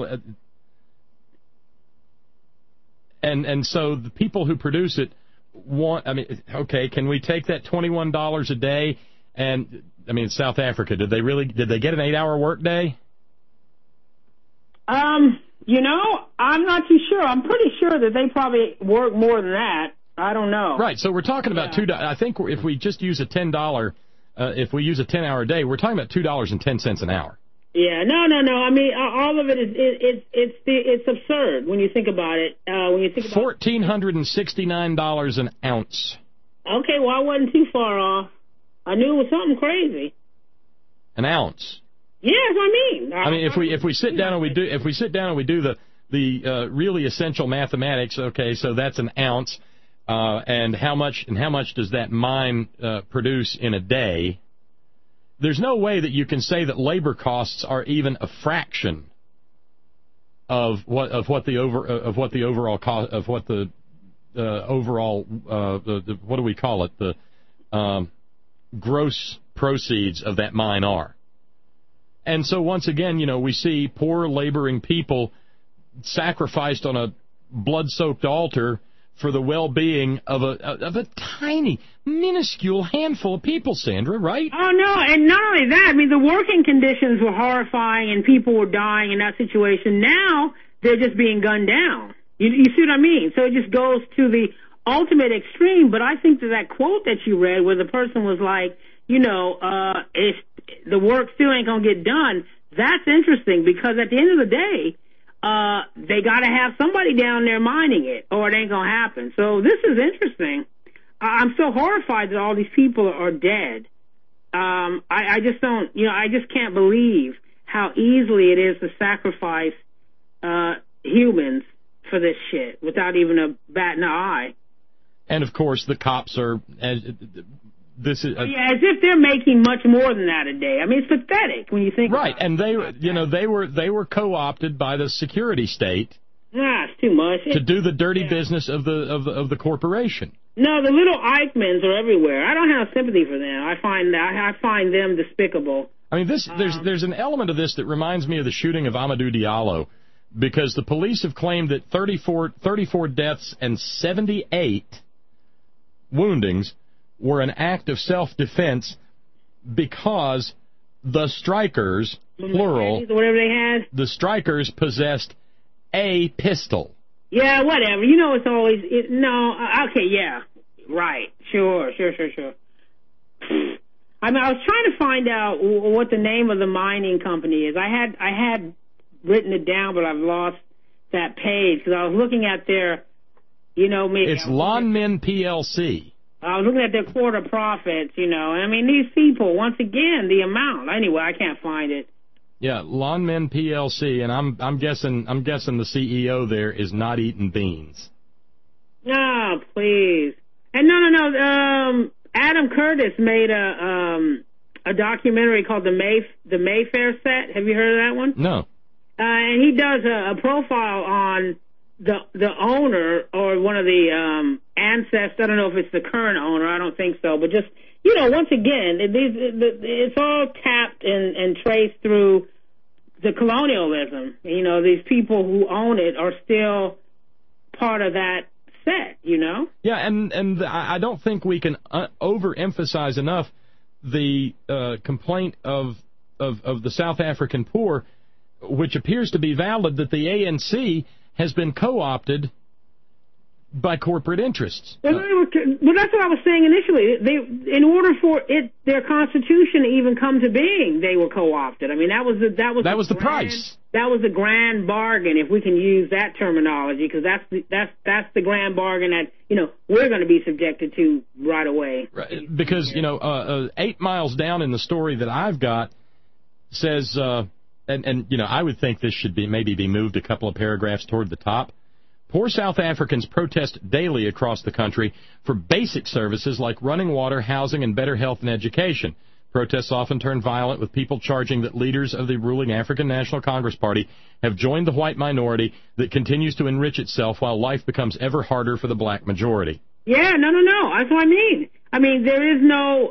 S2: And so the people who produce it can we take that $21 a day? And I mean, South Africa, did they get an 8-hour work day?
S10: I'm not too sure. I'm pretty sure that they probably work more than that. I don't know.
S2: Right. So we're talking about $2. I think if we just use a $10, if we use a 10-hour day, we're talking about $2.10 an hour.
S10: Yeah, no. I mean, all of it it's absurd when you think about it.
S2: $1,469 an ounce.
S10: Okay, well, I wasn't too far off. I knew it was something crazy.
S2: An ounce.
S10: Yeah, that's what I mean.
S2: I mean, if we sit down and we do the really essential mathematics. Okay, so that's an ounce, and how much does that mine produce in a day? There's no way that you can say that labor costs are even a fraction of what the overall cost of what the overall what do we call it, the gross proceeds of that mine are. And so once again, we see poor laboring people sacrificed on a blood-soaked altar for the well-being of a tiny, minuscule handful of people, Sandra, right?
S10: Oh, no, and not only that, I mean, the working conditions were horrifying and people were dying in that situation. Now they're just being gunned down. You see what I mean? So it just goes to the ultimate extreme. But I think that quote that you read where the person was like, if the work still ain't going to get done, that's interesting because at the end of the day, they got to have somebody down there mining it, or it ain't going to happen. So this is interesting. I'm so horrified that all these people are dead. I just don't, I just can't believe how easily it is to sacrifice humans for this shit without even a bat in the eye.
S2: And of course, the cops are. As
S10: if they're making much more than that a day. I mean, it's pathetic when you think
S2: right,
S10: about
S2: and
S10: it.
S2: they were co-opted by the security state.
S10: It's too much.
S2: To do the dirty business of the corporation.
S10: No, the little Eichmanns are everywhere. I don't have sympathy for them. I find them despicable.
S2: I mean, there's an element of this that reminds me of the shooting of Amadou Diallo, because the police have claimed that 34 deaths and 78 woundings were an act of self-defense because the strikers, plural,
S10: whatever they had,
S2: the strikers possessed a pistol.
S10: Yeah, whatever. It's always okay. Yeah, right. Sure. I mean, I was trying to find out what the name of the mining company is. I had written it down, but I've lost that page because I was looking at their,
S2: It's Lonmin PLC.
S10: I was looking at their quarter profits, and I mean, these people, once again, the amount. Anyway, I can't find it.
S2: Yeah, Lonmin PLC, and I'm guessing the CEO there is not eating beans.
S10: No, please. And no. Adam Curtis made a documentary called the Mayfair Set. Have you heard of that one?
S2: No.
S10: And he does a profile on the owner or one of the ancestors. I don't know if it's the current owner. I don't think so. But just, once again, it's all tapped and traced through the colonialism. These people who own it are still part of that set, you know?
S2: Yeah, and I don't think we can overemphasize enough the complaint of the South African poor, which appears to be valid, that the ANC has been co-opted by corporate interests.
S10: Well, that's what I was saying initially. In order for their constitution to even come to being, they were co-opted. I mean, that was the
S2: price.
S10: That was the grand bargain, if we can use that terminology, because that's the grand bargain that we're going to be subjected to right away.
S2: Right, because 8 miles down in the story that I've got says, and I would think this should maybe be moved a couple of paragraphs toward the top. Poor South Africans protest daily across the country for basic services like running water, housing, and better health and education. Protests often turn violent, with people charging that leaders of the ruling African National Congress Party have joined the white minority that continues to enrich itself while life becomes ever harder for the black majority.
S10: Yeah, no. That's what I mean. I mean, there is no,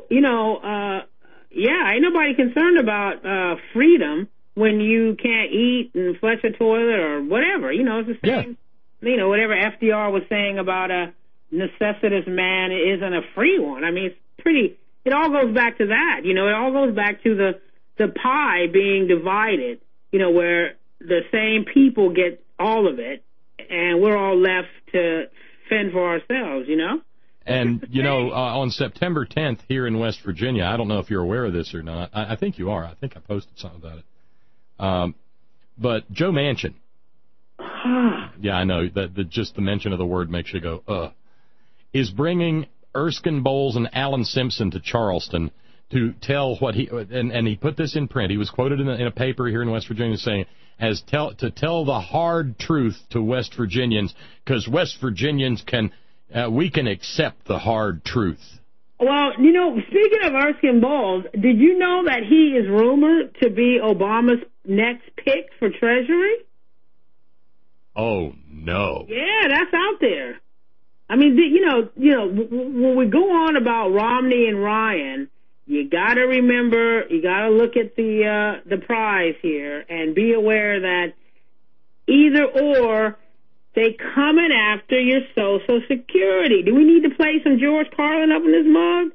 S10: ain't nobody concerned about freedom when you can't eat and flush a toilet or whatever. It's the same. Yeah. Whatever FDR was saying about a necessitous man isn't a free one. I mean, it all goes back to that. It all goes back to the pie being divided, where the same people get all of it, and we're all left to fend for ourselves,
S2: And, on September 10th here in West Virginia, I don't know if you're aware of this or not. I think you are. I think I posted something about it. But Joe Manchin, yeah, I know, that just the mention of the word makes you go, is bringing Erskine Bowles and Alan Simpson to Charleston to tell what and he put this in print. He was quoted in a paper here in West Virginia saying, to tell the hard truth to West Virginians, because West Virginians we can accept the hard truth.
S10: Well, speaking of Erskine Bowles, did you know that he is rumored to be Obama's next pick for Treasury?
S2: Oh, no.
S10: Yeah, that's out there. I mean, when we go on about Romney and Ryan, you got to remember, you got to look at the prize here and be aware that either or, they coming after your Social Security. Do we need to play some George Carlin up in this mug?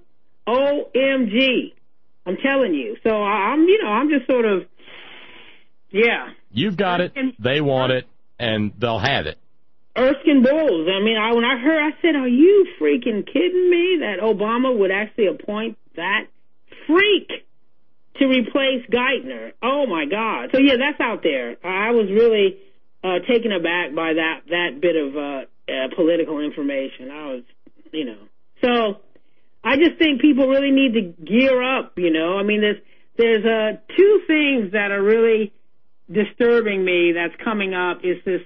S10: OMG. I'm telling you. So I'm just sort of, yeah.
S2: You've got it. They want it. And they'll have it.
S10: Erskine Bowles. I mean, when I heard, I said, are you freaking kidding me that Obama would actually appoint that freak to replace Geithner? Oh, my God. So, yeah, that's out there. I was really taken aback by that bit of political information. I was, So, I just think people really need to gear up, I mean, there's two things that are really disturbing me that's coming up is this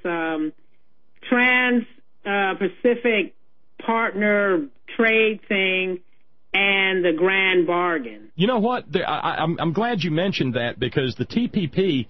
S10: trans-Pacific partner trade thing and the grand bargain.
S2: You know what? I'm glad you mentioned that, because the TPP,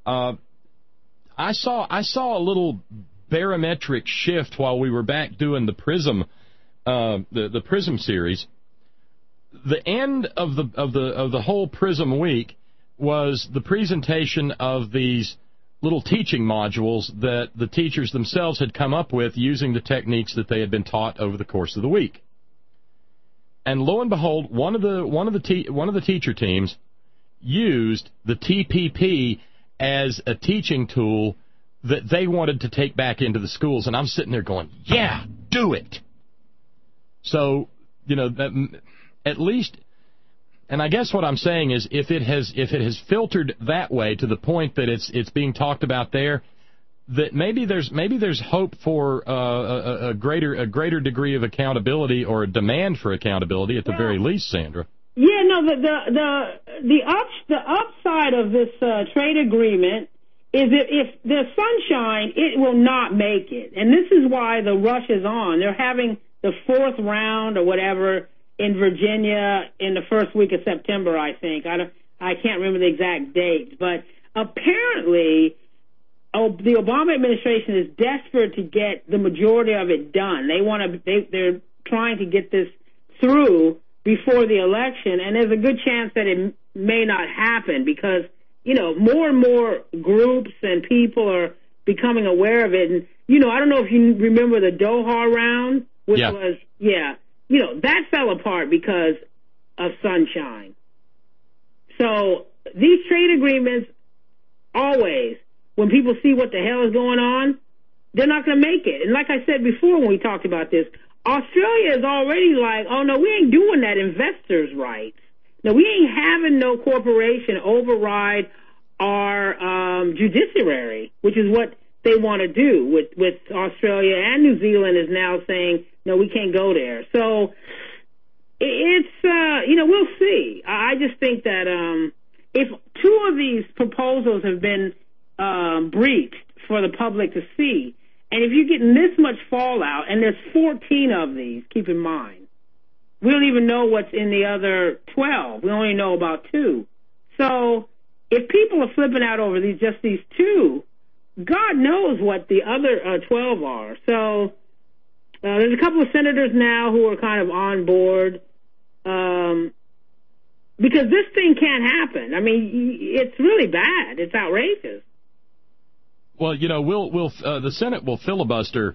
S2: I saw a little barometric shift while we were back doing the Prism, the Prism series. The end of the whole Prism week was the presentation of these little teaching modules that the teachers themselves had come up with using the techniques that they had been taught over the course of the week. And lo and behold, one of the teacher teams used the TPP as a teaching tool that they wanted to take back into the schools, and I'm sitting there going, yeah, do it. So, at least. And I guess what I'm saying is, if it has filtered that way to the point that it's being talked about there, that maybe there's hope for a greater degree of accountability, or a demand for accountability at the very least, Sandra.
S10: Yeah, no, the upside of this trade agreement is that if there's sunshine, it will not make it, and this is why the rush is on. They're having the fourth round or whatever in Virginia in the first week of September, I think. I can't remember the exact dates, but apparently the Obama administration is desperate to get the majority of it done. They're trying to get this through before the election, and there's a good chance that it may not happen because, more and more groups and people are becoming aware of it. And, I don't know if you remember the Doha round, which was, that fell apart because of sunshine. So these trade agreements, always, when people see what the hell is going on, they're not going to make it. And like I said before when we talked about this, Australia is already like, oh, no, we ain't doing that investors' rights. No, we ain't having no corporation override our judiciary, which is what they want to do with Australia, and New Zealand is now saying, no, we can't go there. So it's, we'll see. I just think that if two of these proposals have been breached for the public to see, and if you're getting this much fallout, and there's 14 of these, keep in mind, we don't even know what's in the other 12. We only know about 2. So if people are flipping out over these 2, God knows what the other 12 are. So there's a couple of senators now who are kind of on board because this thing can't happen. I mean, it's really bad. It's outrageous.
S2: Well, the Senate will filibuster,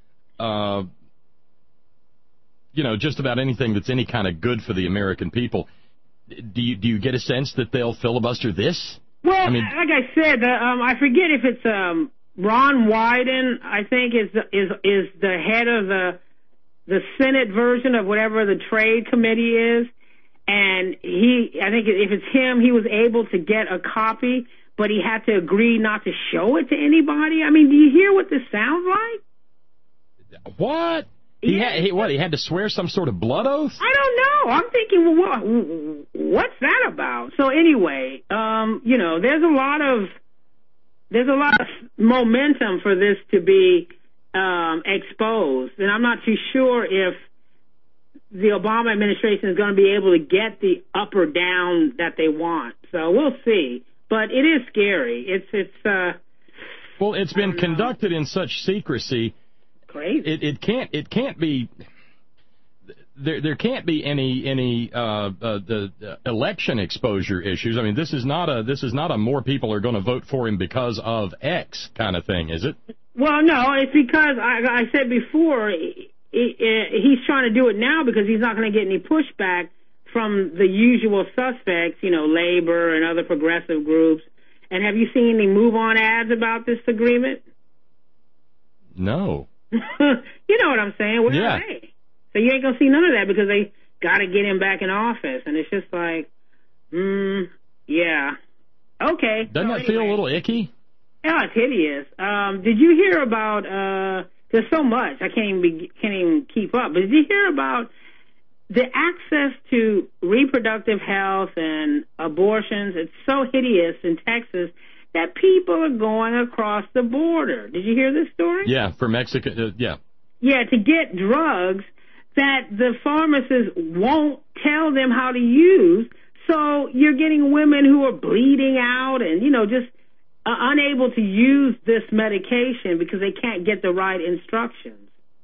S2: just about anything that's any kind of good for the American people. Do you get a sense that they'll filibuster this?
S10: Well, like I said, I forget if it's Ron Wyden, I think, is the head of the Senate version of whatever the Trade Committee is, and I think if it's him, he was able to get a copy, but he had to agree not to show it to anybody. I mean, do you hear what this sounds like?
S2: What? He had to swear some sort of blood oath?
S10: I don't know. I'm thinking, well, what's that about? So anyway, there's a lot of momentum for this to be exposed, and I'm not too sure if the Obama administration is going to be able to get the up or down that they want. So we'll see. But it is scary.
S2: It's been conducted in such secrecy.
S10: Crazy.
S2: It can't be. There can't be any the election exposure issues. I mean, this is not a more people are going to vote for him because of X kind of thing, is it?
S10: Well, no, it's because I said before he's trying to do it now because he's not going to get any pushback from the usual suspects, labor and other progressive groups. And have you seen any move-on ads about this agreement?
S2: No.
S10: You know what I'm saying? Where are they? So you ain't going to see none of that because they got to get him back in office. And it's just like, yeah. Okay.
S2: Doesn't that feel a little icky?
S10: Yeah, it's hideous. Did you hear about, there's so much, I can't even keep up, but did you hear about the access to reproductive health and abortions? It's so hideous in Texas that people are going across the border. Did you hear this story?
S2: Yeah, for Mexico, yeah.
S10: Yeah, to get drugs that the pharmacists won't tell them how to use. So you're getting women who are bleeding out and, just unable to use this medication because they can't get the right instructions.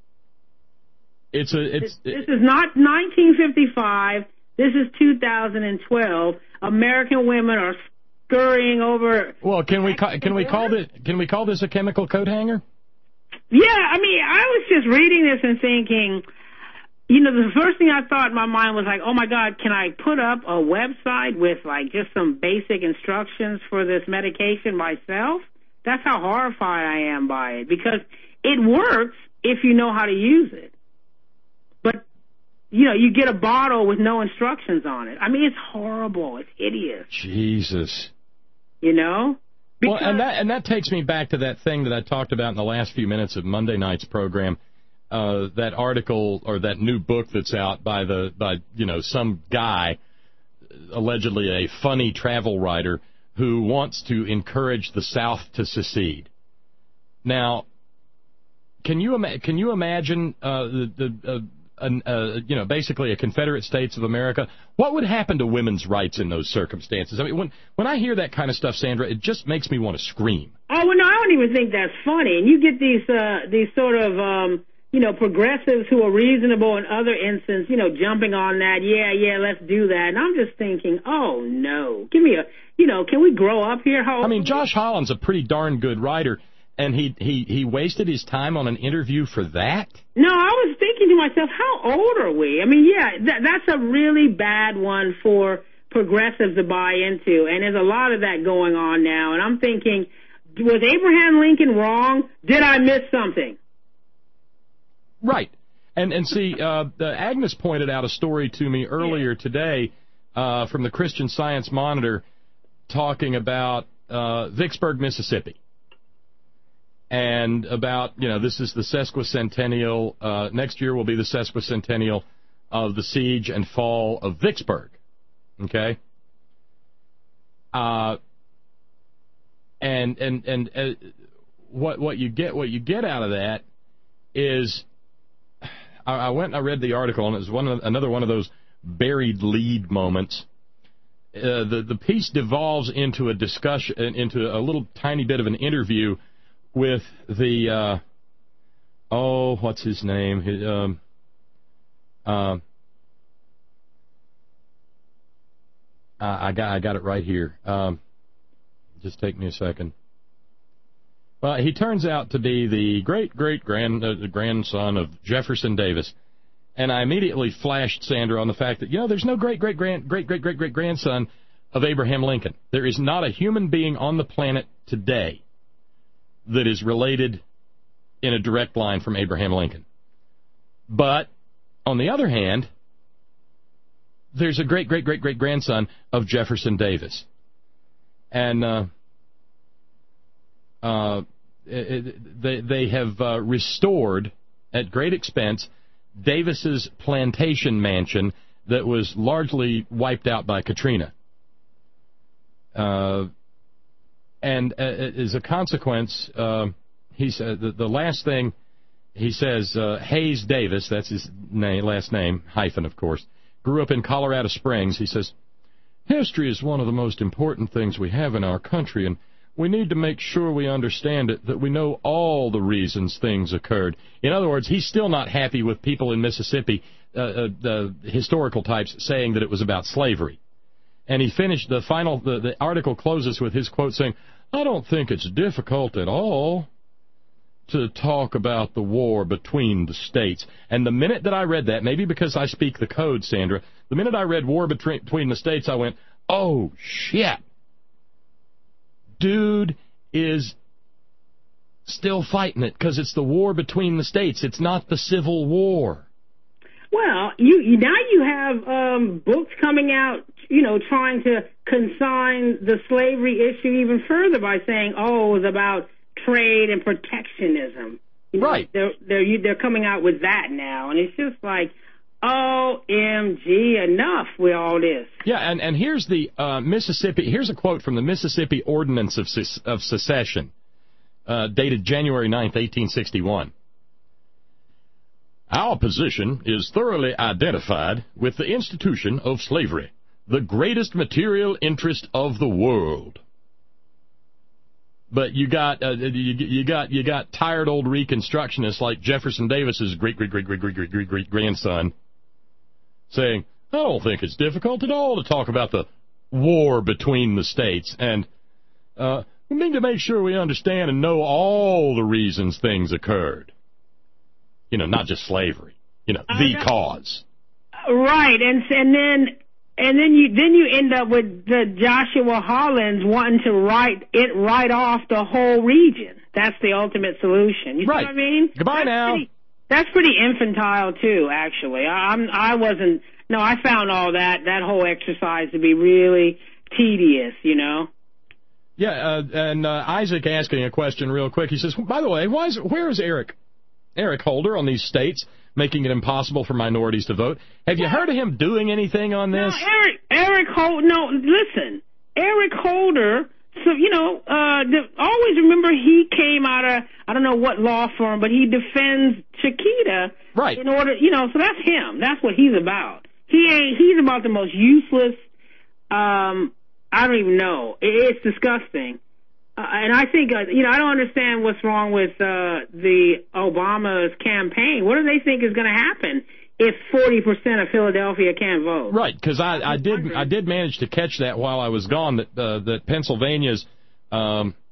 S10: This is not 1955. This is 2012. American women are scurrying over.
S2: Well, can we call this a chemical coat hanger?
S10: Yeah, I mean, I was just reading this and thinking, the first thing I thought in my mind was like, oh my God, can I put up a website with like just some basic instructions for this medication myself? That's how horrified I am by it because it works if you know how to use it. But, you get a bottle with no instructions on it. I mean, it's horrible. It's hideous.
S2: Jesus.
S10: Because,
S2: well, and that takes me back to that thing that I talked about in the last few minutes of Monday night's program, that article or that new book that's out by some guy, allegedly a funny travel writer, who wants to encourage the South to secede. Now, can you imagine basically a Confederate States of America? What would happen to women's rights in those circumstances? I mean, when I hear that kind of stuff, Sandra, it just makes me want to scream.
S10: Oh, well, no, I don't even think that's funny. And you get these sort of, progressives who are reasonable in other instances, jumping on that, yeah, let's do that. And I'm just thinking, oh, no. Give me can we grow up here?
S2: I mean, Josh Holland's a pretty darn good writer. And he wasted his time on an interview for that?
S10: No, I was thinking to myself, how old are we? I mean, yeah, that's a really bad one for progressives to buy into, and there's a lot of that going on now. And I'm thinking, was Abraham Lincoln wrong? Did I miss something?
S2: Right. And see, Agnes pointed out a story to me earlier today from the Christian Science Monitor talking about Vicksburg, Mississippi. And about, this is the sesquicentennial, next year will be the sesquicentennial of the siege and fall of Vicksburg. Okay? What you get out of that is, I went and I read the article, and it was another one of those buried lead moments. The piece devolves into a discussion, into a little tiny bit of an interview with the what's his name? I got it right here. Just take me a second. Well, he turns out to be the grandson of Jefferson Davis, and I immediately flashed Sandra on the fact that there's no great-great-great-great-great-great-grandson of Abraham Lincoln. There is not a human being on the planet today that is related in a direct line from Abraham Lincoln. But on the other hand, there's a great-great-great-great-grandson of Jefferson Davis, and they have restored at great expense Davis's plantation mansion that was largely wiped out by Katrina. And as a consequence, he said the last thing he says, Hayes Davis, that's his last name, hyphen of course, grew up in Colorado Springs. He says, history is one of the most important things we have in our country, and we need to make sure we understand it, that we know all the reasons things occurred. In other words, he's still not happy with people in Mississippi, the historical types, saying that it was about slavery. And he finished the article closes with his quote saying, I don't think it's difficult at all to talk about the war between the states. And the minute that I read that, maybe because I speak the code, Sandra, the minute I read war between the states, I went, oh, shit. Dude is still fighting it because it's the war between the states. It's not the Civil War.
S10: Well, you have books coming out, trying to consign the slavery issue even further by saying, oh, it was about trade and protectionism.
S2: Right.
S10: They're coming out with that now, and it's just like, OMG, enough with all this.
S2: Yeah, and here's the Mississippi. Here's a quote from the Mississippi Ordinance of Secession, dated January 9th, 1861. Our position is thoroughly identified with the institution of slavery, the greatest material interest of the world. But you got tired old Reconstructionists like Jefferson Davis's great grandson saying, I don't think it's difficult at all to talk about the war between the states, and we need to make sure we understand and know all the reasons things occurred. Not just slavery. The cause.
S10: Right, and then you end up with the Joshua Hollins wanting to write off the whole region. That's the ultimate solution. You see what I mean?
S2: Goodbye now.
S10: That's pretty infantile too, actually. I found all that whole exercise to be really tedious,
S2: Yeah, and Isaac asking a question real quick. He says, by the way, where is Eric Holder on these states making it impossible for minorities to vote? Have you heard of him doing anything on this?
S10: No, Eric Holder, no, listen. Eric Holder, so, always remember he came out of, I don't know what law firm, but he defends Chiquita.
S2: Right.
S10: In order, so that's him. That's what he's about. He's about the most useless, I don't even know. It's disgusting. And I think, I don't understand what's wrong with the Obama's campaign. What do they think is going to happen if 40% of Philadelphia can't vote?
S2: Right, because I did manage to catch that while I was gone, that Pennsylvania's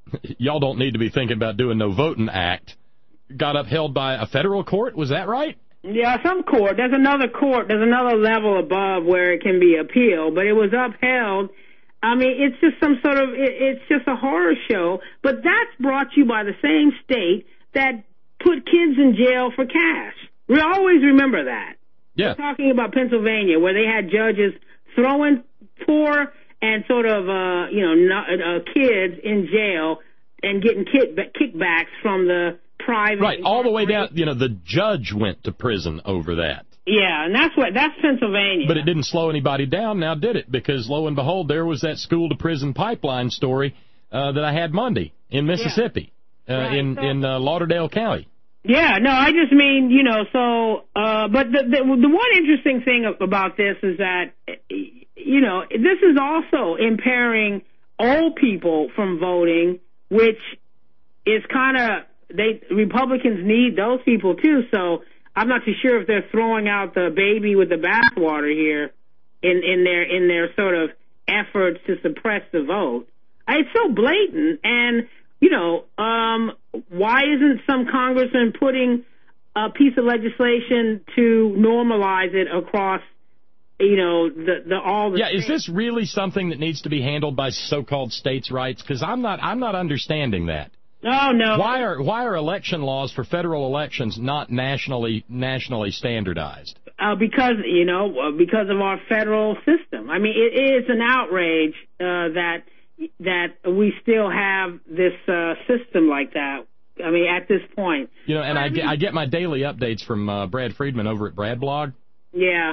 S2: y'all don't need to be thinking about doing no voting act got upheld by a federal court. Was that right?
S10: Yeah, some court. There's another level above where it can be appealed, but it was upheld. I mean, it's just it's just a horror show, but that's brought to you by the same state that put kids in jail for cash. We always remember that.
S2: Yeah.
S10: We're talking about Pennsylvania, where they had judges throwing poor and sort of, kids in jail and getting kickbacks from the private.
S2: Right, all the way down. The judge went to prison over that.
S10: Yeah, and that's Pennsylvania.
S2: But it didn't slow anybody down, now did it? Because lo and behold, there was that school-to-prison pipeline story that I had Monday in Mississippi, in Lauderdale County.
S10: Yeah, no, I just mean, but the one interesting thing about this is that, this is also impairing old people from voting, which is Republicans need those people too, so I'm not too sure if they're throwing out the baby with the bathwater here in their sort of efforts to suppress the vote. It's so blatant, and why isn't some congressman putting a piece of legislation to normalize it across, all the
S2: states? Is this really something that needs to be handled by so-called states' rights? Because I'm not understanding that.
S10: Oh, no.
S2: Why are election laws for federal elections not nationally standardized?
S10: Because of our federal system. I mean, it is an outrage that we still have this system like that. I mean, at this point.
S2: I get my daily updates from Brad Friedman over at Brad Blog.
S10: Yeah.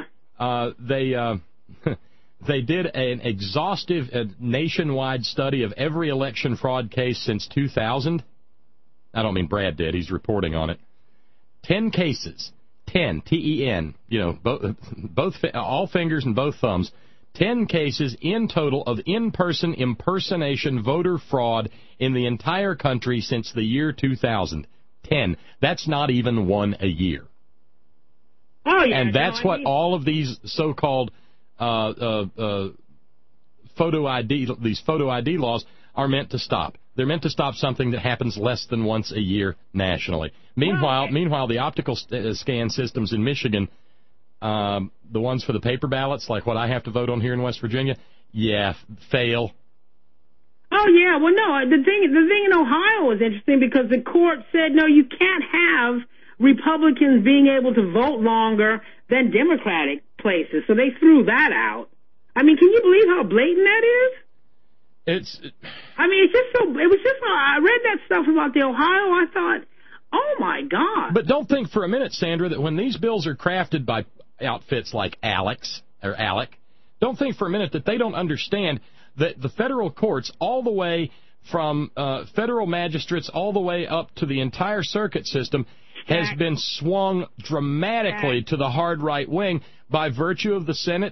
S2: They did an exhaustive nationwide study of every election fraud case since 2000. I don't mean Brad did. He's reporting on it. 10 cases. 10, T-E-N. Both all fingers and both thumbs. 10 cases in total of in-person impersonation voter fraud in the entire country since the year 2000. 10. That's not even one a year.
S10: Oh, yeah.
S2: And that's what all of these so-called photo ID laws are meant to stop. They're meant to stop something that happens less than once a year nationally. Meanwhile, the optical scan systems in Michigan, the ones for the paper ballots, like what I have to vote on here in West Virginia, fail.
S10: Oh yeah, well no, the thing in Ohio was interesting because the court said no, you can't have Republicans being able to vote longer than Democratic places, so they threw that out. I mean, can you believe how blatant that is? It was just I read that stuff about the Ohio, I thought, oh my God.
S2: But don't think for a minute, Sandra, that when these bills are crafted by outfits like ALEC, don't think for a minute that they don't understand that the federal courts, all the way from federal magistrates all the way up to the entire circuit system, has been swung dramatically to the hard right wing by virtue of the Senate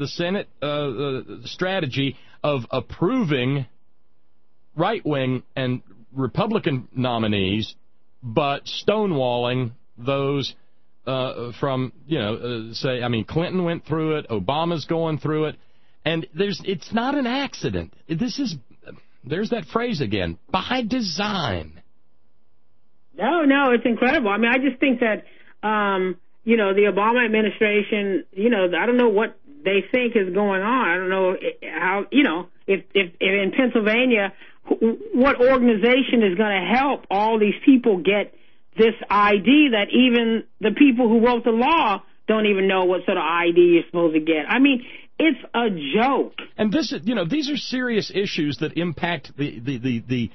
S2: strategy of approving right-wing and Republican nominees, but stonewalling those from, Clinton went through it, Obama's going through it, and it's not an accident. There's that phrase again, by design.
S10: No, it's incredible. I mean, I just think that, the Obama administration, I don't know what they think is going on. I don't know how, if in Pennsylvania, what organization is going to help all these people get this ID that even the people who wrote the law don't even know what sort of ID you're supposed to get. I mean, it's a joke.
S2: And these are serious issues that impact the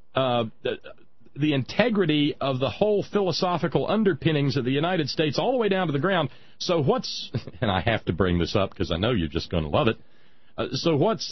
S2: integrity of the whole philosophical underpinnings of the United States all the way down to the ground. So and I have to bring this up because I know you're just going to love it. So what's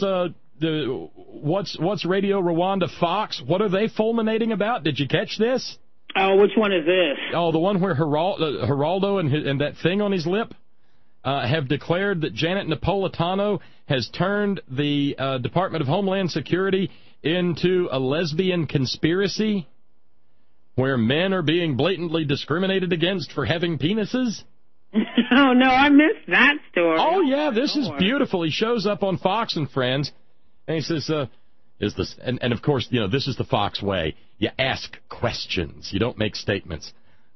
S2: Radio Rwanda Fox? What are they fulminating about? Did you catch this?
S10: Oh, which one is this?
S2: Oh, the one where Geraldo and that thing on his lip have declared that Janet Napolitano has turned the Department of Homeland Security into a lesbian conspiracy where men are being blatantly discriminated against for having penises?
S10: Oh, no, I missed that story.
S2: Oh, yeah, this is beautiful. He shows up on Fox and Friends, and he says, Is this, and of course, this is the Fox way. You ask questions. You don't make statements.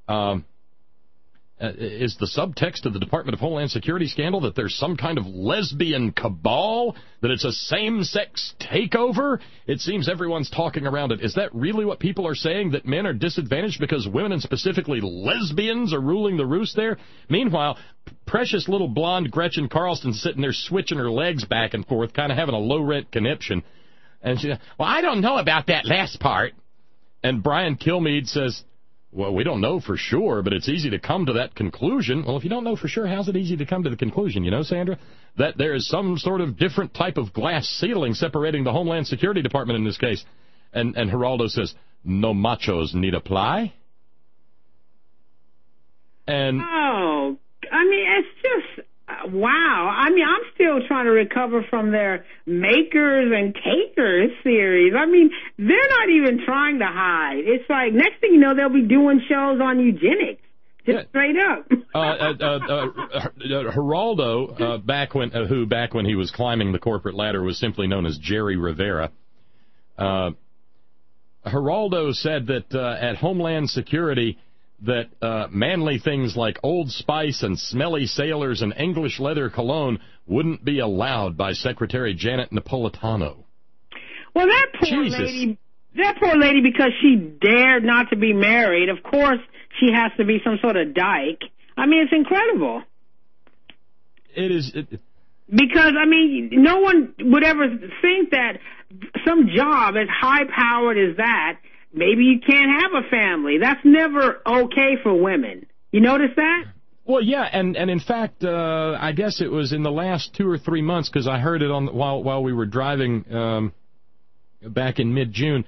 S2: Is the subtext of the Department of Homeland Security scandal that there's some kind of lesbian cabal, that it's a same-sex takeover? It seems everyone's talking around it. Is that really what people are saying, that men are disadvantaged because women, and specifically lesbians, are ruling the roost there? Meanwhile, precious little blonde Gretchen Carlson sitting there switching her legs back and forth, kind of having a low-rent conniption. And she, well, I don't know about that last part. And Brian Kilmeade says, well, we don't know for sure, but it's easy to come to that conclusion. Well, if you don't know for sure, how's it easy to come to the conclusion, Sandra? That there is some sort of different type of glass ceiling separating the Homeland Security Department in this case. And Geraldo says, no machos need apply. And
S10: oh, I mean, it's just, wow. I mean, I'm still trying to recover from their Makers and Takers series. I mean, they're not even trying to hide. It's like, next thing you know, they'll be doing shows on eugenics. Just straight up.
S2: Geraldo, back when he was climbing the corporate ladder, was simply known as Jerry Rivera. Geraldo said that at Homeland Security, that manly things like Old Spice and smelly sailors and English leather cologne wouldn't be allowed by Secretary Janet Napolitano.
S10: Well, that poor lady, because she dared not to be married, of course she has to be some sort of dyke. I mean, it's incredible.
S2: It is.
S10: Because, I mean, no one would ever think that some job as high-powered as that, maybe you can't have a family. That's never okay for women. You notice that?
S2: Well, yeah, and in fact, I guess it was in the last 2 or 3 months, because I heard it while we were driving back in mid-June.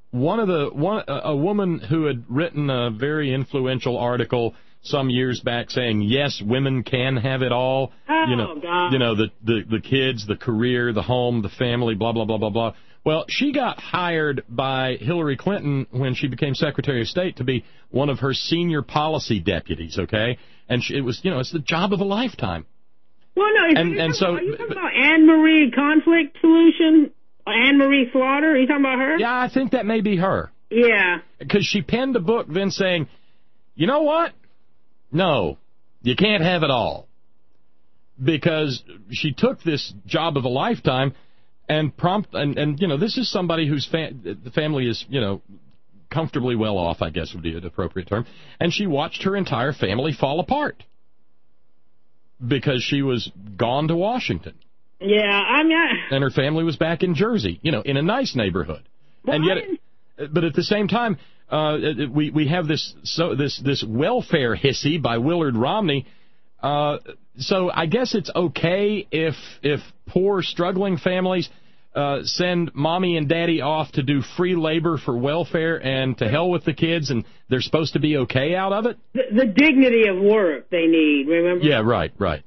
S2: A woman who had written a very influential article some years back saying, yes, women can have it all.
S10: God.
S2: The kids, the career, the home, the family, blah, blah, blah, blah, blah. Well, she got hired by Hillary Clinton when she became Secretary of State to be one of her senior policy deputies, okay? And it was, it's the job of a lifetime.
S10: Well, no, are you talking about Anne-Marie Conflict Solution? Anne-Marie Slaughter? Are you talking about her?
S2: Yeah, I think that may be her.
S10: Yeah.
S2: Because she penned a book then saying, you know what? No, you can't have it all. Because she took this job of a lifetime and this is somebody whose the family is, comfortably well off, I guess would be an appropriate term, and she watched her entire family fall apart because she was gone to Washington.
S10: Yeah, I mean,
S2: and her family was back in Jersey, in a nice neighborhood. Well, and yet, but at the same time, we have this welfare hissy by Willard Romney. So I guess it's okay if poor, struggling families send mommy and daddy off to do free labor for welfare and to hell with the kids, and they're supposed to be okay out of it?
S10: The dignity of work they need, remember?
S2: Yeah, right.
S10: Right,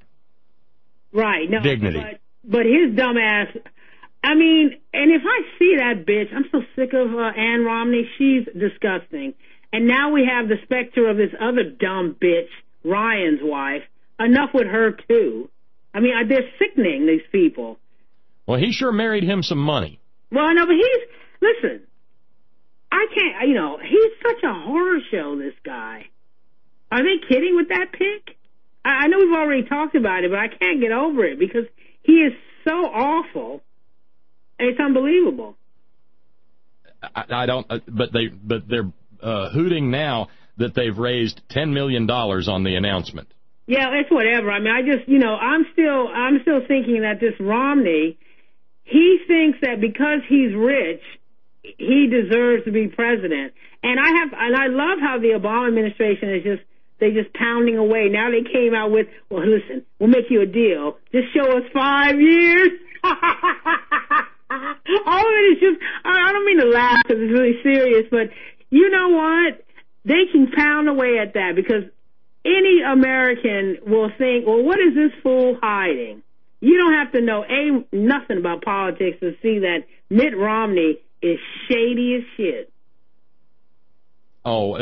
S10: no.
S2: Dignity.
S10: But his dumb ass, I mean, and if I see that bitch, I'm so sick of Ann Romney. She's disgusting. And now we have the specter of this other dumb bitch, Ryan's wife. Enough with her, too. I mean, they're sickening, these people.
S2: Well, he sure married him some money.
S10: Well, no, but listen, I can't, he's such a horror show, this guy. Are they kidding with that pic? I know we've already talked about it, but I can't get over it because he is so awful. It's unbelievable.
S2: I don't, but they're hooting now that they've raised $10 million on the announcement.
S10: Yeah, it's whatever. I mean, I just, I'm still thinking that this Romney, he thinks that because he's rich, he deserves to be president. And I love how the Obama administration is just pounding away. Now they came out with, well, listen, we'll make you a deal. Just show us 5 years. All of it is just, I don't mean to laugh because it's really serious, but you know what? They can pound away at that because any American will think, well, what is this fool hiding? You don't have to know nothing about politics to see that Mitt Romney is shady as shit.
S2: Oh,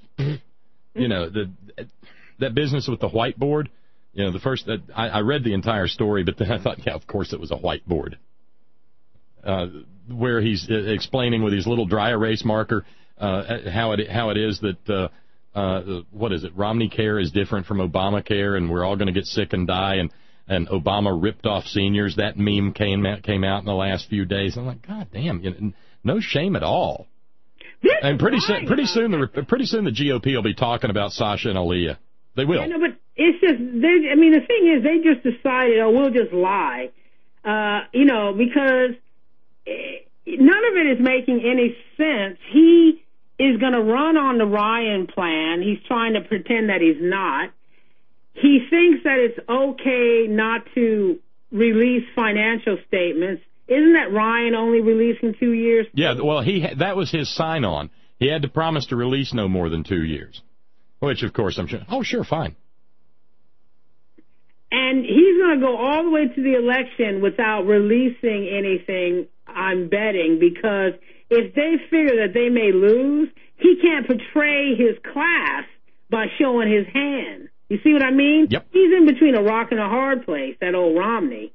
S2: that business with the whiteboard. The first I read the entire story, but then I thought, yeah, of course it was a whiteboard. where he's explaining with his little dry erase marker how it is that what is it? Romney Care is different from Obamacare, and we're all going to get sick and die, and Obama ripped off seniors. That meme came out in the last few days. I'm like, God damn, no shame at all. And pretty soon the GOP will be talking about Sasha and Aaliyah. They will.
S10: Yeah, no, but it's just, the thing is, they just decided, we'll just lie. Because none of it is making any sense. He is going to run on the Ryan plan. He's trying to pretend that he's not. He thinks that it's okay not to release financial statements. Isn't that Ryan only releasing 2 years?
S2: Yeah, well, that was his sign-on. He had to promise to release no more than 2 years, which, of course, I'm sure. Oh, sure, fine.
S10: And he's going to go all the way to the election without releasing anything, I'm betting, because if they figure that they may lose, he can't portray his class by showing his hand. You see what I mean?
S2: Yep.
S10: He's in between a rock and a hard place, that old Romney.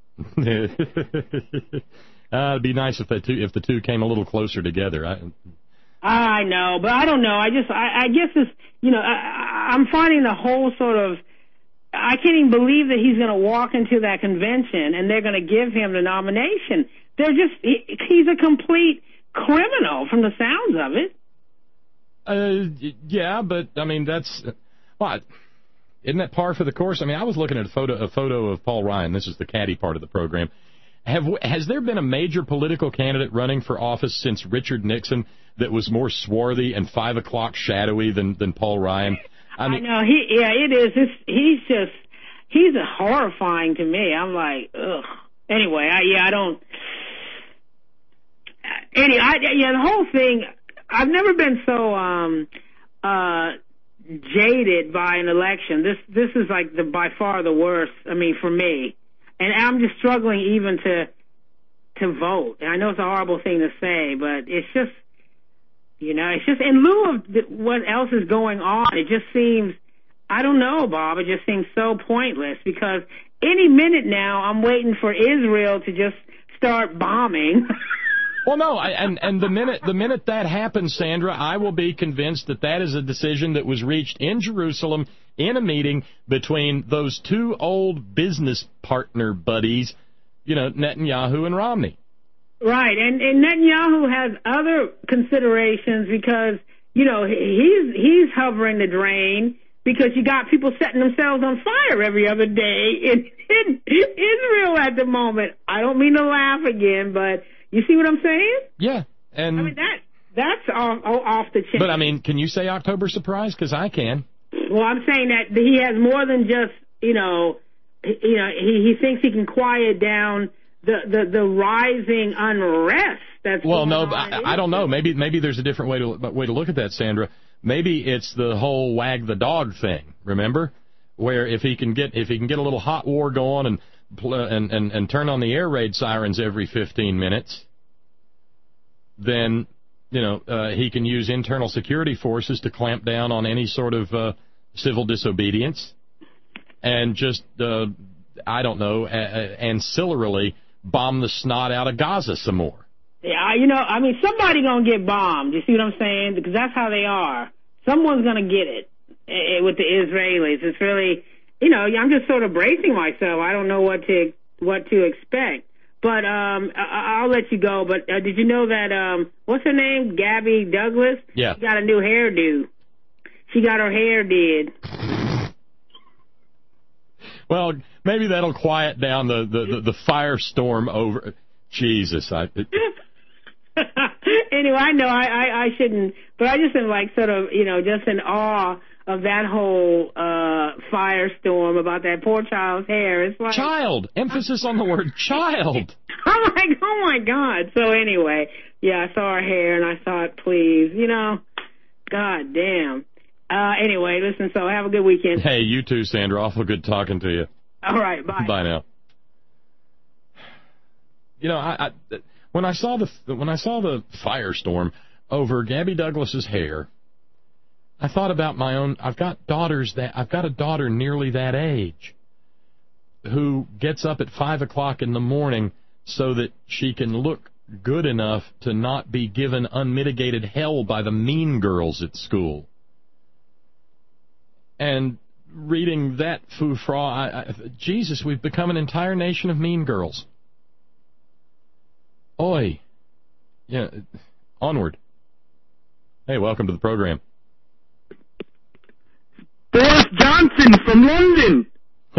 S2: It'd be nice if the two came a little closer together.
S10: I know, but I don't know. I guess it's, I'm finding the whole sort of, I can't even believe that he's going to walk into that convention and they're going to give him the nomination. He's a complete criminal from the sounds of it.
S2: Yeah, but I mean that's what. Isn't that par for the course? I mean, I was looking at a photo of Paul Ryan. This is the caddy part of the program. Has there been a major political candidate running for office since Richard Nixon that was more swarthy and 5 o'clock shadowy than Paul Ryan?
S10: I know. It is. He's horrifying to me. I'm like, ugh. Anyway, I don't. The whole thing. I've never been so jaded by an election. This is like by far the worst. I mean, for me, and I'm just struggling even to vote. And I know it's a horrible thing to say, but it's just, it's just in lieu of what else is going on. It just seems, I don't know, Bob. It just seems so pointless because any minute now I'm waiting for Israel to just start bombing.
S2: Well, no, and the minute that happens, Sandra, I will be convinced that is a decision that was reached in Jerusalem in a meeting between those two old business partner buddies, Netanyahu and Romney.
S10: Right, and Netanyahu has other considerations because, he's hovering the drain because you got people setting themselves on fire every other day in Israel at the moment. I don't mean to laugh again, but you see what I'm saying?
S2: Yeah, and I
S10: mean that's off the chain.
S2: But I mean, can you say October surprise? Because I can.
S10: Well, I'm saying that he has more than just he thinks he can quiet down the rising unrest. That's
S2: well, no, I don't know. Maybe there's a different way to look at that, Sandra. Maybe it's the whole wag the dog thing. Remember, where if he can get a little hot war going and turn on the air raid sirens every 15 minutes, then he can use internal security forces to clamp down on any sort of civil disobedience, and just I don't know, ancillarily bomb the snot out of Gaza some more.
S10: Yeah, I mean, somebody gonna get bombed. You see what I'm saying? Because that's how they are. Someone's gonna get it with the Israelis. It's really, I'm just sort of bracing myself. I don't know what to expect. But I'll let you go. But did you know that what's her name? Gabby Douglas.
S2: Yeah.
S10: She got a new hairdo. She got her hair did.
S2: Well, maybe that'll quiet down the firestorm over. Jesus,
S10: Anyway, I know I shouldn't, but I just am like sort of, just in awe of that whole firestorm about that poor child's hair. It's like
S2: child. Emphasis on the word child.
S10: I'm like, oh my God. So anyway, yeah, I saw her hair and I thought, please, God damn. Anyway, listen, so have a good weekend.
S2: Hey, you too, Sandra. Awful good talking to you.
S10: All right, bye.
S2: Bye now. When I saw the firestorm over Gabby Douglas's hair, I thought about my own. I've got a daughter nearly that age who gets up at 5 o'clock in the morning so that she can look good enough to not be given unmitigated hell by the mean girls at school. And reading that fou-fra, Jesus, we've become an entire nation of mean girls. Oi. Yeah, onward. Hey, welcome to the program.
S11: Boris Johnson from London.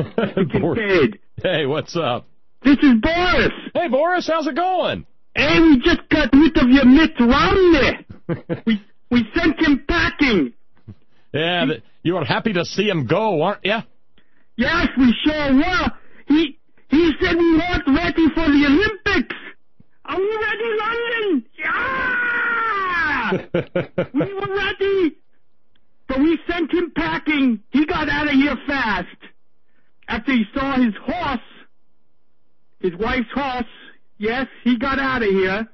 S2: Hey, what's up?
S11: This is Boris.
S2: Hey, Boris, how's it going?
S11: Hey, we just got rid of your Mitt Romney. we sent him packing.
S2: Yeah, you were happy to see him go, aren't you?
S11: Yes, we sure were. He said we weren't ready for the Olympics. Are we ready, London? Yeah! We were ready. But we sent him packing. He got out of here fast. After he saw his horse, his wife's horse, yes, he got out of here.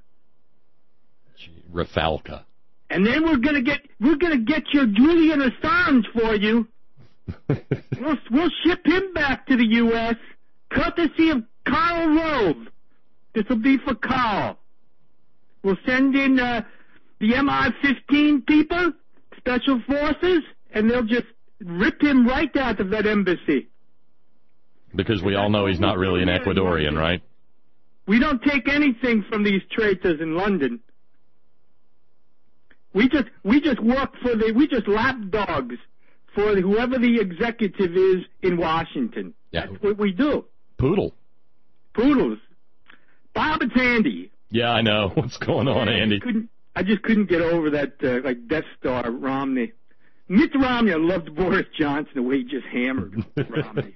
S2: Rafalka.
S11: And then we're gonna get your Julian Assange for you. We'll ship him back to the U.S. courtesy of Karl Rove. This will be for Karl. We'll send in the MI-15 people, special forces, and they'll just rip him right out of that embassy.
S2: Because we all know he's not really an Ecuadorian, right?
S11: We don't take anything from these traitors in London. We just lapdogs for whoever the executive is in Washington.
S2: Yeah.
S11: That's what we do.
S2: Poodles.
S11: Bob, it's Andy.
S2: Yeah, I know. What's going on, Andy?
S11: I just couldn't get over that, Death Star Romney. Mitt Romney, I loved Boris Johnson, the way he just hammered Romney.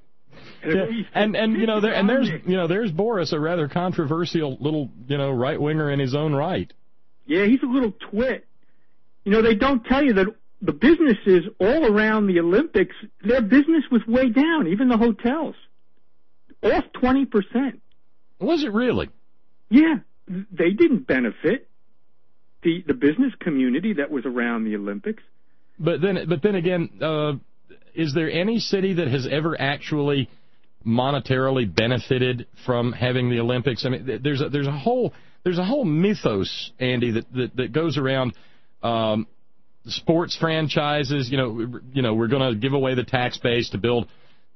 S2: There's Boris, a rather controversial little, right winger in his own right.
S11: Yeah, he's a little twit. They don't tell you that the businesses all around the Olympics, their business was way down, even the hotels. Off 20%.
S2: Was it really?
S11: Yeah, they didn't benefit the business community that was around the Olympics.
S2: But then again, is there any city that has ever actually monetarily benefited from having the Olympics? I mean, there's a whole mythos, Andy, that goes around sports franchises. We're going to give away the tax base to build,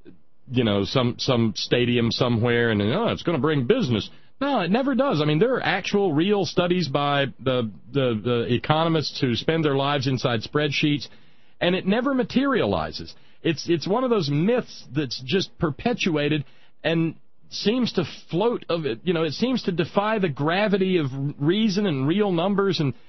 S2: some stadium somewhere, and it's going to bring business. No, it never does. I mean, there are actual real studies by the economists who spend their lives inside spreadsheets, and it never materializes. It's one of those myths that's just perpetuated and seems to float of it. It seems to defy the gravity of reason and real numbers, and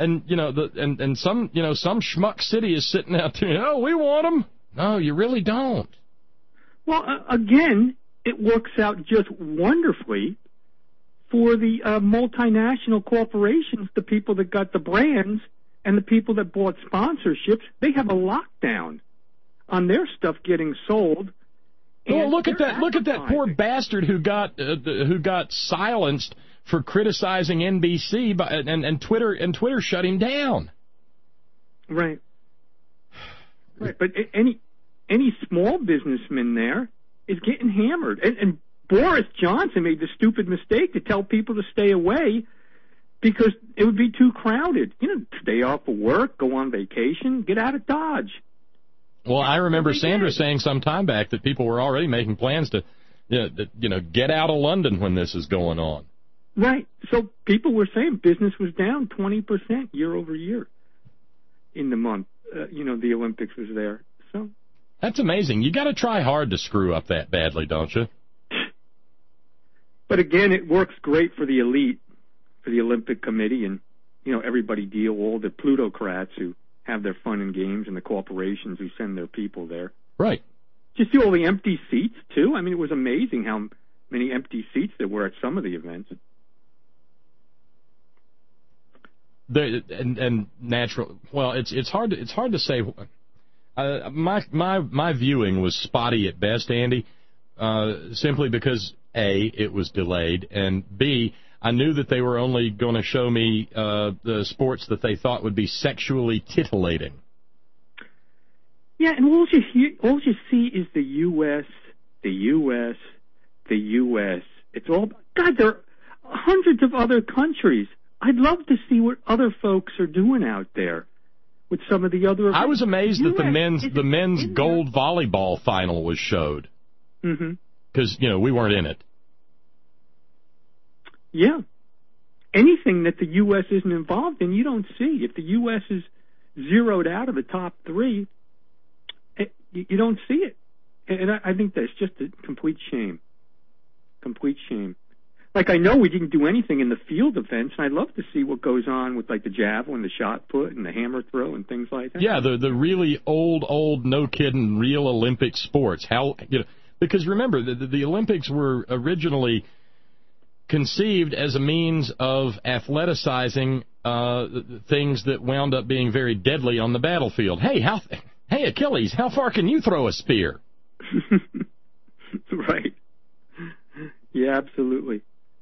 S2: some schmuck city is sitting out there. Oh, we want them. No, you really don't.
S11: Well, again, it works out just wonderfully for the multinational corporations, the people that got the brands and the people that bought sponsorships. They have a lockdown on their stuff getting sold.
S2: Well, look at that! Look at that poor bastard who got silenced for criticizing NBC and Twitter shut him down.
S11: Right. But any small businessman there is getting hammered, and Boris Johnson made the stupid mistake to tell people to stay away because it would be too crowded. Stay off of work, go on vacation, get out of Dodge.
S2: Well, I remember Sandra saying some time back that people were already making plans to, get out of London when this is going on.
S11: Right. So people were saying business was down 20% year over year in the month. The Olympics was there. So
S2: that's amazing. You got to try hard to screw up that badly, don't you?
S11: But again, it works great for the elite, for the Olympic Committee, and everybody all the plutocrats who have their fun and games, and the corporations who send their people there.
S2: Right.
S11: Just see all the empty seats too. I mean, it was amazing how many empty seats there were at some of the events.
S2: And natural. Well, it's hard to say. My viewing was spotty at best, Andy, simply because A, it was delayed, and B, I knew that they were only going to show me the sports that they thought would be sexually titillating.
S11: Yeah, and all you see is the U.S., the U.S., the U.S. It's all God. There are hundreds of other countries. I'd love to see what other folks are doing out there with some of the other events.
S2: I was amazed that the men's gold volleyball final was showed.
S11: Mm-hmm.
S2: Because, we weren't in it.
S11: Yeah. Anything that the U.S. isn't involved in, you don't see. If the U.S. is zeroed out of the top three, you don't see it. And I think that's just a complete shame. Complete shame. Like, I know we didn't do anything in the field events, and I'd love to see what goes on with, like, the javelin, the shot put, and the hammer throw, and things like that.
S2: Yeah, the really old, no-kidding, real Olympic sports. Because remember, the Olympics were originally conceived as a means of athleticizing things that wound up being very deadly on the battlefield. Hey, Achilles, how far can you throw a spear?
S11: Right. Yeah, absolutely.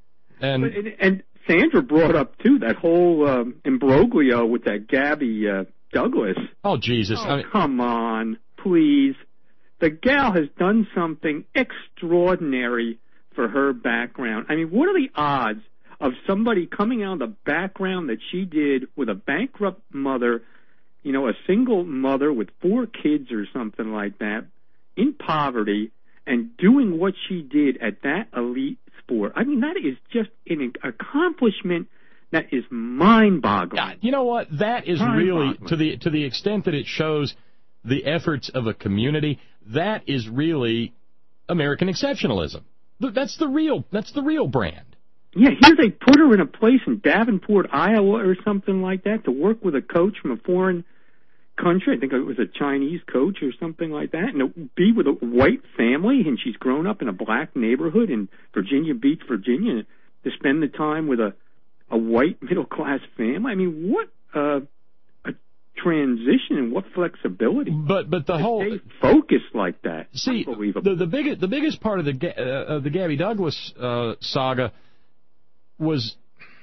S2: And
S11: Sandra brought up, too, that whole imbroglio with that Gabby Douglas.
S2: Oh, Jesus.
S11: Come on, please. The gal has done something extraordinary for her background. I mean, what are the odds of somebody coming out of the background that she did with a bankrupt mother, a single mother with 4 kids or something like that, in poverty, and doing what she did at that elite sport? I mean, that is just an accomplishment that is mind-boggling.
S2: You know what? That is really, to the extent that it shows the efforts of a community, that is really American exceptionalism. That's the real brand.
S11: Yeah, here they put her in a place in Davenport, Iowa, or something like that, to work with a coach from a foreign country. I think it was a Chinese coach or something like that, and to be with a white family, and she's grown up in a black neighborhood in Virginia Beach, Virginia, to spend the time with a white middle-class family. I mean, what a transition and what flexibility.
S2: But the whole
S11: focus like that.
S2: See, the biggest part of the Gabby Douglas saga was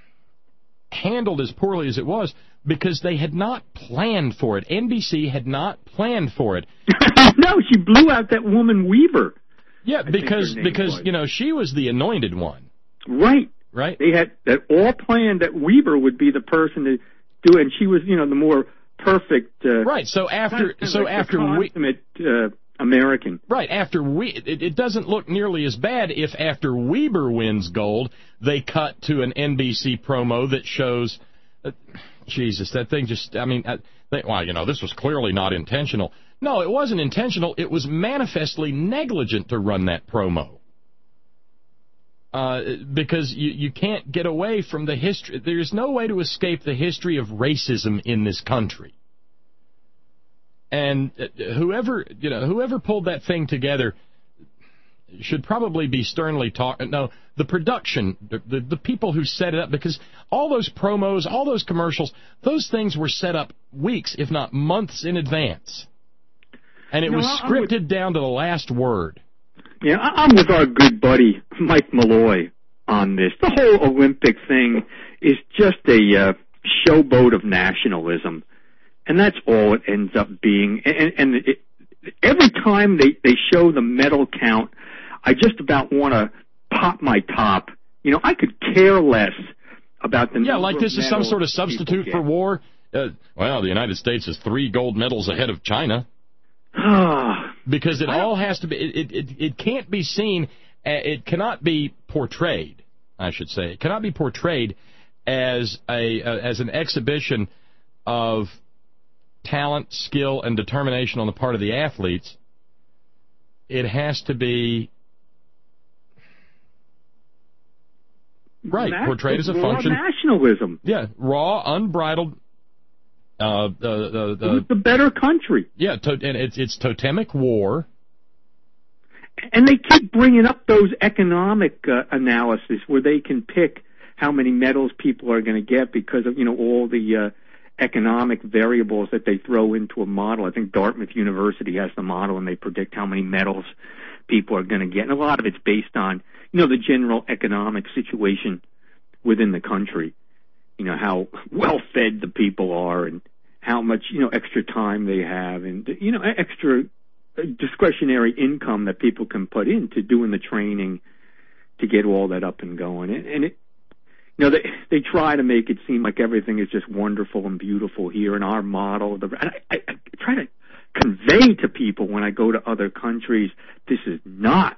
S2: handled as poorly as it was because they had not planned for it. NBC had not planned for it.
S11: No, she blew out that woman Weaver.
S2: Yeah, because she was the anointed one.
S11: Right. They had that all planned that Weaver would be the person to do it, and she was, the more perfect.
S2: Right. So after
S11: consummate American.
S2: Right. It doesn't look nearly as bad if after Weber wins gold, they cut to an NBC promo that shows. Jesus, that thing just. I mean, this was clearly not intentional. No, it wasn't intentional. It was manifestly negligent to run that promo. Because you can't get away from the history. There's no way to escape the history of racism in this country. And whoever pulled that thing together should probably be sternly talked. No, the production, the people who set it up, because all those promos, all those commercials, those things were set up weeks, if not months in advance. And it was scripted down to the last word.
S11: Yeah, I'm with our good buddy Mike Malloy on this. The whole Olympic thing is just a showboat of nationalism, and that's all it ends up being. And every time they show the medal count, I just about want to pop my top. I could care less about the number
S2: like this
S11: of
S2: is some sort of substitute for war. The United States is 3 gold medals ahead of China. Because it all has to be. It can't be seen. It cannot be portrayed. I should say it cannot be portrayed as an exhibition of talent, skill, and determination on the part of the athletes. It has to be portrayed as a function.
S11: Nationalism.
S2: Yeah, raw, unbridled.
S11: The better country.
S2: Yeah, and it's totemic war.
S11: And they keep bringing up those economic analysis where they can pick how many medals people are going to get because of all the economic variables that they throw into a model. I think Dartmouth University has the model, and they predict how many medals people are going to get. And a lot of it's based on the general economic situation within the country. How well fed the people are and how much, extra time they have and, extra discretionary income that people can put into doing the training to get all that up and going. And
S12: You know, they try to make it seem like everything is just wonderful and beautiful here in our model. And I try to convey to people when I go to other countries, this is not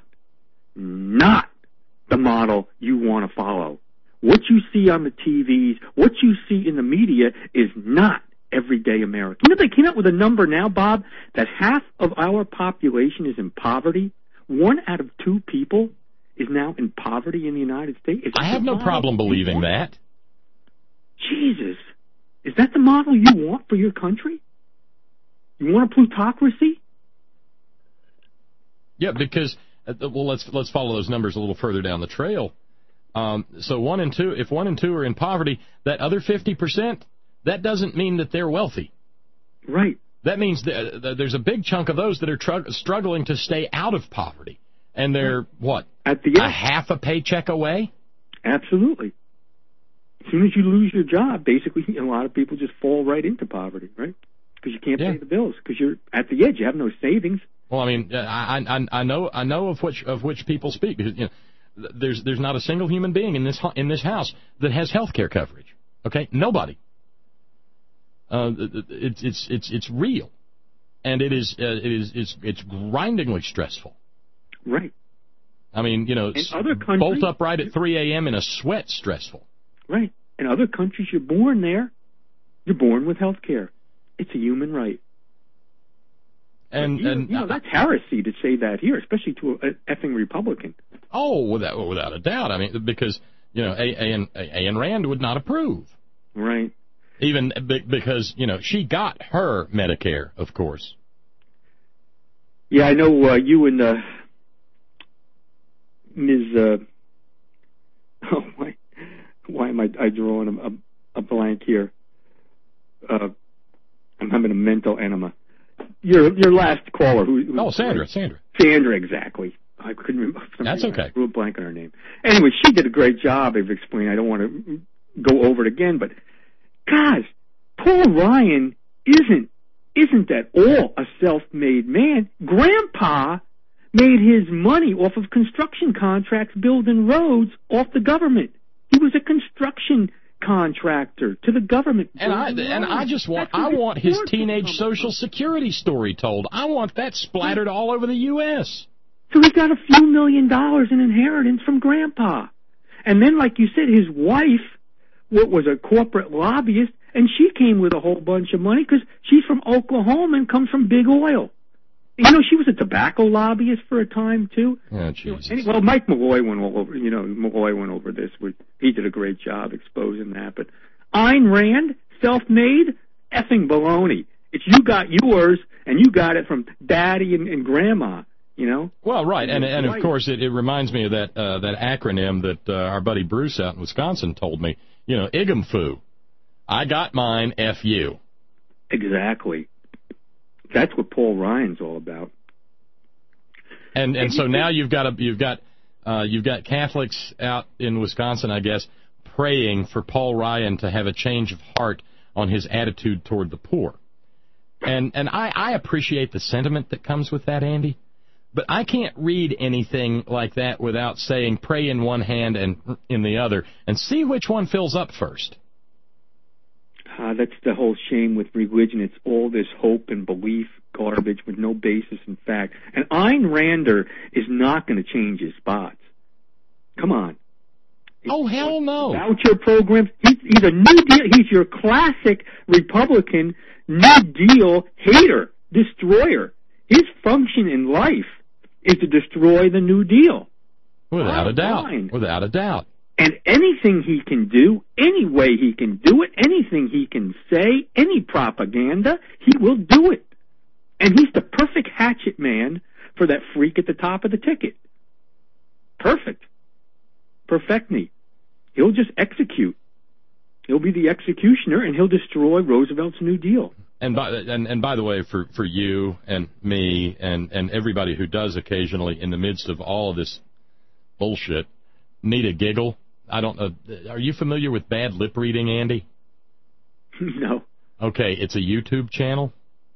S12: the model you want to follow. What you see on the TVs, what you see in the media is not everyday America. You know, they came out with a number now, Bob, that half of our population is in poverty. 1 out of 2 people is now in poverty in the United States.
S2: I have no problem believing that.
S12: Jesus. Is that the model you want for your country? You want a plutocracy?
S2: Yeah, because, well, let's follow those numbers a little further down the trail. So 1 and 2, if 1 and 2 are in poverty, that other 50%, that doesn't mean that they're wealthy.
S12: Right.
S2: That means there's a big chunk of those that are struggling to stay out of poverty. And they're, what,
S12: at the end,
S2: a half a paycheck away?
S12: Absolutely. As soon as you lose your job, basically, a lot of people just fall right into poverty, right? Because you can't pay the bills, because you're at the edge. You have no savings.
S2: Well, I mean, I know of which people speak. Because, you know, there's not a single human being in this house that has health care coverage. Okay, nobody. It's real, and it's grindingly stressful.
S12: Right.
S2: I mean, you know,
S12: in other countries,
S2: bolt upright at 3 a.m. in a sweat, stressful.
S12: Right. In other countries, you're born there. You're born with health care. It's a human right. And you know, that's heresy to say that here, especially to an effing Republican.
S2: Oh, without a doubt. I mean, because, you know, Ayn Rand would not approve.
S12: Right.
S2: Even because, you know, she got her Medicare, of course.
S12: Yeah, I know you and Ms. Why am I drawing a blank here? I'm having a mental enema. Your last caller.
S2: Sandra.
S12: Sandra, exactly. I couldn't remember.
S2: That's okay.
S12: I drew a blank on her name. Anyway, she did a great job of explaining. I don't want to go over it again, but guys, Paul Ryan isn't at all a self-made man. Grandpa made his money off of construction contracts building roads off the government. He was a construction contractor to the government.
S2: And I want his teenage Social Security story told. I want that splattered all over the U.S.
S12: So he got a few $1 million in inheritance from Grandpa. And then, like you said, his wife was a corporate lobbyist, and she came with a whole bunch of money because she's from Oklahoma and comes from big oil. You know, she was a tobacco lobbyist for a time, too.
S2: Oh, Jesus.
S12: Well, Mike Malloy went over, Malloy went over this. He did a great job exposing that. But Ayn Rand, self-made, effing baloney. It's you got yours, and you got it from Daddy and Grandma, you know?
S2: Well, right. And of course, it reminds me of that acronym that our buddy Bruce out in Wisconsin told me. You know, IGMFU. I got mine, F you.
S12: Exactly. That's what Paul Ryan's all about.
S2: And so now you've got Catholics out in Wisconsin, I guess, praying for Paul Ryan to have a change of heart on his attitude toward the poor. And I appreciate the sentiment that comes with that, Andy. But I can't read anything like that without saying pray in one hand and in the other and see which one fills up first.
S12: That's the whole shame with religion. It's all this hope and belief garbage with no basis in fact. And Ayn Rander is not going to change his spots. Come on.
S2: Oh, hell no.
S12: Voucher programs. He's a New Deal. He's your classic Republican New Deal hater, destroyer. His function in life is to destroy the New Deal.
S2: Without a doubt. Without a doubt.
S12: And anything he can do, any way he can do it, anything he can say, any propaganda, he will do it. And he's the perfect hatchet man for that freak at the top of the ticket. Perfect. Perfectly. He'll just execute. He'll be the executioner, and he'll destroy Roosevelt's New Deal.
S2: And by the way, for you and me and everybody who does occasionally, in the midst of all of this bullshit, need a giggle. I don't know. Are you familiar with bad lip reading, Andy?
S12: No.
S2: Okay, it's a YouTube channel.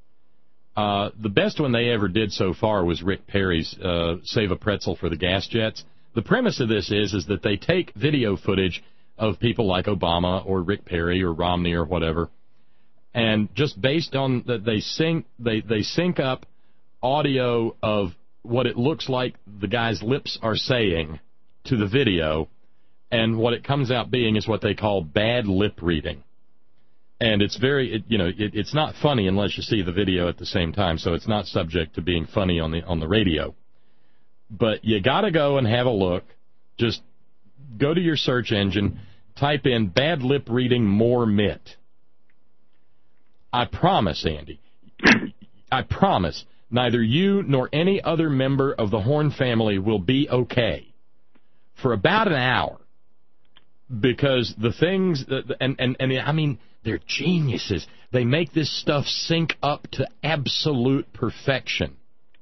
S2: The best one they ever did so far was Rick Perry's Save a Pretzel for the Gas Jets. The premise of this is that they take video footage of people like Obama or Rick Perry or Romney or whatever. And just based on that, they sync up audio of what it looks like the guy's lips are saying to the video, and what it comes out being is what they call bad lip reading. And it's it's not funny unless you see the video at the same time, so it's not subject to being funny on the radio. But you got to go and have a look. Just go to your search engine, type in bad lip reading more Mitt. I promise, Andy, I promise, neither you nor any other member of the Horn family will be okay for about an hour, because the things I mean, they're geniuses. They make this stuff sync up to absolute perfection.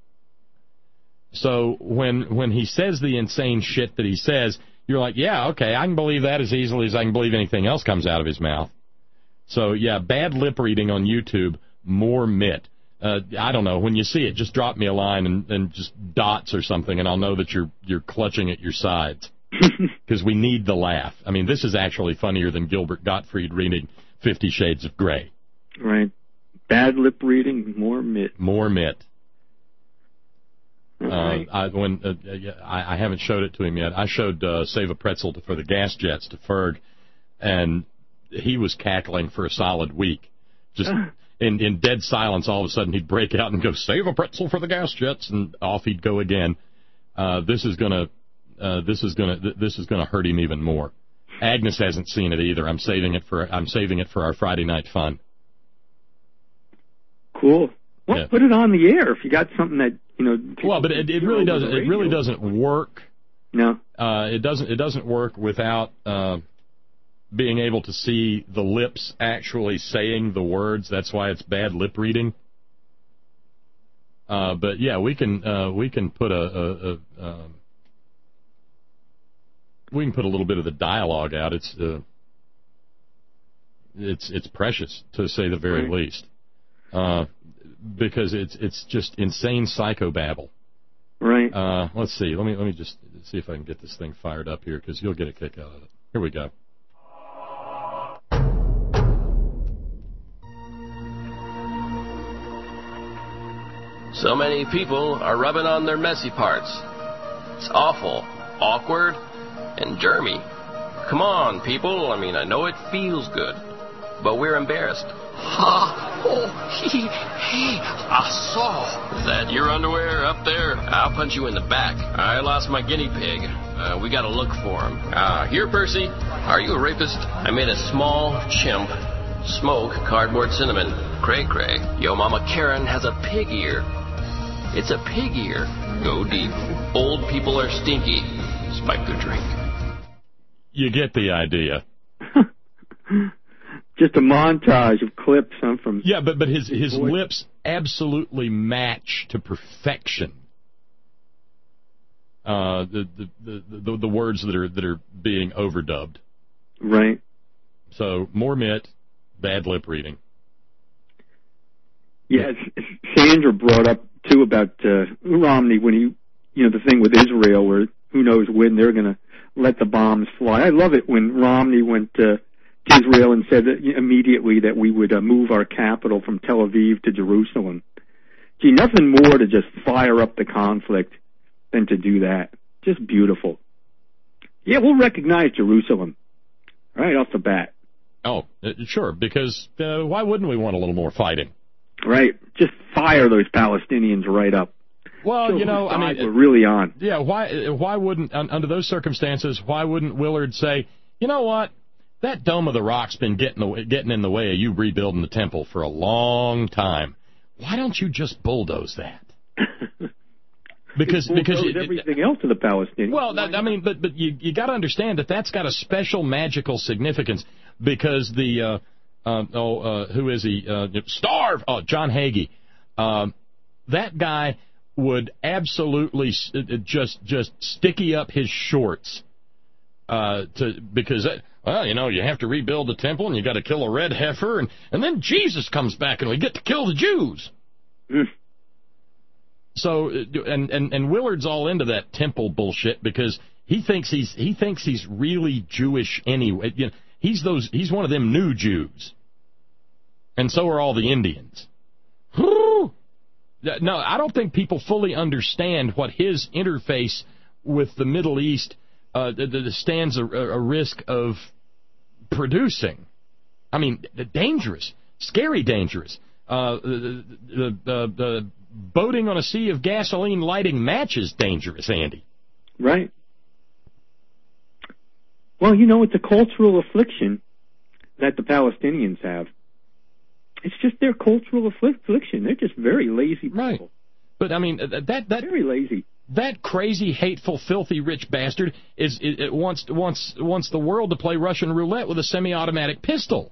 S2: So when he says the insane shit that he says, you're like, yeah, okay, I can believe that as easily as I can believe anything else comes out of his mouth. So, yeah, bad lip reading on YouTube, more Mitt. I don't know. When you see it, just drop me a line and just dots or something, and I'll know that you're clutching at your sides. Because we need the laugh. I mean, this is actually funnier than Gilbert Gottfried reading 50 Shades of Grey.
S12: Right. Bad lip reading, more Mitt.
S2: More Mitt.
S12: Right.
S2: I haven't showed it to him yet. I showed Save a Pretzel for the gas jets to Ferg, and he was cackling for a solid week. Just in dead silence, all of a sudden he'd break out and go, "Save a pretzel for the gas jets," and off he'd go again. This is gonna hurt him even more. Agnes hasn't seen it either. I'm saving it for our Friday night fun.
S12: Cool. Well, yeah. Put it on the air if you got something that
S2: Well, but it really doesn't. It really doesn't work.
S12: No.
S2: It doesn't work without being able to see the lips actually saying the words. That's why it's bad lip reading. But yeah, we can put we can put a little bit of the dialogue out. It's precious, to say the very least, because it's just insane psychobabble.
S12: Right.
S2: Let's see. Let me just see if I can get this thing fired up here, because you'll get a kick out of it. Here we go.
S13: So many people are rubbing on their messy parts. It's awful, awkward, and germy. Come on, people. I mean, I know it feels good, but we're embarrassed.
S5: Hey, I saw.
S13: Is that your underwear up there? I'll punch you in the back. I lost my guinea pig. We gotta look for him. Here, Percy. Are you a rapist? I made a small chimp smoke cardboard cinnamon. Cray cray. Yo, Mama Karen has a pig ear. It's a pig ear. Go deep. Old people are stinky. Spike the drink.
S2: You get the idea.
S12: Just a montage of clips from.
S2: Yeah, but his lips absolutely match to perfection the words that are being overdubbed.
S12: Right.
S2: So more Mitt, bad lip reading.
S12: Yeah, Sandra brought up too about Romney when he, the thing with Israel where who knows when they're going to let the bombs fly. I love it when Romney went to Israel and said that immediately that we would move our capital from Tel Aviv to Jerusalem. Gee, nothing more to just fire up the conflict than to do that. Just beautiful. Yeah, we'll recognize Jerusalem right off the bat.
S2: Oh, sure, because why wouldn't we want a little more fighting?
S12: Right, just fire those Palestinians right up.
S2: Well,
S12: so
S2: I mean,
S12: we're really on.
S2: Yeah, why wouldn't, under those circumstances, why wouldn't Willard say, you know what, that Dome of the Rock's been getting in the way of you rebuilding the temple for a long time. Why don't you just bulldoze that? Because
S12: everything else to the Palestinians.
S2: Well, but you got to understand that's got a special magical significance, because the who is he? Starve. Oh, John Hagee. That guy would absolutely just sticky up his shorts because you have to rebuild the temple and you got to kill a red heifer and then Jesus comes back and we get to kill the Jews. So and Willard's all into that temple bullshit because he thinks he's really Jewish anyway. You know, he's one of them new Jews, and so are all the Indians. No, I don't think people fully understand what his interface with the Middle East stands a risk of producing. I mean, dangerous, scary dangerous. The boating on a sea of gasoline lighting matches dangerous, Andy.
S12: Right. Well, you know, it's a cultural affliction that the Palestinians have. It's just their cultural affliction. They're just very lazy people.
S2: Right. But, I mean, that
S12: very lazy.
S2: That crazy, hateful, filthy, rich bastard wants the world to play Russian roulette with a semi-automatic pistol.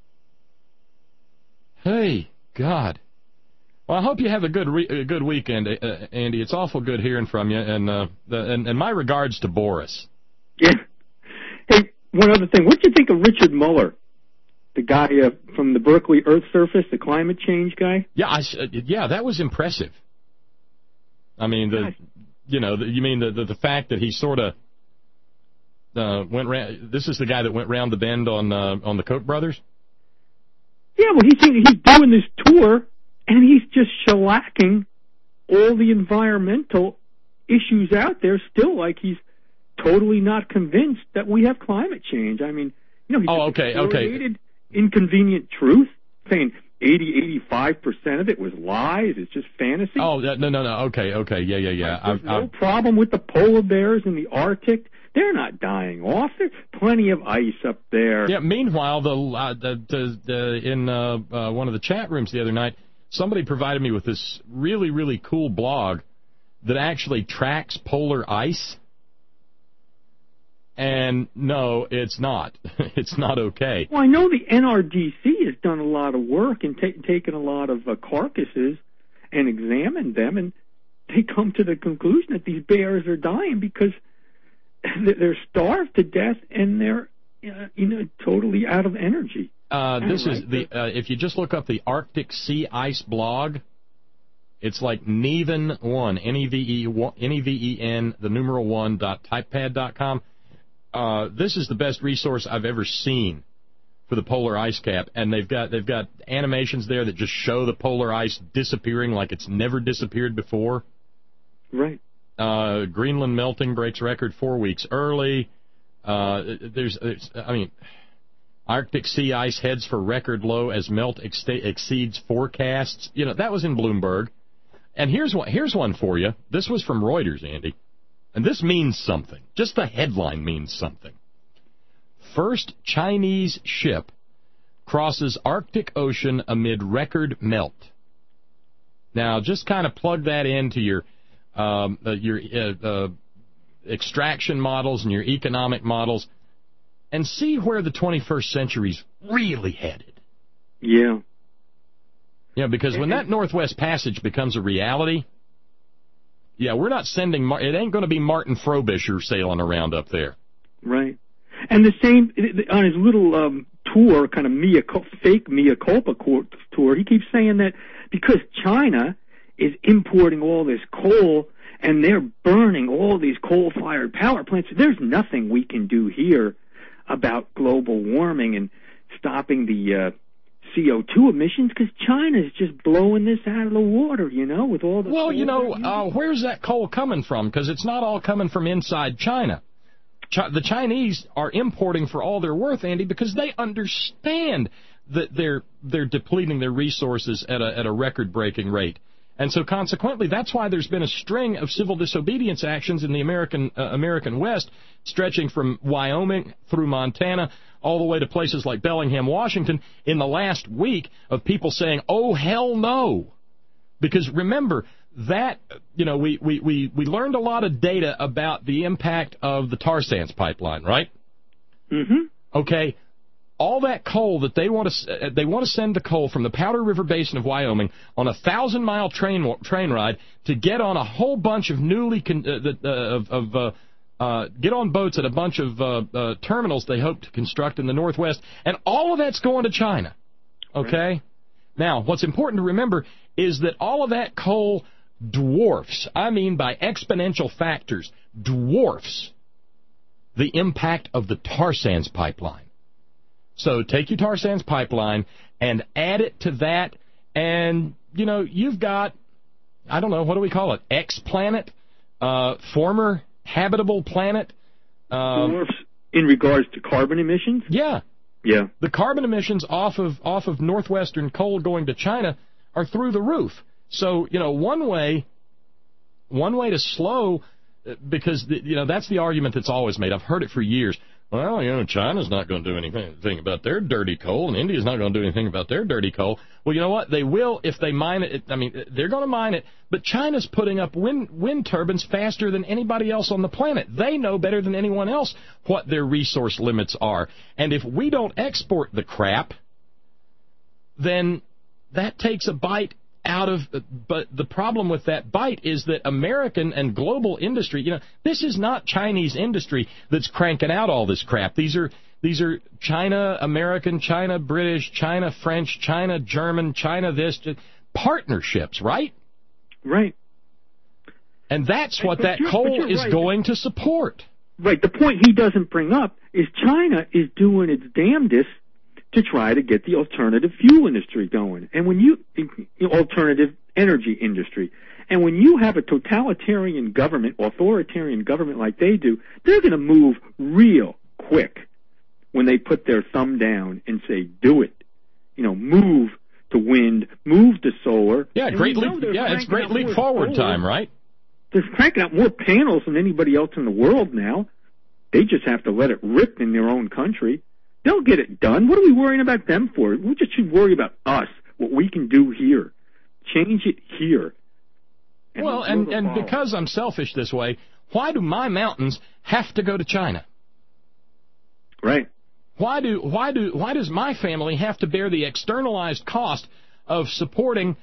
S2: Hey, God. Well, I hope you have a good weekend, Andy. It's awful good hearing from you, and my regards to Boris.
S12: Yeah. Hey, one other thing. What do you think of Richard Mueller, the guy from the Berkeley Earth Surface, the climate change guy?
S2: Yeah, that was impressive. I mean, you mean the fact that he sort of went round. This is the guy that went round the bend on the Koch brothers.
S12: Yeah, well, he's doing this tour, and he's just shellacking all the environmental issues out there. Still, like he's totally not convinced that we have climate change. I mean, you know, he's inconvenient truth, saying 80-85% of it was lies. It's just fantasy.
S2: Oh, no. Okay, yeah.
S12: There's no problem with the polar bears in the Arctic. They're not dying off. There's plenty of ice up there.
S2: Yeah. Meanwhile, in one of the chat rooms the other night, somebody provided me with this really, really cool blog that actually tracks polar ice. And no, it's not. It's not okay.
S12: Well, I know the NRDC has done a lot of work and taken a lot of carcasses and examined them, and they come to the conclusion that these bears are dying because they're starved to death and they're totally out of energy.
S2: If you just look up the Arctic Sea Ice blog, it's like Neven1, Neven, the numeral 1.typepad.com. This is the best resource I've ever seen for the polar ice cap, and they've got animations there that just show the polar ice disappearing like it's never disappeared before.
S12: Right.
S2: Greenland melting breaks record 4 weeks early. Arctic sea ice heads for record low as melt exceeds forecasts. You know, that was in Bloomberg. And here's one for you. This was from Reuters, Andy. And this means something. Just the headline means something. First Chinese ship crosses Arctic Ocean amid record melt. Now, just kind of plug that into your extraction models and your economic models and see where the 21st century's really headed.
S12: Yeah.
S2: Yeah, because when that Northwest Passage becomes a reality, yeah, we're not sending... it ain't going to be Martin Frobisher sailing around up there.
S12: Right. And the same, on his little tour, kind of fake mea culpa tour, he keeps saying that because China is importing all this coal and they're burning all these coal-fired power plants, there's nothing we can do here about global warming and stopping the CO2 emissions because China's just blowing this out of the water, with all the...
S2: Well, where's that coal coming from? Because it's not all coming from inside China. The Chinese are importing for all they're worth, Andy, because they understand that they're depleting their resources at a record-breaking rate. And so consequently, that's why there's been a string of civil disobedience actions in the American West, stretching from Wyoming through Montana, all the way to places like Bellingham, Washington, in the last week of people saying, oh, hell no. Because remember, that, we learned a lot of data about the impact of the tar sands pipeline, right?
S12: Mm-hmm.
S2: Okay. All that coal that they want to send the coal from the Powder River Basin of Wyoming on a 1,000-mile train ride to get on a whole bunch of get on boats at a bunch of terminals they hope to construct in the Northwest, and all of that's going to China. Okay? Right. Now, what's important to remember is that all of that coal dwarfs, I mean by exponential factors, dwarfs the impact of the tar sands pipeline. So take your tar sands pipeline and add it to that, and, you've got, I don't know, what do we call it, X-planet, former habitable planet.
S12: In regards to carbon emissions?
S2: Yeah.
S12: Yeah.
S2: The carbon emissions off of northwestern coal going to China are through the roof. So, one way to slow, because, that's the argument that's always made. I've heard it for years. Well, China's not going to do anything about their dirty coal, and India's not going to do anything about their dirty coal. Well, you know what? They will if they mine it. I mean, they're going to mine it, but China's putting up wind turbines faster than anybody else on the planet. They know better than anyone else what their resource limits are. And if we don't export the crap, then that takes a bite out of, but the problem with that bite is that American and global industry, this is not Chinese industry that's cranking out all this crap. These are China American, China British, China French, China German, China this, partnerships, right?
S12: Right.
S2: And that's what that coal is going to support.
S12: Right. The point he doesn't bring up is China is doing its damnedest to try to get the alternative fuel industry going, and alternative energy industry. And when you have a totalitarian government, authoritarian government like they do, they're going to move real quick when they put their thumb down and say, do it. Move to wind, move to solar.
S2: Yeah, it's great leap forward time, right?
S12: They're cranking out more panels than anybody else in the world now. They just have to let it rip in their own country. They'll get it done. What are we worrying about them for? We just should worry about us, what we can do here. Change it here.
S2: And because I'm selfish this way, why do my mountains have to go to China?
S12: Right.
S2: Why does my family have to bear the externalized cost of supporting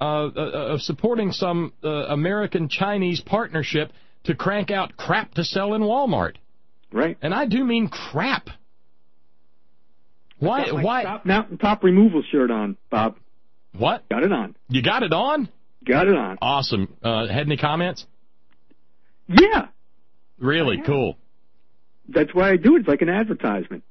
S2: some American-Chinese partnership to crank out crap to sell in Walmart?
S12: Right.
S2: And I do mean crap. Why?
S12: Mountaintop removal shirt on, Bob.
S2: What?
S12: Got it on.
S2: You got it on?
S12: Got it on.
S2: Awesome. Had any comments?
S12: Yeah.
S2: Really? Cool.
S12: That's why I do it. It's like an advertisement.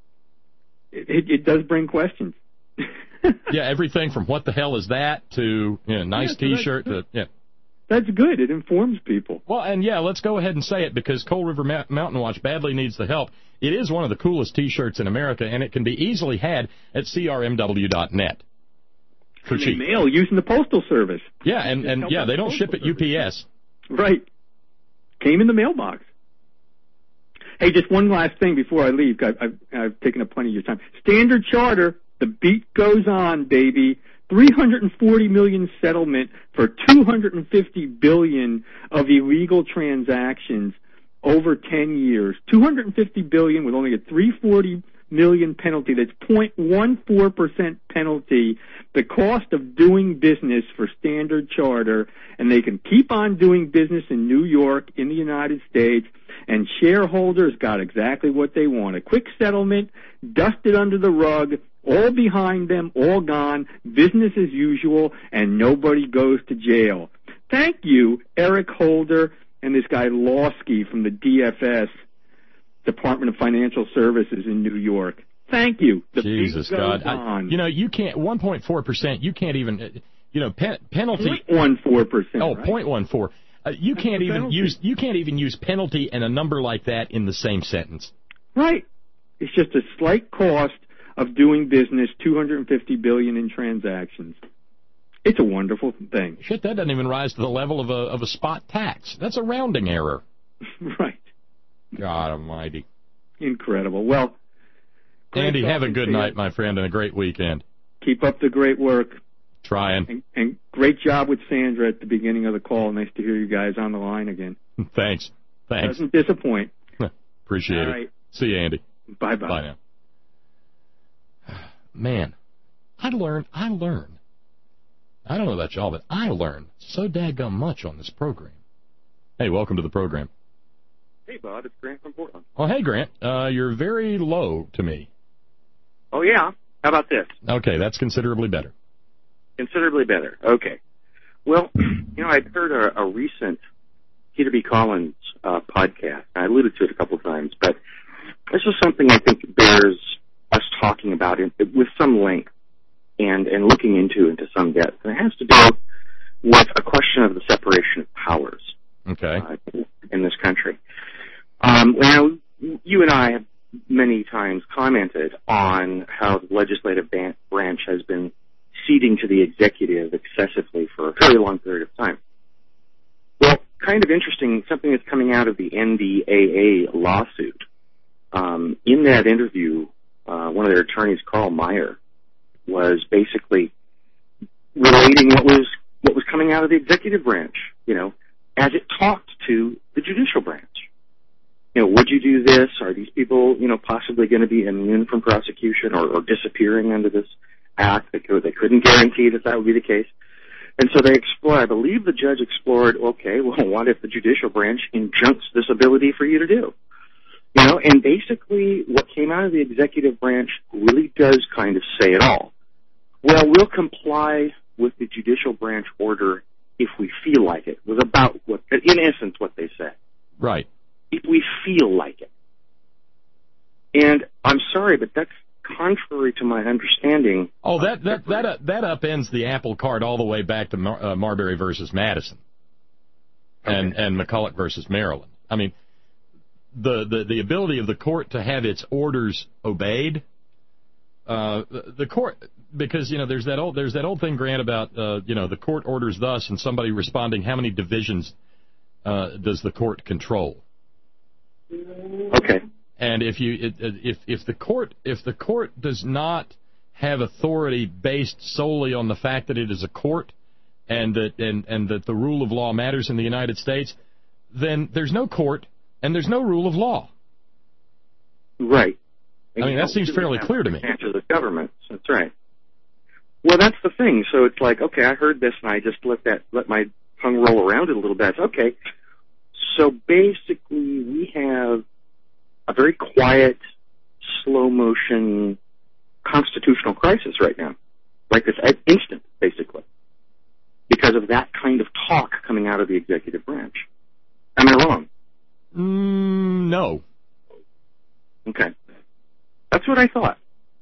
S12: It does bring questions.
S2: Yeah, everything from what the hell is that to nice T-shirt to
S12: That's good. It informs people.
S2: Well, and let's go ahead and say it, because Coal River Mountain Watch badly needs the help. It is one of the coolest T-shirts in America, and it can be easily had at crmw.net for cheap.
S12: Mail using the Postal Service.
S2: Yeah, and they don't ship at UPS.
S12: Right. Came in the mailbox. Hey, just one last thing before I leave. I've taken up plenty of your time. Standard Charter, the beat goes on, baby. $340 million settlement for $250 billion of illegal transactions over 10 years. $250 billion with only a $340 million penalty. That's 0.14% penalty. The cost of doing business for Standard Charter, and they can keep on doing business in New York, in the United States, and shareholders got exactly what they want. A quick settlement, dusted under the rug, all behind them, all gone, business as usual, and nobody goes to jail. Thank you, Eric Holder and this guy Lawsky from the DFS, Department of Financial Services in New York. Thank you. The
S2: Jesus God. You can't, 1.4%, you can't even, penalty.
S12: 0.14%.
S2: Oh,
S12: right?
S2: 0.14. You can't even use penalty and a number like that in the same sentence.
S12: Right. It's just a slight cost of doing business, $250 billion in transactions. It's a wonderful thing.
S2: Shit, that doesn't even rise to the level of a spot tax. That's a rounding error.
S12: Right.
S2: God almighty.
S12: Incredible. Well,
S2: Andy, have a good night, my friend, and a great weekend.
S12: Keep up the great work.
S2: Trying.
S12: And great job with Sandra at the beginning of the call. Nice to hear you guys on the line again.
S2: Thanks.
S12: Doesn't disappoint.
S2: Appreciate it.
S12: Right.
S2: See you, Andy.
S12: Bye-bye.
S2: Bye now. Man, I learn. I don't know about y'all, but I learn so daggum much on this program. Hey, welcome to the program.
S14: Hey, Bud, it's Grant from Portland.
S2: Oh, hey, Grant. You're very low to me.
S14: Oh, yeah? How about this?
S2: Okay, that's considerably better.
S14: Considerably better. Okay. Well, I'd heard a recent Peter B. Collins podcast. I alluded to it a couple of times, but this is something I think bears us talking about with some length and looking into some depth. And it has to do with a question of the separation of powers.
S2: Okay.
S14: In this country. Now, you and I have many times commented on how the legislative branch has been ceding to the executive excessively for a very long period of time. Well, kind of interesting, something that's coming out of the NDAA lawsuit. In that interview, one of their attorneys, Carl Meyer, was basically relating what was coming out of the executive branch, as it talked to the judicial branch. Would you do this? Are these people, possibly going to be immune from prosecution or disappearing under this act? They couldn't guarantee that would be the case. And so they explored, I believe the judge explored, okay, well, what if the judicial branch injuncts this ability for you to do? And basically what came out of the executive branch really does kind of say it all. Well, we'll comply with the judicial branch order if we feel like it, was about in essence, what they said.
S2: Right.
S14: If we feel like it. And I'm sorry, but that's contrary to my understanding.
S2: Oh, that upends the apple cart all the way back to Marbury versus Madison, and McCulloch versus Maryland. I mean, the ability of the court to have its orders obeyed. The court, because there's that old thing, Grant, about the court orders thus, and somebody responding, how many divisions does the court control?
S14: Okay.
S2: And if the court does not have authority based solely on the fact that it is a court and that the rule of law matters in the United States, then there's no court and there's no rule of law.
S14: Right.
S2: I mean, that seems fairly clear to me.
S14: Answer the government. That's right. Well, that's the thing. So it's like, okay, I heard this and I just let my tongue roll around it a little bit. Okay. So basically, we have a very quiet, slow-motion constitutional crisis right now, like this instant, basically, because of that kind of talk coming out of the executive branch. Am I wrong?
S2: No.
S14: Okay. That's what I thought.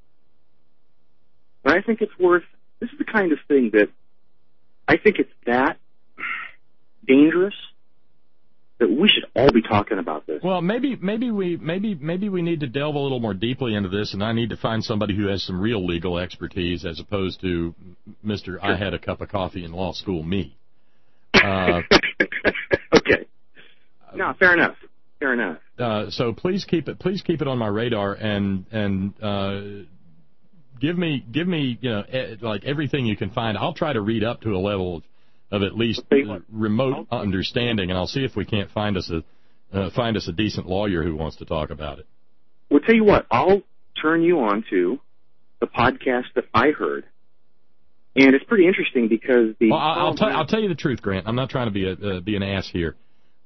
S14: But I think it's this is the kind of thing that I think it's that dangerous that we should all be talking about this.
S2: Well, maybe we need to delve a little more deeply into this, and I need to find somebody who has some real legal expertise as opposed to Mr. Sure. I had a cup of coffee in law school me.
S14: Okay. No, fair enough. Fair enough.
S2: So please keep it on my radar and give me like everything you can find. I'll try to read up to a level of at least remote understanding, and I'll see if we can't find us a decent lawyer who wants to talk about it.
S14: Well, tell you what, I'll turn you on to the podcast that I heard, and it's pretty interesting because
S2: I'll tell you the truth, Grant. I'm not trying to be an ass here.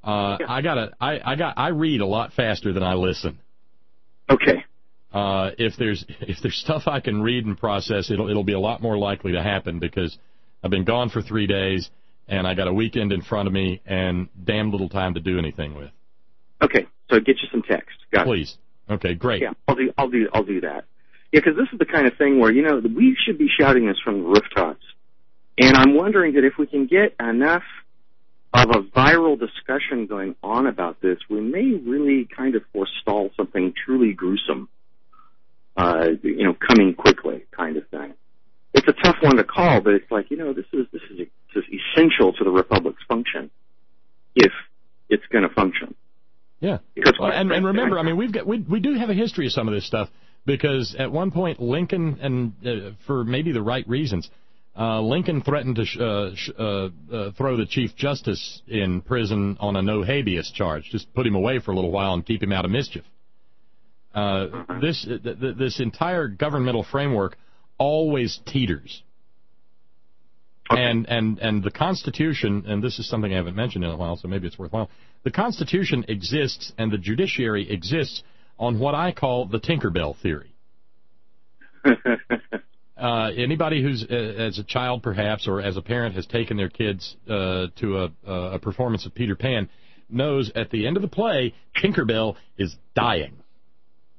S2: I read a lot faster than I listen.
S14: Okay.
S2: If there's stuff I can read and process, it'll be a lot more likely to happen because I've been gone for 3 days and I got a weekend in front of me and damn little time to do anything with.
S14: Okay, so get you some text. Got
S2: Please.
S14: It.
S2: Okay, great.
S14: Yeah, I'll do that. Yeah, because this is the kind of thing where we should be shouting this from the rooftops, and I'm wondering that if we can get enough of a viral discussion going on about this, we may really kind of forestall something truly gruesome, coming quickly, kind of thing. It's a tough one to call, but it's like, this is essential to the Republic's function, if it's going to function.
S2: Yeah. And remember, I mean, we do have a history of some of this stuff because at one point Lincoln, and for maybe the right reasons, Lincoln threatened to throw the Chief Justice in prison on a no habeas charge, just put him away for a little while and keep him out of mischief. This entire governmental framework always teeters. Okay. And the Constitution, and this is something I haven't mentioned in a while, so maybe it's worthwhile. The Constitution exists and the judiciary exists on what I call the Tinkerbell theory. Anybody who's, as a child perhaps, or as a parent has taken their kids to a performance of Peter Pan, knows at the end of the play, Tinkerbell is dying.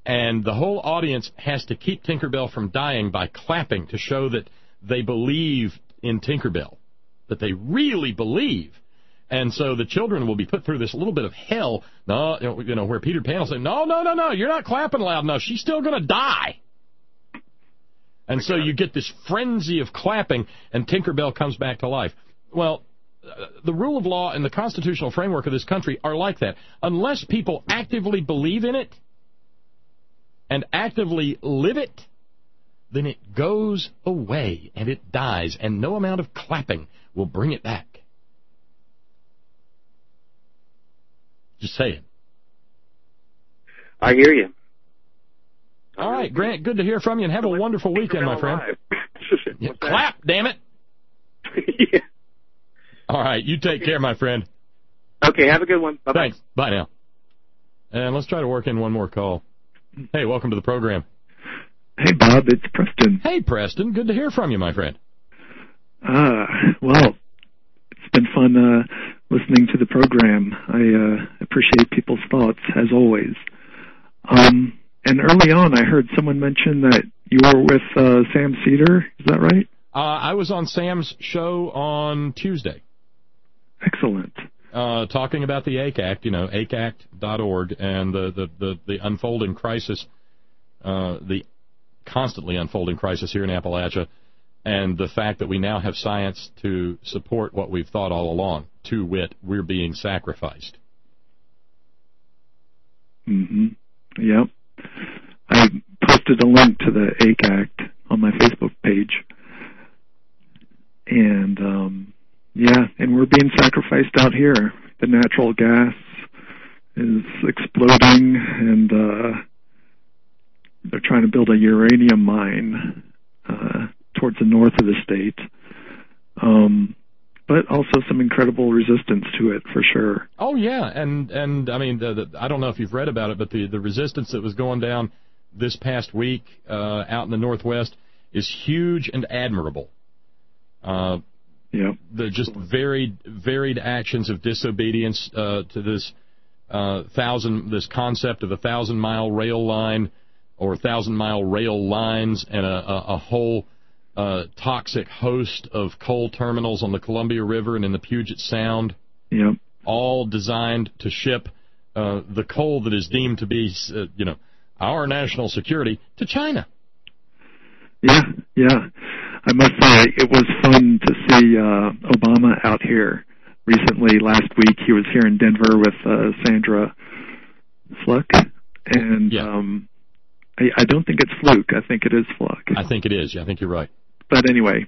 S2: And the whole audience has to keep Tinkerbell from dying by clapping to show that they believe in Tinkerbell, that they really believe. And so the children will be put through this little bit of hell, where Peter Pan will say, no, you're not clapping loud enough. She's still going to die. And so you get this frenzy of clapping, and Tinkerbell comes back to life. Well, the rule of law and the constitutional framework of this country are like that. Unless people actively believe in it and actively live it, then it goes away and it dies, and no amount of clapping will bring it back. Just saying.
S14: I hear you.
S2: All right, Grant, good to hear from you, and have a wonderful weekend, my friend. Clap, damn it.
S14: Yeah.
S2: All right, you take care, my friend.
S14: Okay, have a good one. Bye-bye.
S2: Thanks. Bye now. And let's try to work in one more call. Hey, welcome to the program.
S15: Hey, Bob, it's Preston.
S2: Hey, Preston, good to hear from you, my friend.
S15: Well, it's been fun listening to the program. I appreciate people's thoughts, as always. And early on, I heard someone mention that you were with Sam Cedar. Is that right?
S2: I was on Sam's show on Tuesday.
S15: Excellent.
S2: Talking about the ACACT, ACACT.org, and the unfolding crisis, the constantly unfolding crisis here in Appalachia, and the fact that we now have science to support what we've thought all along, to wit, we're being sacrificed.
S15: Mm-hmm. Yep. I posted a link to the ACACT on my Facebook page. And, and we're being sacrificed out here. The natural gas is exploding, and they're trying to build a uranium mine towards the north of the state. But also some incredible resistance to it, for sure.
S2: Oh, yeah, and I mean, I don't know if you've read about it, but the resistance that was going down this past week out in the Northwest is huge and admirable. The just varied actions of disobedience to this this concept of a 1,000-mile rail line or 1,000-mile rail lines, and a whole toxic host of coal terminals on the Columbia River and in the Puget Sound.
S15: Yep. All
S2: designed to ship the coal that is deemed to be, our national security to China.
S15: Yeah. I must say, it was fun to see Obama out here recently. Last week, he was here in Denver with Sandra Fluke, and I don't think it's Fluke. I think it is Fluke.
S2: I think it is. Yeah, I think you're right.
S15: But anyway,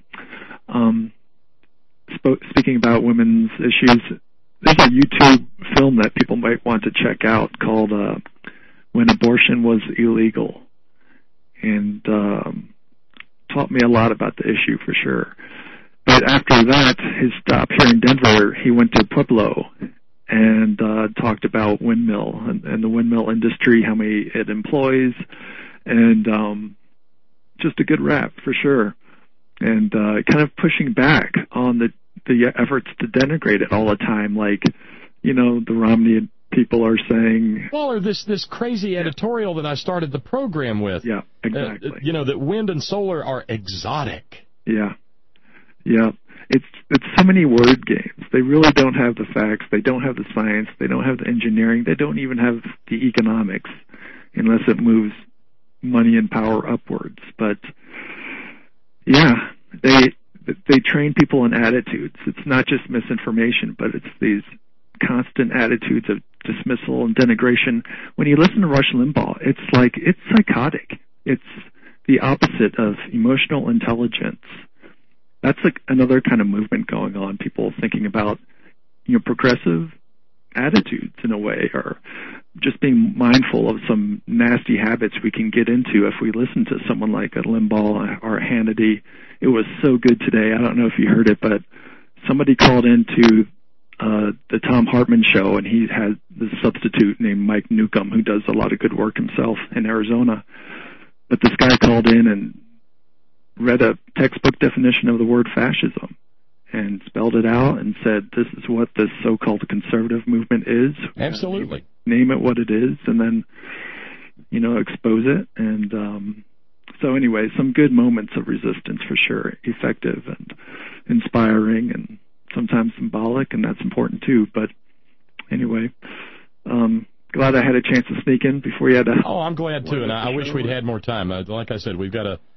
S15: speaking about women's issues, there's a YouTube film that people might want to check out called When Abortion Was Illegal, and taught me a lot about the issue, for sure. But after that, his stop here in Denver, he went to Pueblo and talked about windmill and the windmill industry, how many it employs, and just a good rap, for sure. And kind of pushing back on the efforts to denigrate it all the time, like, the Romney people are saying.
S2: Well, or this crazy editorial that I started the program with.
S15: Yeah, exactly.
S2: That wind and solar are exotic.
S15: Yeah. It's so many word games. They really don't have the facts. They don't have the science. They don't have the engineering. They don't even have the economics, unless it moves money and power upwards. But yeah, they train people in attitudes. It's not just misinformation, but it's these constant attitudes of dismissal and denigration. When you listen to Rush Limbaugh, it's psychotic. It's the opposite of emotional intelligence. That's like another kind of movement going on. People thinking about, progressive attitudes in a way, or just being mindful of some nasty habits we can get into if we listen to someone like a Limbaugh or a Hannity. It was so good today. I don't know if you heard it, but somebody called into the Thom Hartmann show, and he had this substitute named Mike Newcomb, who does a lot of good work himself in Arizona. But this guy called in and read a textbook definition of the word fascism and spelled it out and said, this is what this so-called conservative movement is.
S2: Absolutely.
S15: Name it what it is. And then expose it. And so anyway, some good moments of resistance for sure, effective and inspiring and sometimes symbolic, and that's important too. But anyway, glad I had a chance to sneak in before you had to.
S2: Oh, I'm glad too, and I wish we'd had more time. Like I said, we've got a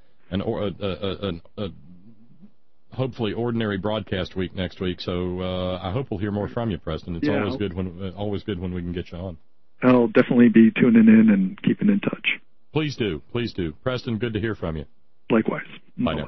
S2: hopefully ordinary broadcast week next week, so I hope we'll hear more from you, Preston. It's always good when we can get you on. I'll
S15: definitely be tuning in and keeping in touch.
S2: Please do. Preston, good to hear from you.
S15: Likewise.
S2: Bye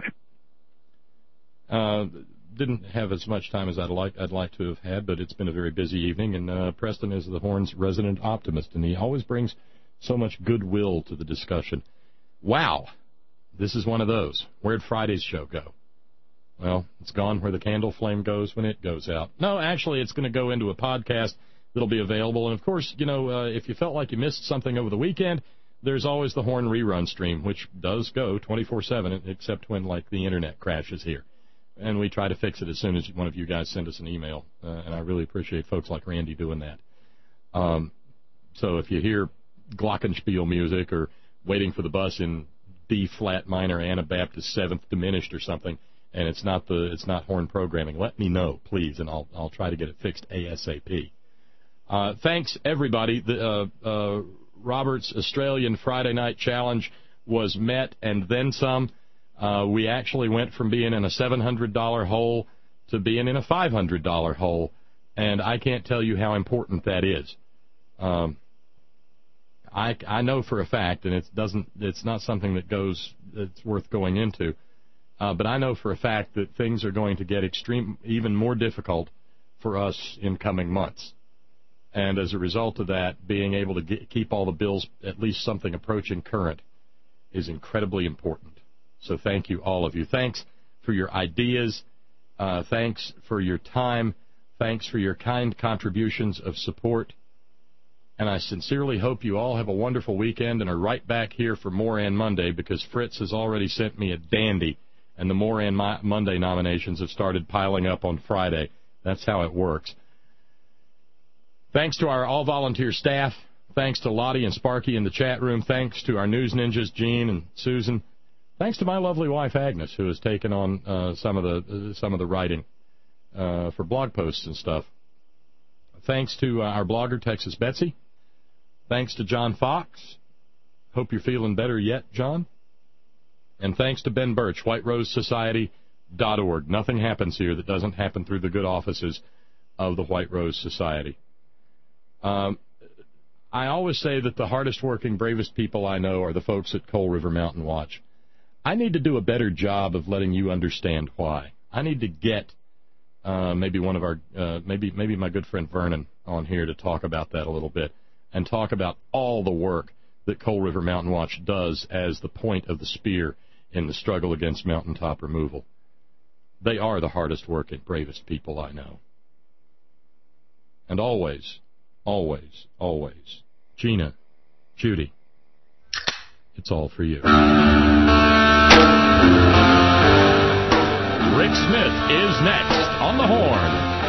S2: now. Didn't have as much time as I'd like to have had, but it's been a very busy evening, and Preston is the Horn's resident optimist, and he always brings so much goodwill to the discussion. Wow. This is one of those. Where'd Friday's show go? Well, it's gone where the candle flame goes when it goes out. No, actually, it's going to go into a podcast that'll be available. And, of course, if you felt like you missed something over the weekend, there's always the Horn rerun stream, which does go 24/7, except when, the Internet crashes here. And we try to fix it as soon as one of you guys send us an email. And I really appreciate folks like Randy doing that. So if you hear glockenspiel music or Waiting for the Bus in B-flat minor Anabaptist 7th diminished or something, and it's not Horn programming, let me know, please, and I'll try to get it fixed ASAP. Thanks, everybody. Robert's Australian Friday Night Challenge was met and then some. We actually went from being in a $700 hole to being in a $500 hole, and I can't tell you how important that is. I know for a fact, and it's not something that's worth going into, but I know for a fact that things are going to get even more difficult for us in coming months. And as a result of that, being able to keep all the bills at least something approaching current is incredibly important. So thank you, all of you. Thanks for your ideas. Thanks for your time. Thanks for your kind contributions of support. And I sincerely hope you all have a wonderful weekend and are right back here for Moran Monday, because Fritz has already sent me a dandy, and the Moran Monday nominations have started piling up on Friday. That's how it works. Thanks to our all-volunteer staff. Thanks to Lottie and Sparky in the chat room. Thanks to our news ninjas, Gene and Susan. Thanks to my lovely wife, Agnes, who has taken on some of the writing for blog posts and stuff. Thanks to our blogger, Texas Betsy. Thanks to John Fox. Hope you're feeling better yet, John. And thanks to Ben Birch, WhiteRoseSociety.org. Nothing happens here that doesn't happen through the good offices of the White Rose Society. I always say that the hardest working, bravest people I know are the folks at Coal River Mountain Watch. I need to do a better job of letting you understand why. I need to get maybe my good friend Vernon on here to talk about that a little bit, and talk about all the work that Coal River Mountain Watch does as the point of the spear in the struggle against mountaintop removal. They are the hardest working, bravest people I know. And always, always, always, Gina, Judy, it's all for you. Rick Smith is next on the Horn.